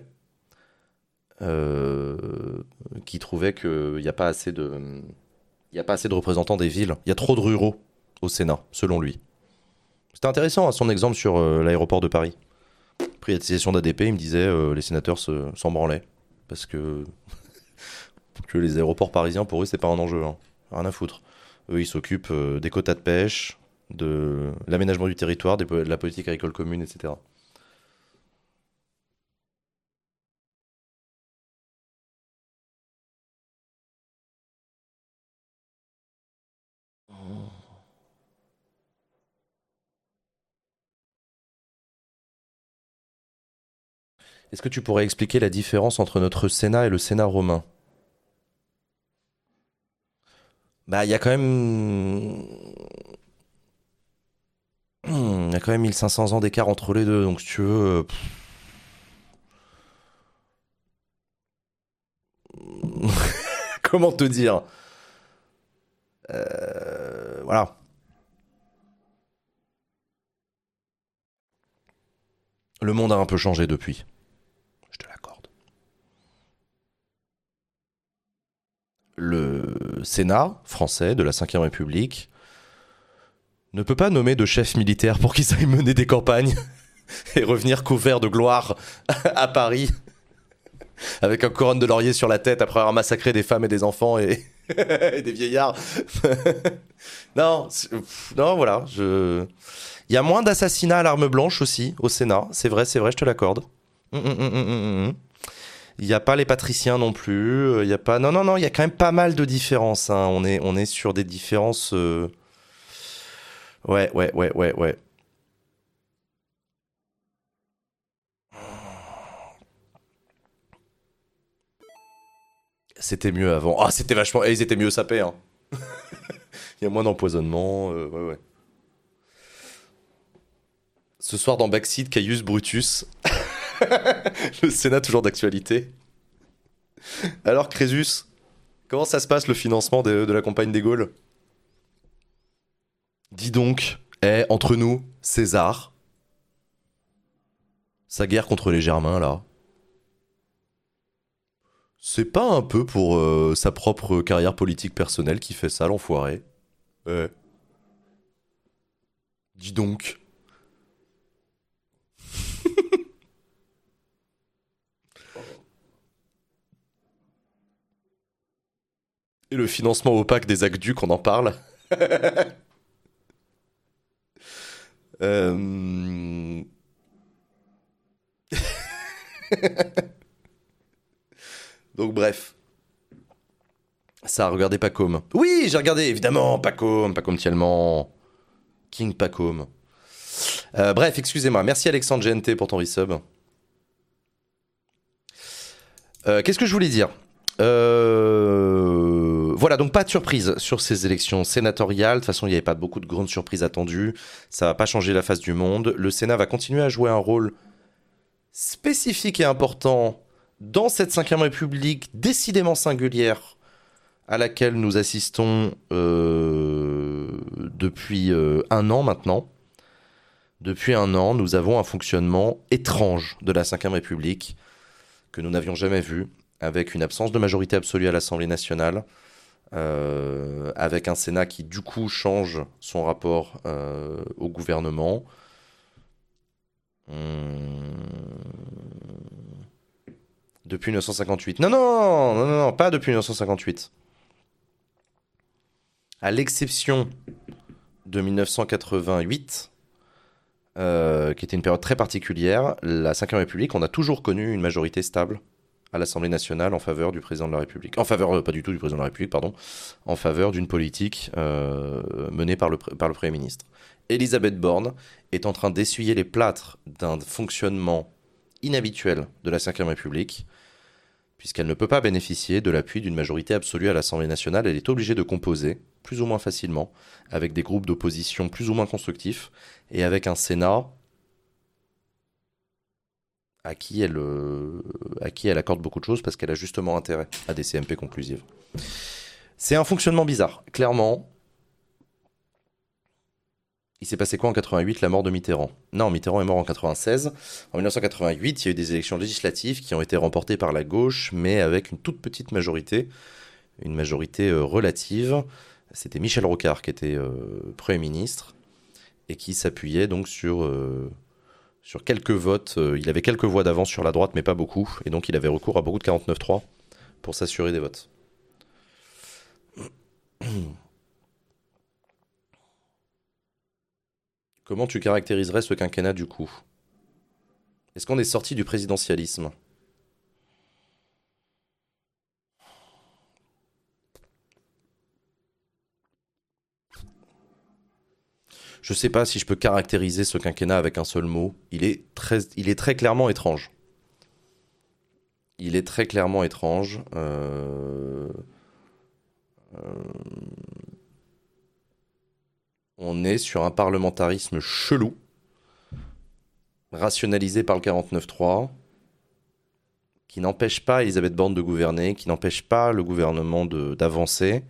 euh, qui trouvait qu'il n'y a pas assez de, il y a pas assez de représentants des villes. Il y a trop de ruraux au Sénat, selon lui. C'était intéressant, hein, son exemple sur euh, l'aéroport de Paris. Privatisation d'A D P, il me disait euh, les sénateurs se, s'en branlaient parce que que les aéroports parisiens pour eux c'est pas un enjeu, hein. Rien à foutre. Eux ils s'occupent euh, des quotas de pêche, de l'aménagement du territoire, des po- de la politique agricole commune, et cetera. Est-ce que tu pourrais expliquer la différence entre notre Sénat et le Sénat romain? Bah, il y a quand même. Hmm, Il y a quand même mille cinq cents ans d'écart entre les deux, donc si tu veux. euh, pff, Comment te dire? Euh, Voilà. Le monde a un peu changé depuis. Je te l'accorde. Le Sénat français de la cinquième République ne peut pas nommer de chef militaire pour qu'ils aillent mener des campagnes et revenir couverts de gloire à Paris avec un couronne de laurier sur la tête après avoir massacré des femmes et des enfants et, et des vieillards. non, non, voilà. Je... Il y a moins d'assassinats à l'arme blanche aussi au Sénat. C'est vrai, c'est vrai, je te l'accorde. Hum, hum, hum, hum, hum, hum. Il n'y a pas les patriciens non plus. Il y a pas. Non, non, non. Il y a quand même pas mal de différences, hein. On est, on est sur des différences. euh, Ouais, ouais, ouais, ouais, ouais. C'était mieux avant. Ah, c'était vachement. Et ils étaient mieux sapés, hein. Il y a moins d'empoisonnement. euh, ouais, ouais. Ce soir dans Backseat, Caius Brutus. Le Sénat toujours d'actualité. Alors, Crésus, comment ça se passe le financement de, de la campagne des Gaules? Dis donc, eh, entre nous, César, sa guerre contre les Germains, là, c'est pas un peu pour euh, sa propre carrière politique personnelle qui fait ça, l'enfoiré? Ouais. Dis donc. Et le financement opaque des aqueducs, on en parle. Euh, Donc bref, ça a regardé Pacôme. Oui, j'ai regardé, évidemment, Pacôme, Pacôme Tielman, King Pacôme. Euh, bref, excusez-moi, merci Alexandre G N T pour ton resub. Euh, Qu'est-ce que je voulais dire? Euh, Voilà, donc pas de surprise sur ces élections sénatoriales. De toute façon, il n'y avait pas beaucoup de grandes surprises attendues. Ça va pas changer la face du monde. Le Sénat va continuer à jouer un rôle spécifique et important dans cette cinquième République décidément singulière à laquelle nous assistons euh, depuis euh, un an maintenant. Depuis un an, nous avons un fonctionnement étrange de la cinquième République que nous n'avions jamais vu, avec une absence de majorité absolue à l'Assemblée nationale, euh, avec un Sénat qui du coup change son rapport euh, au gouvernement. Hum... Depuis mille neuf cent cinquante-huit. Non, non, non, non, non, pas depuis mille neuf cent cinquante-huit. À l'exception de mille neuf cent quatre-vingt-huit, euh, qui était une période très particulière, la cinquième République, on a toujours connu une majorité stable à l'Assemblée nationale en faveur du président de la République. En faveur, euh, pas du tout du président de la République, pardon, en faveur d'une politique euh, menée par le, par le Premier ministre. Elisabeth Borne est en train d'essuyer les plâtres d'un fonctionnement inhabituel de la cinquième République, puisqu'elle ne peut pas bénéficier de l'appui d'une majorité absolue à l'Assemblée nationale. Elle est obligée de composer, plus ou moins facilement, avec des groupes d'opposition plus ou moins constructifs, et avec un Sénat à qui elle, euh, à qui elle accorde beaucoup de choses, parce qu'elle a justement intérêt à des C M P conclusives. C'est un fonctionnement bizarre, clairement. Il s'est passé quoi en quatre-vingt-huit, la mort de Mitterrand? Non, Mitterrand est mort en quatre-vingt-seize. En mille neuf cent quatre-vingt-huit, il y a eu des élections législatives qui ont été remportées par la gauche, mais avec une toute petite majorité, une majorité euh, relative. C'était Michel Rocard qui était euh, Premier ministre et qui s'appuyait donc sur, euh, sur quelques votes. Euh, il avait quelques voix d'avance sur la droite, mais pas beaucoup. Et donc il avait recours à beaucoup de quarante-neuf trois pour s'assurer des votes. Comment tu caractériserais ce quinquennat du coup? Est-ce qu'on est sorti du présidentialisme? Je sais pas si je peux caractériser ce quinquennat avec un seul mot. Il est très, il est très clairement étrange. Il est très clairement étrange. Euh... Euh... On est sur un parlementarisme chelou, rationalisé par le quarante-neuf trois, qui n'empêche pas Elisabeth Borne de gouverner, qui n'empêche pas le gouvernement de, d'avancer.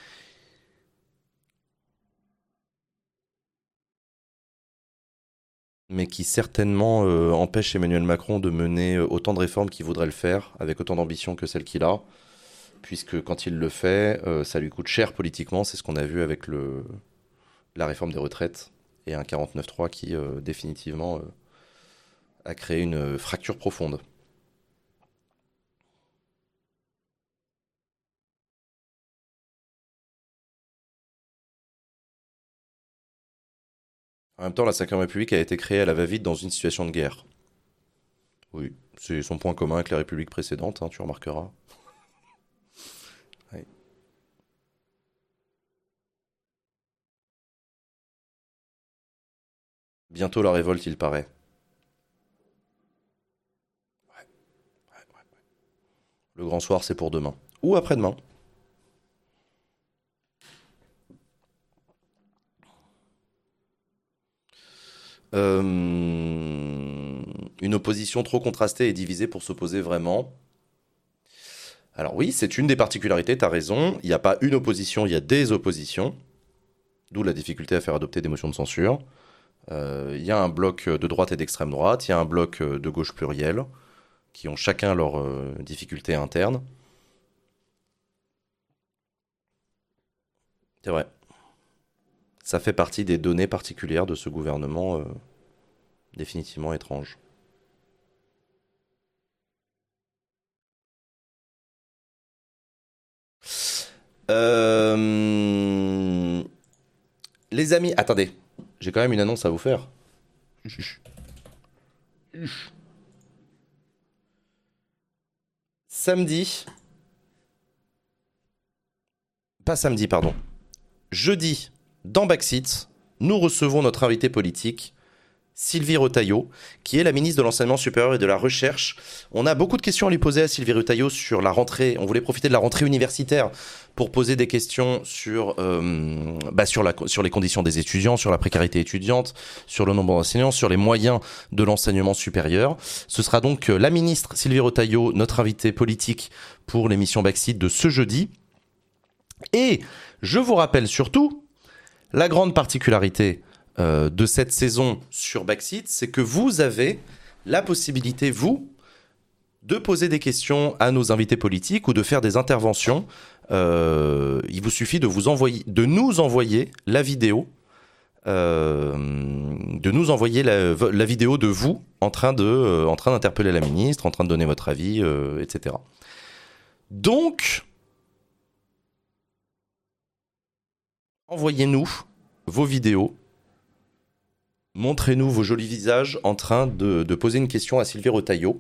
Mais qui certainement euh, empêche Emmanuel Macron de mener autant de réformes qu'il voudrait le faire, avec autant d'ambition que celle qu'il a, puisque quand il le fait, euh, ça lui coûte cher politiquement. C'est ce qu'on a vu avec le, la réforme des retraites et un quarante-neuf trois qui euh, définitivement euh, a créé une fracture profonde. En même temps, la cinquième République a été créée à la va-vite dans une situation de guerre. Oui, c'est son point commun avec les républiques précédentes, hein, tu remarqueras. Oui. Bientôt la révolte, il paraît. Ouais, ouais, ouais. Le grand soir, c'est pour demain. Ou après-demain. Euh, une opposition trop contrastée et divisée pour s'opposer vraiment. Alors oui, c'est une des particularités, t'as raison. Il n'y a pas une opposition, il y a des oppositions. D'où la difficulté à faire adopter des motions de censure. Euh, Il y a un bloc de droite et d'extrême droite, il y a un bloc de gauche pluriel, qui ont chacun leurs euh, difficultés internes. C'est vrai. Ça fait partie des données particulières de ce gouvernement euh, définitivement étrange. Euh, Les amis, attendez, j'ai quand même une annonce à vous faire. Samedi, pas samedi, pardon. Jeudi, dans Backseat, nous recevons notre invité politique, Sylvie Retailleau, qui est la ministre de l'Enseignement supérieur et de la Recherche. On a beaucoup de questions à lui poser à Sylvie Retailleau sur la rentrée. On voulait profiter de la rentrée universitaire pour poser des questions sur, euh, bah sur, la, sur les conditions des étudiants, sur la précarité étudiante, sur le nombre d'enseignants, sur les moyens de l'enseignement supérieur. Ce sera donc la ministre Sylvie Retailleau, notre invitée politique pour l'émission Backseat de ce jeudi. Et je vous rappelle surtout la grande particularité euh, de cette saison sur Backseat, c'est que vous avez la possibilité, vous, de poser des questions à nos invités politiques ou de faire des interventions. Euh, il vous suffit de, vous envoyer, de nous envoyer la vidéo, euh, de nous envoyer la, la vidéo de vous en train, de, euh, en train d'interpeller la ministre, en train de donner votre avis, euh, et cetera. Donc, envoyez-nous vos vidéos, montrez-nous vos jolis visages en train de, de poser une question à Sylvie Retailleau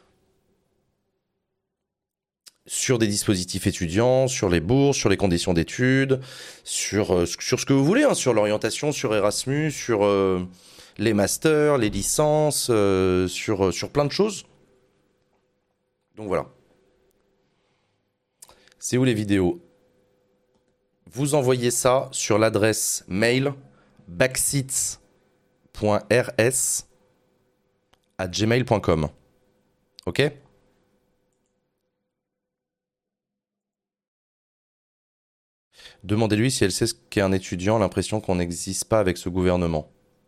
sur des dispositifs étudiants, sur les bourses, sur les conditions d'études, sur, euh, sur ce que vous voulez, hein, sur l'orientation, sur Erasmus, sur euh, les masters, les licences, euh, sur, sur plein de choses. Donc voilà. C'est où les vidéos ? Vous envoyez ça sur l'adresse mail backseat point r s arobase gmail point com. Ok ? Demandez-lui si elle sait ce qu'est un étudiant, l'impression qu'on n'existe pas avec ce gouvernement.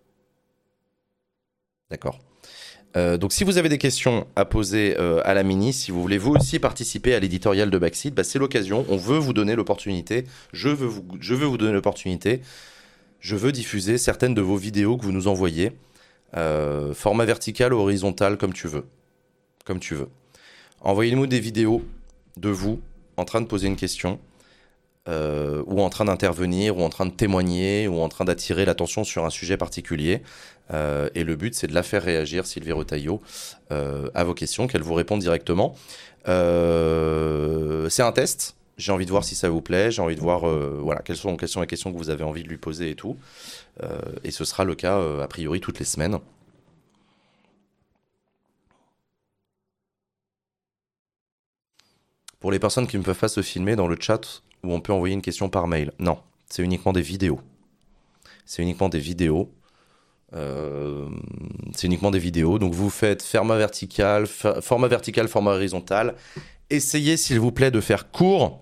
D'accord. Euh, donc si vous avez des questions à poser euh, à la ministre, si vous voulez vous aussi participer à l'éditorial de Backseat, bah, c'est l'occasion, on veut vous donner l'opportunité, je veux vous, je veux vous donner l'opportunité, je veux diffuser certaines de vos vidéos que vous nous envoyez, euh, format vertical ou horizontal, comme tu veux. Comme tu veux. Envoyez-nous des vidéos de vous en train de poser une question, euh, ou en train d'intervenir, ou en train de témoigner, ou en train d'attirer l'attention sur un sujet particulier. Euh, et le but, c'est de la faire réagir, Sylvie Retailleau, euh, à vos questions, qu'elle vous réponde directement. Euh, c'est un test. J'ai envie de voir si ça vous plaît. J'ai envie de voir euh, voilà, quelles sont, quelles sont les questions que vous avez envie de lui poser et tout. Euh, et ce sera le cas, euh, a priori, toutes les semaines. Pour les personnes qui ne peuvent pas se filmer, dans le chat où on peut envoyer une question par mail. Non, c'est uniquement des vidéos. C'est uniquement des vidéos. Euh, c'est uniquement des vidéos. Donc vous faites format vertical, format vertical, format horizontal. Essayez, s'il vous plaît, de faire court.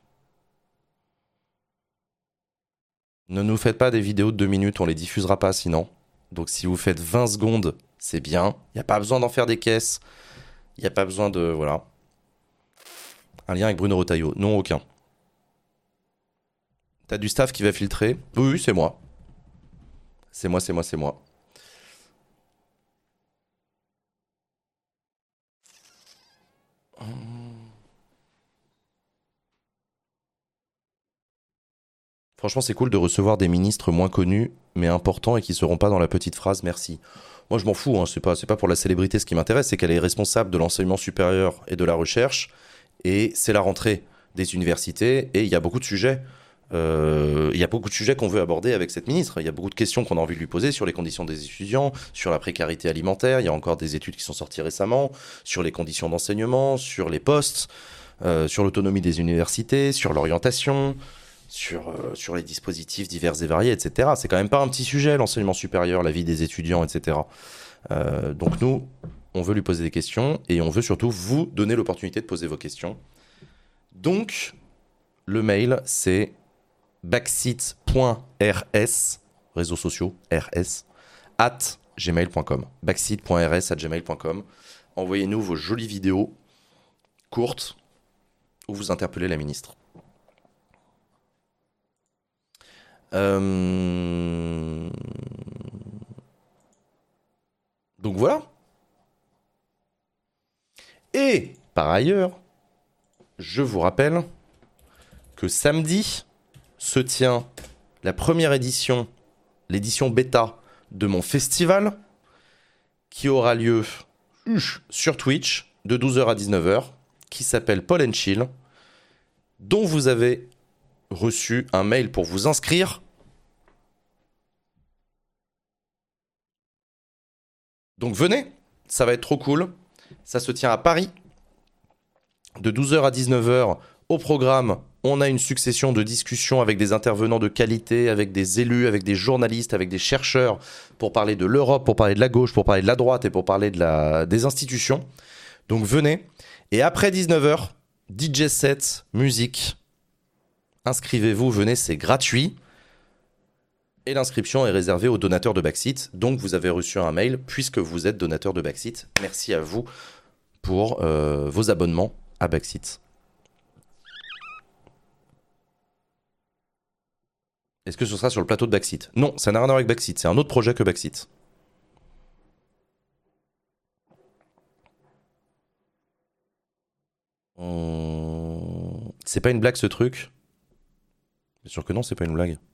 Ne nous faites pas des vidéos de deux minutes, on les diffusera pas sinon. Donc si vous faites vingt secondes, c'est bien. Il n'y a pas besoin d'en faire des caisses. Il n'y a pas besoin de... Voilà. Un lien avec Bruno Retailleau. Non, aucun. T'as du staff qui va filtrer ? Oui, oui, c'est moi. C'est moi, c'est moi, c'est moi. Franchement, c'est cool de recevoir des ministres moins connus, mais importants et qui seront pas dans la petite phrase « merci ». Moi, je m'en fous, hein, c'est pas, c'est pas pour la célébrité ce qui m'intéresse, c'est qu'elle est responsable de l'enseignement supérieur et de la recherche, et c'est la rentrée des universités, et il y a beaucoup de sujets. Euh, il y a beaucoup de sujets qu'on veut aborder avec cette ministre. Il y a beaucoup de questions qu'on a envie de lui poser sur les conditions des étudiants, sur la précarité alimentaire. Il y a encore des études qui sont sorties récemment, sur les conditions d'enseignement, sur les postes, euh, sur l'autonomie des universités, sur l'orientation, sur, euh, sur les dispositifs divers et variés, et cetera. C'est quand même pas un petit sujet, l'enseignement supérieur, la vie des étudiants, et cetera. Euh, donc nous, on veut lui poser des questions et on veut surtout vous donner l'opportunité de poser vos questions. Donc, le mail, c'est backseat point r s, réseaux sociaux, R S, at gmail point com. backseat point r s at gmail point com. Envoyez-nous vos jolies vidéos courtes où vous interpellez la ministre. Euh... Donc voilà. Et par ailleurs, je vous rappelle que samedi se tient la première édition, l'édition bêta de mon festival, qui aura lieu sur Twitch de douze heures à dix-neuf heures, qui s'appelle Paul and Chill, dont vous avez reçu un mail pour vous inscrire. Donc venez, ça va être trop cool. Ça se tient à Paris, de douze heures à dix-neuf heures. Au programme, on a une succession de discussions avec des intervenants de qualité, avec des élus, avec des journalistes, avec des chercheurs, pour parler de l'Europe, pour parler de la gauche, pour parler de la droite et pour parler de la... des institutions. Donc venez. Et après dix-neuf heures, D J set, musique. Inscrivez-vous, venez, c'est gratuit. Et l'inscription est réservée aux donateurs de Backseat. Donc vous avez reçu un mail puisque vous êtes donateur de Backseat. Merci à vous pour euh, vos abonnements à Backseat. Est-ce que ce sera sur le plateau de Backseat? Non, ça n'a rien à voir avec Backseat. C'est un autre projet que Backseat. Hum, C'est pas une blague ce truc? Bien sûr que non, c'est pas une blague.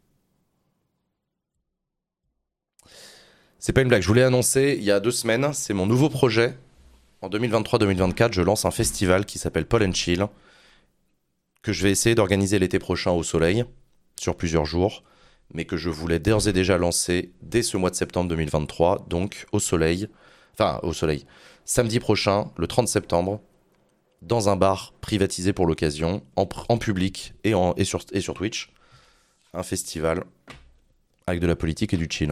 C'est pas une blague. Je voulais annoncer il y a deux semaines, c'est mon nouveau projet. En deux mille vingt-trois deux mille vingt-quatre, je lance un festival qui s'appelle Paul and Chill, que je vais essayer d'organiser l'été prochain au soleil, sur plusieurs jours, mais que je voulais d'ores et déjà lancer dès ce mois de septembre deux mille vingt-trois, donc au soleil, enfin au soleil, samedi prochain, le trente septembre, dans un bar privatisé pour l'occasion, en, pr- en public et, en, et, sur, et sur Twitch, un festival avec de la politique et du chill.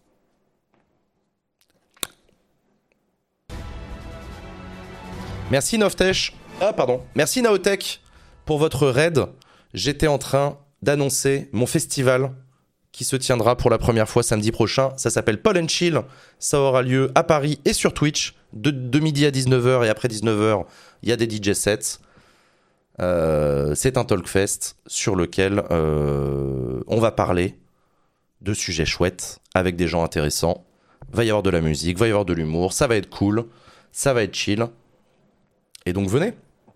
Merci Novtech. Ah pardon. Merci Naotech pour votre raid. J'étais en train d'annoncer mon festival qui se tiendra pour la première fois samedi prochain. Ça s'appelle Paul and Chill. Ça aura lieu à Paris et sur Twitch de, de midi à dix-neuf heures et après dix-neuf heures, il y a des D J sets. Euh, c'est un talkfest sur lequel euh, on va parler de sujets chouettes avec des gens intéressants. Va y avoir de la musique, va y avoir de l'humour, ça va être cool, ça va être chill. Et donc venez.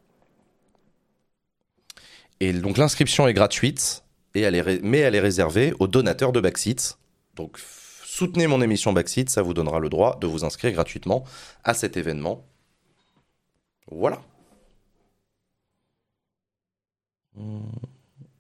Et donc l'inscription est gratuite, et elle est ré- mais elle est réservée aux donateurs de Backseat. Donc f- soutenez mon émission Backseat, ça vous donnera le droit de vous inscrire gratuitement à cet événement. Voilà. Hmm.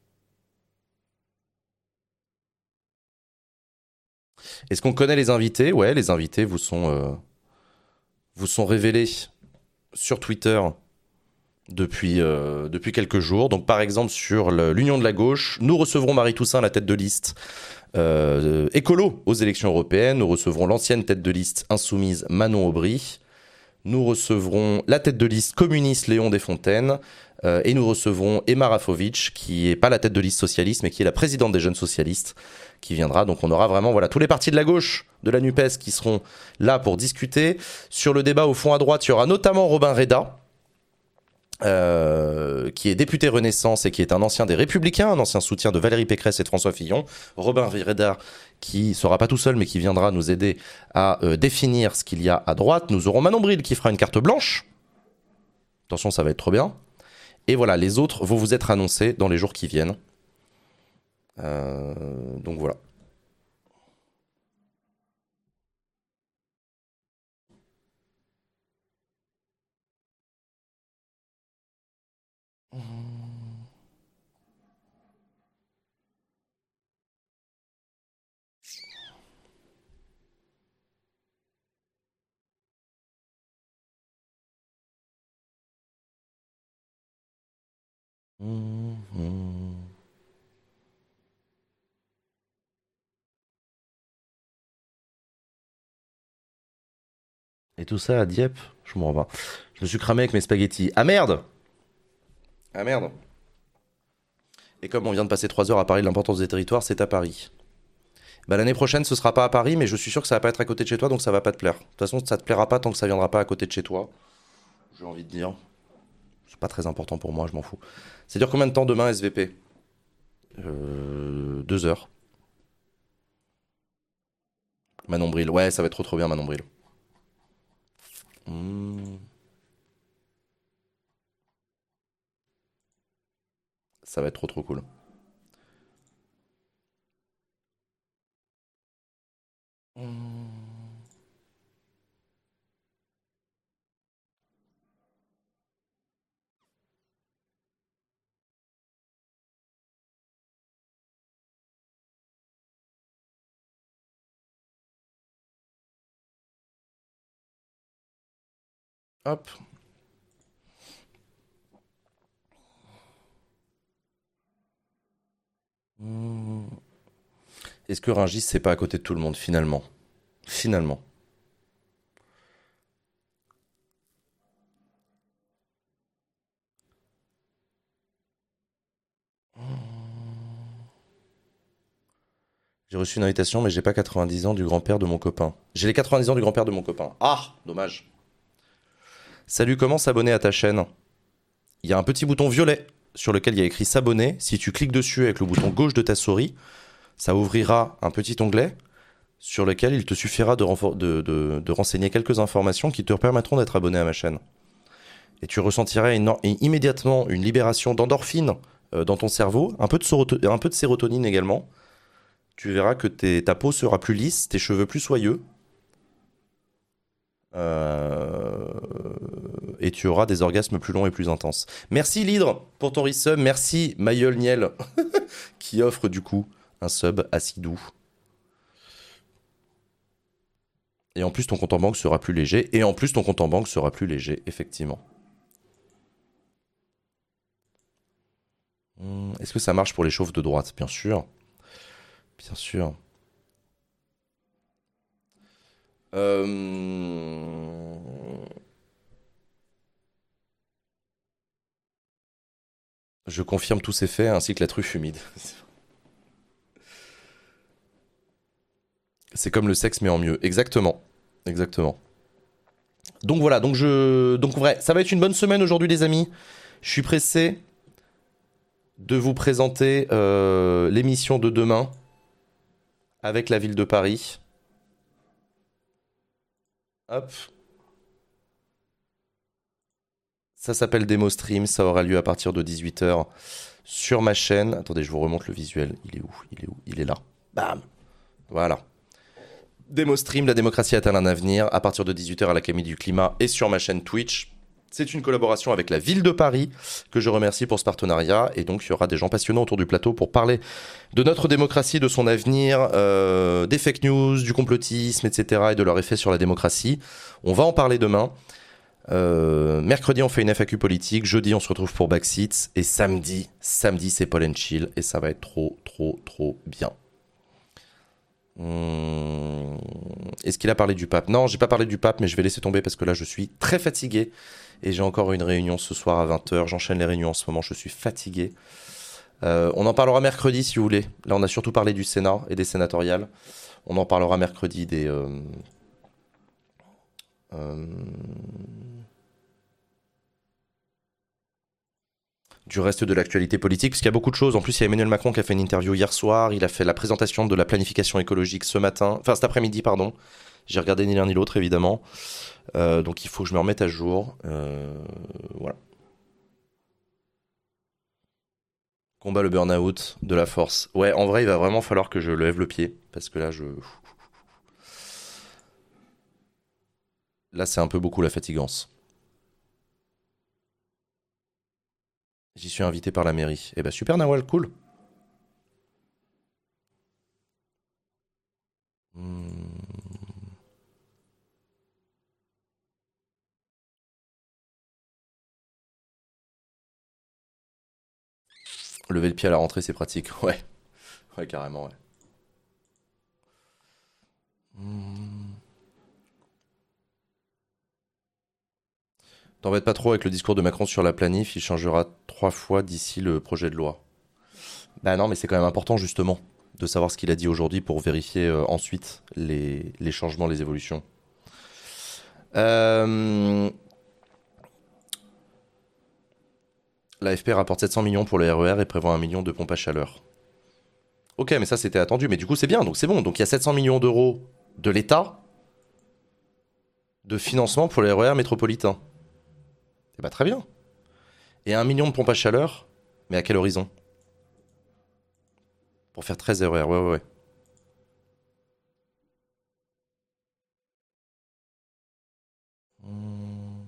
Est-ce qu'on connaît les invités? Ouais, les invités vous sont, euh, vous sont révélés sur Twitter depuis, euh, depuis quelques jours. Donc par exemple sur le- l'Union de la gauche, nous recevrons Marie Toussaint, la tête de liste euh, écolo aux élections européennes. Nous recevrons l'ancienne tête de liste insoumise Manon Aubry. Nous recevrons la tête de liste communiste Léon Desfontaines. Euh, et nous recevrons Emma Rafovitch, qui est pas la tête de liste socialiste, mais qui est la présidente des jeunes socialistes, qui viendra. Donc on aura vraiment voilà, tous les partis de la gauche de la NUPES qui seront là pour discuter. Sur le débat au fond à droite, il y aura notamment Robin Reda, Euh, qui est député Renaissance et qui est un ancien des Républicains, un ancien soutien de Valérie Pécresse et de François Fillon. Robin Reda, qui sera pas tout seul, mais qui viendra nous aider à euh, définir ce qu'il y a à droite. Nous aurons Manon Bril qui fera une carte blanche. Attention, ça va être trop bien. Et voilà, les autres vont vous être annoncés dans les jours qui viennent. Euh, donc voilà. Et tout ça à Dieppe, je me rends pas. Je me suis cramé avec mes spaghettis. Ah merde! Ah merde! Et comme on vient de passer trois heures à parler de l'importance des territoires, c'est à Paris. Bah, l'année prochaine, ce sera pas à Paris, mais je suis sûr que ça va pas être à côté de chez toi, donc ça va pas te plaire. De toute façon, ça te plaira pas tant que ça viendra pas à côté de chez toi. J'ai envie de dire. C'est pas très important pour moi, je m'en fous. Ça dure combien de temps demain, S V P? Euh, deux heures. Manon Bril. Ouais, ça va être trop trop bien, Manon Bril. Hmm, ça va être trop trop cool. Hmm, hop. Hmm. Est-ce que Rungis, c'est pas à côté de tout le monde, finalement? Finalement. J'ai reçu une invitation, mais j'ai pas quatre-vingt-dix ans du grand-père de mon copain. J'ai les quatre-vingt-dix ans du grand-père de mon copain. Ah, dommage. Salut, comment s'abonner à ta chaîne? Il y a un petit bouton violet sur lequel il y a écrit s'abonner. Si tu cliques dessus avec le bouton gauche de ta souris, ça ouvrira un petit onglet sur lequel il te suffira de, renfor- de, de, de renseigner quelques informations qui te permettront d'être abonné à ma chaîne. Et tu ressentiras une- immédiatement une libération d'endorphine euh, dans ton cerveau, un peu, de séroto- un peu de sérotonine également. Tu verras que tes- ta peau sera plus lisse, tes cheveux plus soyeux. Euh, et tu auras des orgasmes plus longs et plus intenses. Merci Lidre pour ton resub. Merci Mayol Niel qui offre du coup un sub assez doux. Et en plus ton compte en banque sera plus léger. Et en plus ton compte en banque sera plus léger, effectivement. Hum, Est-ce que ça marche pour les chauves de droite? Bien sûr. Bien sûr. Euh... Je confirme tous ces faits ainsi que la truffe humide. C'est comme le sexe mais en mieux. Exactement. Exactement. Donc voilà, donc je donc vrai, ça va être une bonne semaine aujourd'hui les amis. Je suis pressé de vous présenter euh, l'émission de demain avec la ville de Paris. Hop. Ça s'appelle Demo Stream, ça aura lieu à partir de dix-huit heures sur ma chaîne. Attendez, je vous remonte le visuel. Il est où? Il est où? Il est là. Bam. Voilà. Demo Stream, la démocratie a-t-elle un avenir? À partir de dix-huit heures à l'Académie du Climat et sur ma chaîne Twitch. C'est une collaboration avec la ville de Paris que je remercie pour ce partenariat. Et donc, il y aura des gens passionnants autour du plateau pour parler de notre démocratie, de son avenir, euh, des fake news, du complotisme, et cetera et de leur effet sur la démocratie. On va en parler demain. Euh, mercredi, on fait une F A Q politique. Jeudi, on se retrouve pour Backseats. Et samedi, samedi, c'est Paul and Chill. Et ça va être trop, trop, trop bien. Hum, Est-ce qu'il a parlé du pape? Non, j'ai pas parlé du pape, mais je vais laisser tomber parce que là, je suis très fatigué. Et j'ai encore une réunion ce soir à vingt heures. J'enchaîne les réunions en ce moment, je suis fatigué. Euh, on en parlera mercredi si vous voulez. Là, on a surtout parlé du Sénat et des sénatoriales. On en parlera mercredi des... Euh, euh, du reste de l'actualité politique, parce qu'il y a beaucoup de choses. En plus, il y a Emmanuel Macron qui a fait une interview hier soir. Il a fait la présentation de la planification écologique ce matin. Enfin, cet après-midi, pardon. J'ai regardé ni l'un ni l'autre, évidemment. Euh, donc, il faut que je me remette à jour. Euh, voilà. Combat le burn-out de la force. Ouais, en vrai, il va vraiment falloir que je lève le pied. Parce que là, je... Là, c'est un peu beaucoup la fatigance. J'y suis invité par la mairie. Eh ben, super, Nawal, cool. Hmm. Lever le pied à la rentrée, c'est pratique. Ouais. Ouais, carrément, ouais. Hmm. T'embête pas trop avec le discours de Macron sur la planif, il changera trois fois d'ici le projet de loi. Bah non, mais c'est quand même important justement de savoir ce qu'il a dit aujourd'hui pour vérifier euh, ensuite les, les changements, les évolutions. Euh, L'A F P rapporte sept cents millions pour le R E R et prévoit un million de pompes à chaleur. Ok, mais ça c'était attendu, mais du coup c'est bien, donc c'est bon. Donc il y a sept cents millions d'euros de l'État de financement pour le R E R métropolitain. Eh bah très bien. Et un million de pompes à chaleur, mais à quel horizon? Pour faire treize R E R, ouais ouais ouais. Hmm.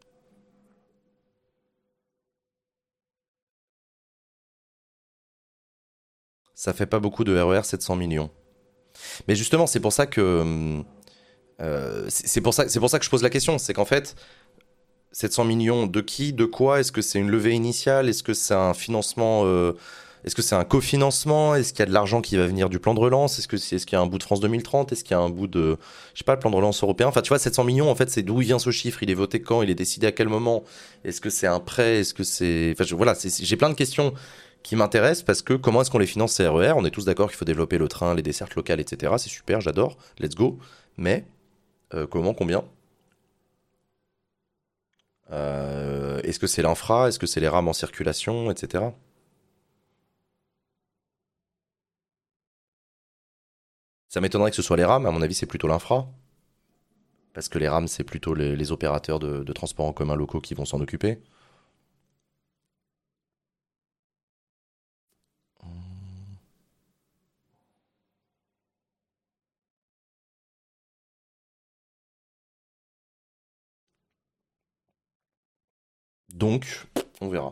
Ça fait pas beaucoup de R E R, sept cents millions. Mais justement, c'est pour ça que euh, c'est c'est pour ça, c'est pour ça que je pose la question. C'est qu'en fait, sept cents millions de qui, de quoi? Est-ce que c'est une levée initiale? Est-ce que c'est un financement euh, Est-ce que c'est un cofinancement? Est-ce qu'il y a de l'argent qui va venir du plan de relance? Est-ce que c'est, est-ce qu'il y a un bout de France deux mille trente? Est-ce qu'il y a un bout de, je sais pas, le plan de relance européen? Enfin, tu vois, sept cents millions, en fait, c'est d'où il vient ce chiffre? Il est voté quand? Il est décidé à quel moment? Est-ce que c'est un prêt? Est-ce que c'est, enfin, je- voilà, c'est- j'ai plein de questions qui m'intéressent parce que comment est-ce qu'on les finance ces R E R? On est tous d'accord qu'il faut développer le train, les dessertes locales, et cetera. C'est super, j'adore, let's go. Mais euh, comment, combien? Euh, Est-ce que c'est l'infra? Est-ce que c'est les rames en circulation, et cetera. Ça m'étonnerait que ce soit les rames, à mon avis c'est plutôt l'infra. Parce que les rames c'est plutôt les, les opérateurs de, de transport en commun locaux qui vont s'en occuper. Donc, on verra.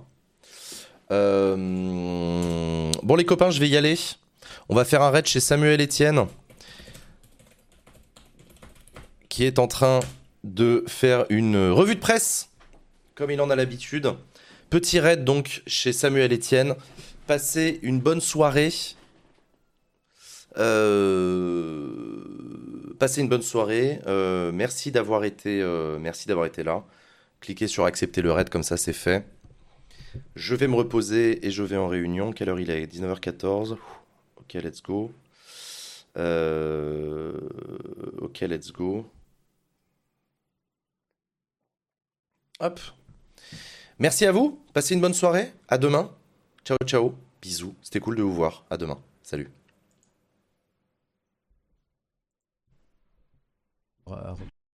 Euh, Bon les copains, je vais y aller. On va faire un raid chez Samuel Etienne, qui est en train de faire une revue de presse, comme il en a l'habitude. Petit raid donc chez Samuel Etienne. Passez une bonne soirée. Euh... Passez une bonne soirée. Euh, merci d'avoir été, euh, merci d'avoir été là. Cliquez sur accepter le raid, comme ça c'est fait. Je vais me reposer et je vais en réunion. Quelle heure il est? dix-neuf heures quatorze. Ok, let's go. Euh... Ok, let's go. Hop. Merci à vous. Passez une bonne soirée. À demain. Ciao, ciao. Bisous. C'était cool de vous voir. À demain. Salut. Ouais,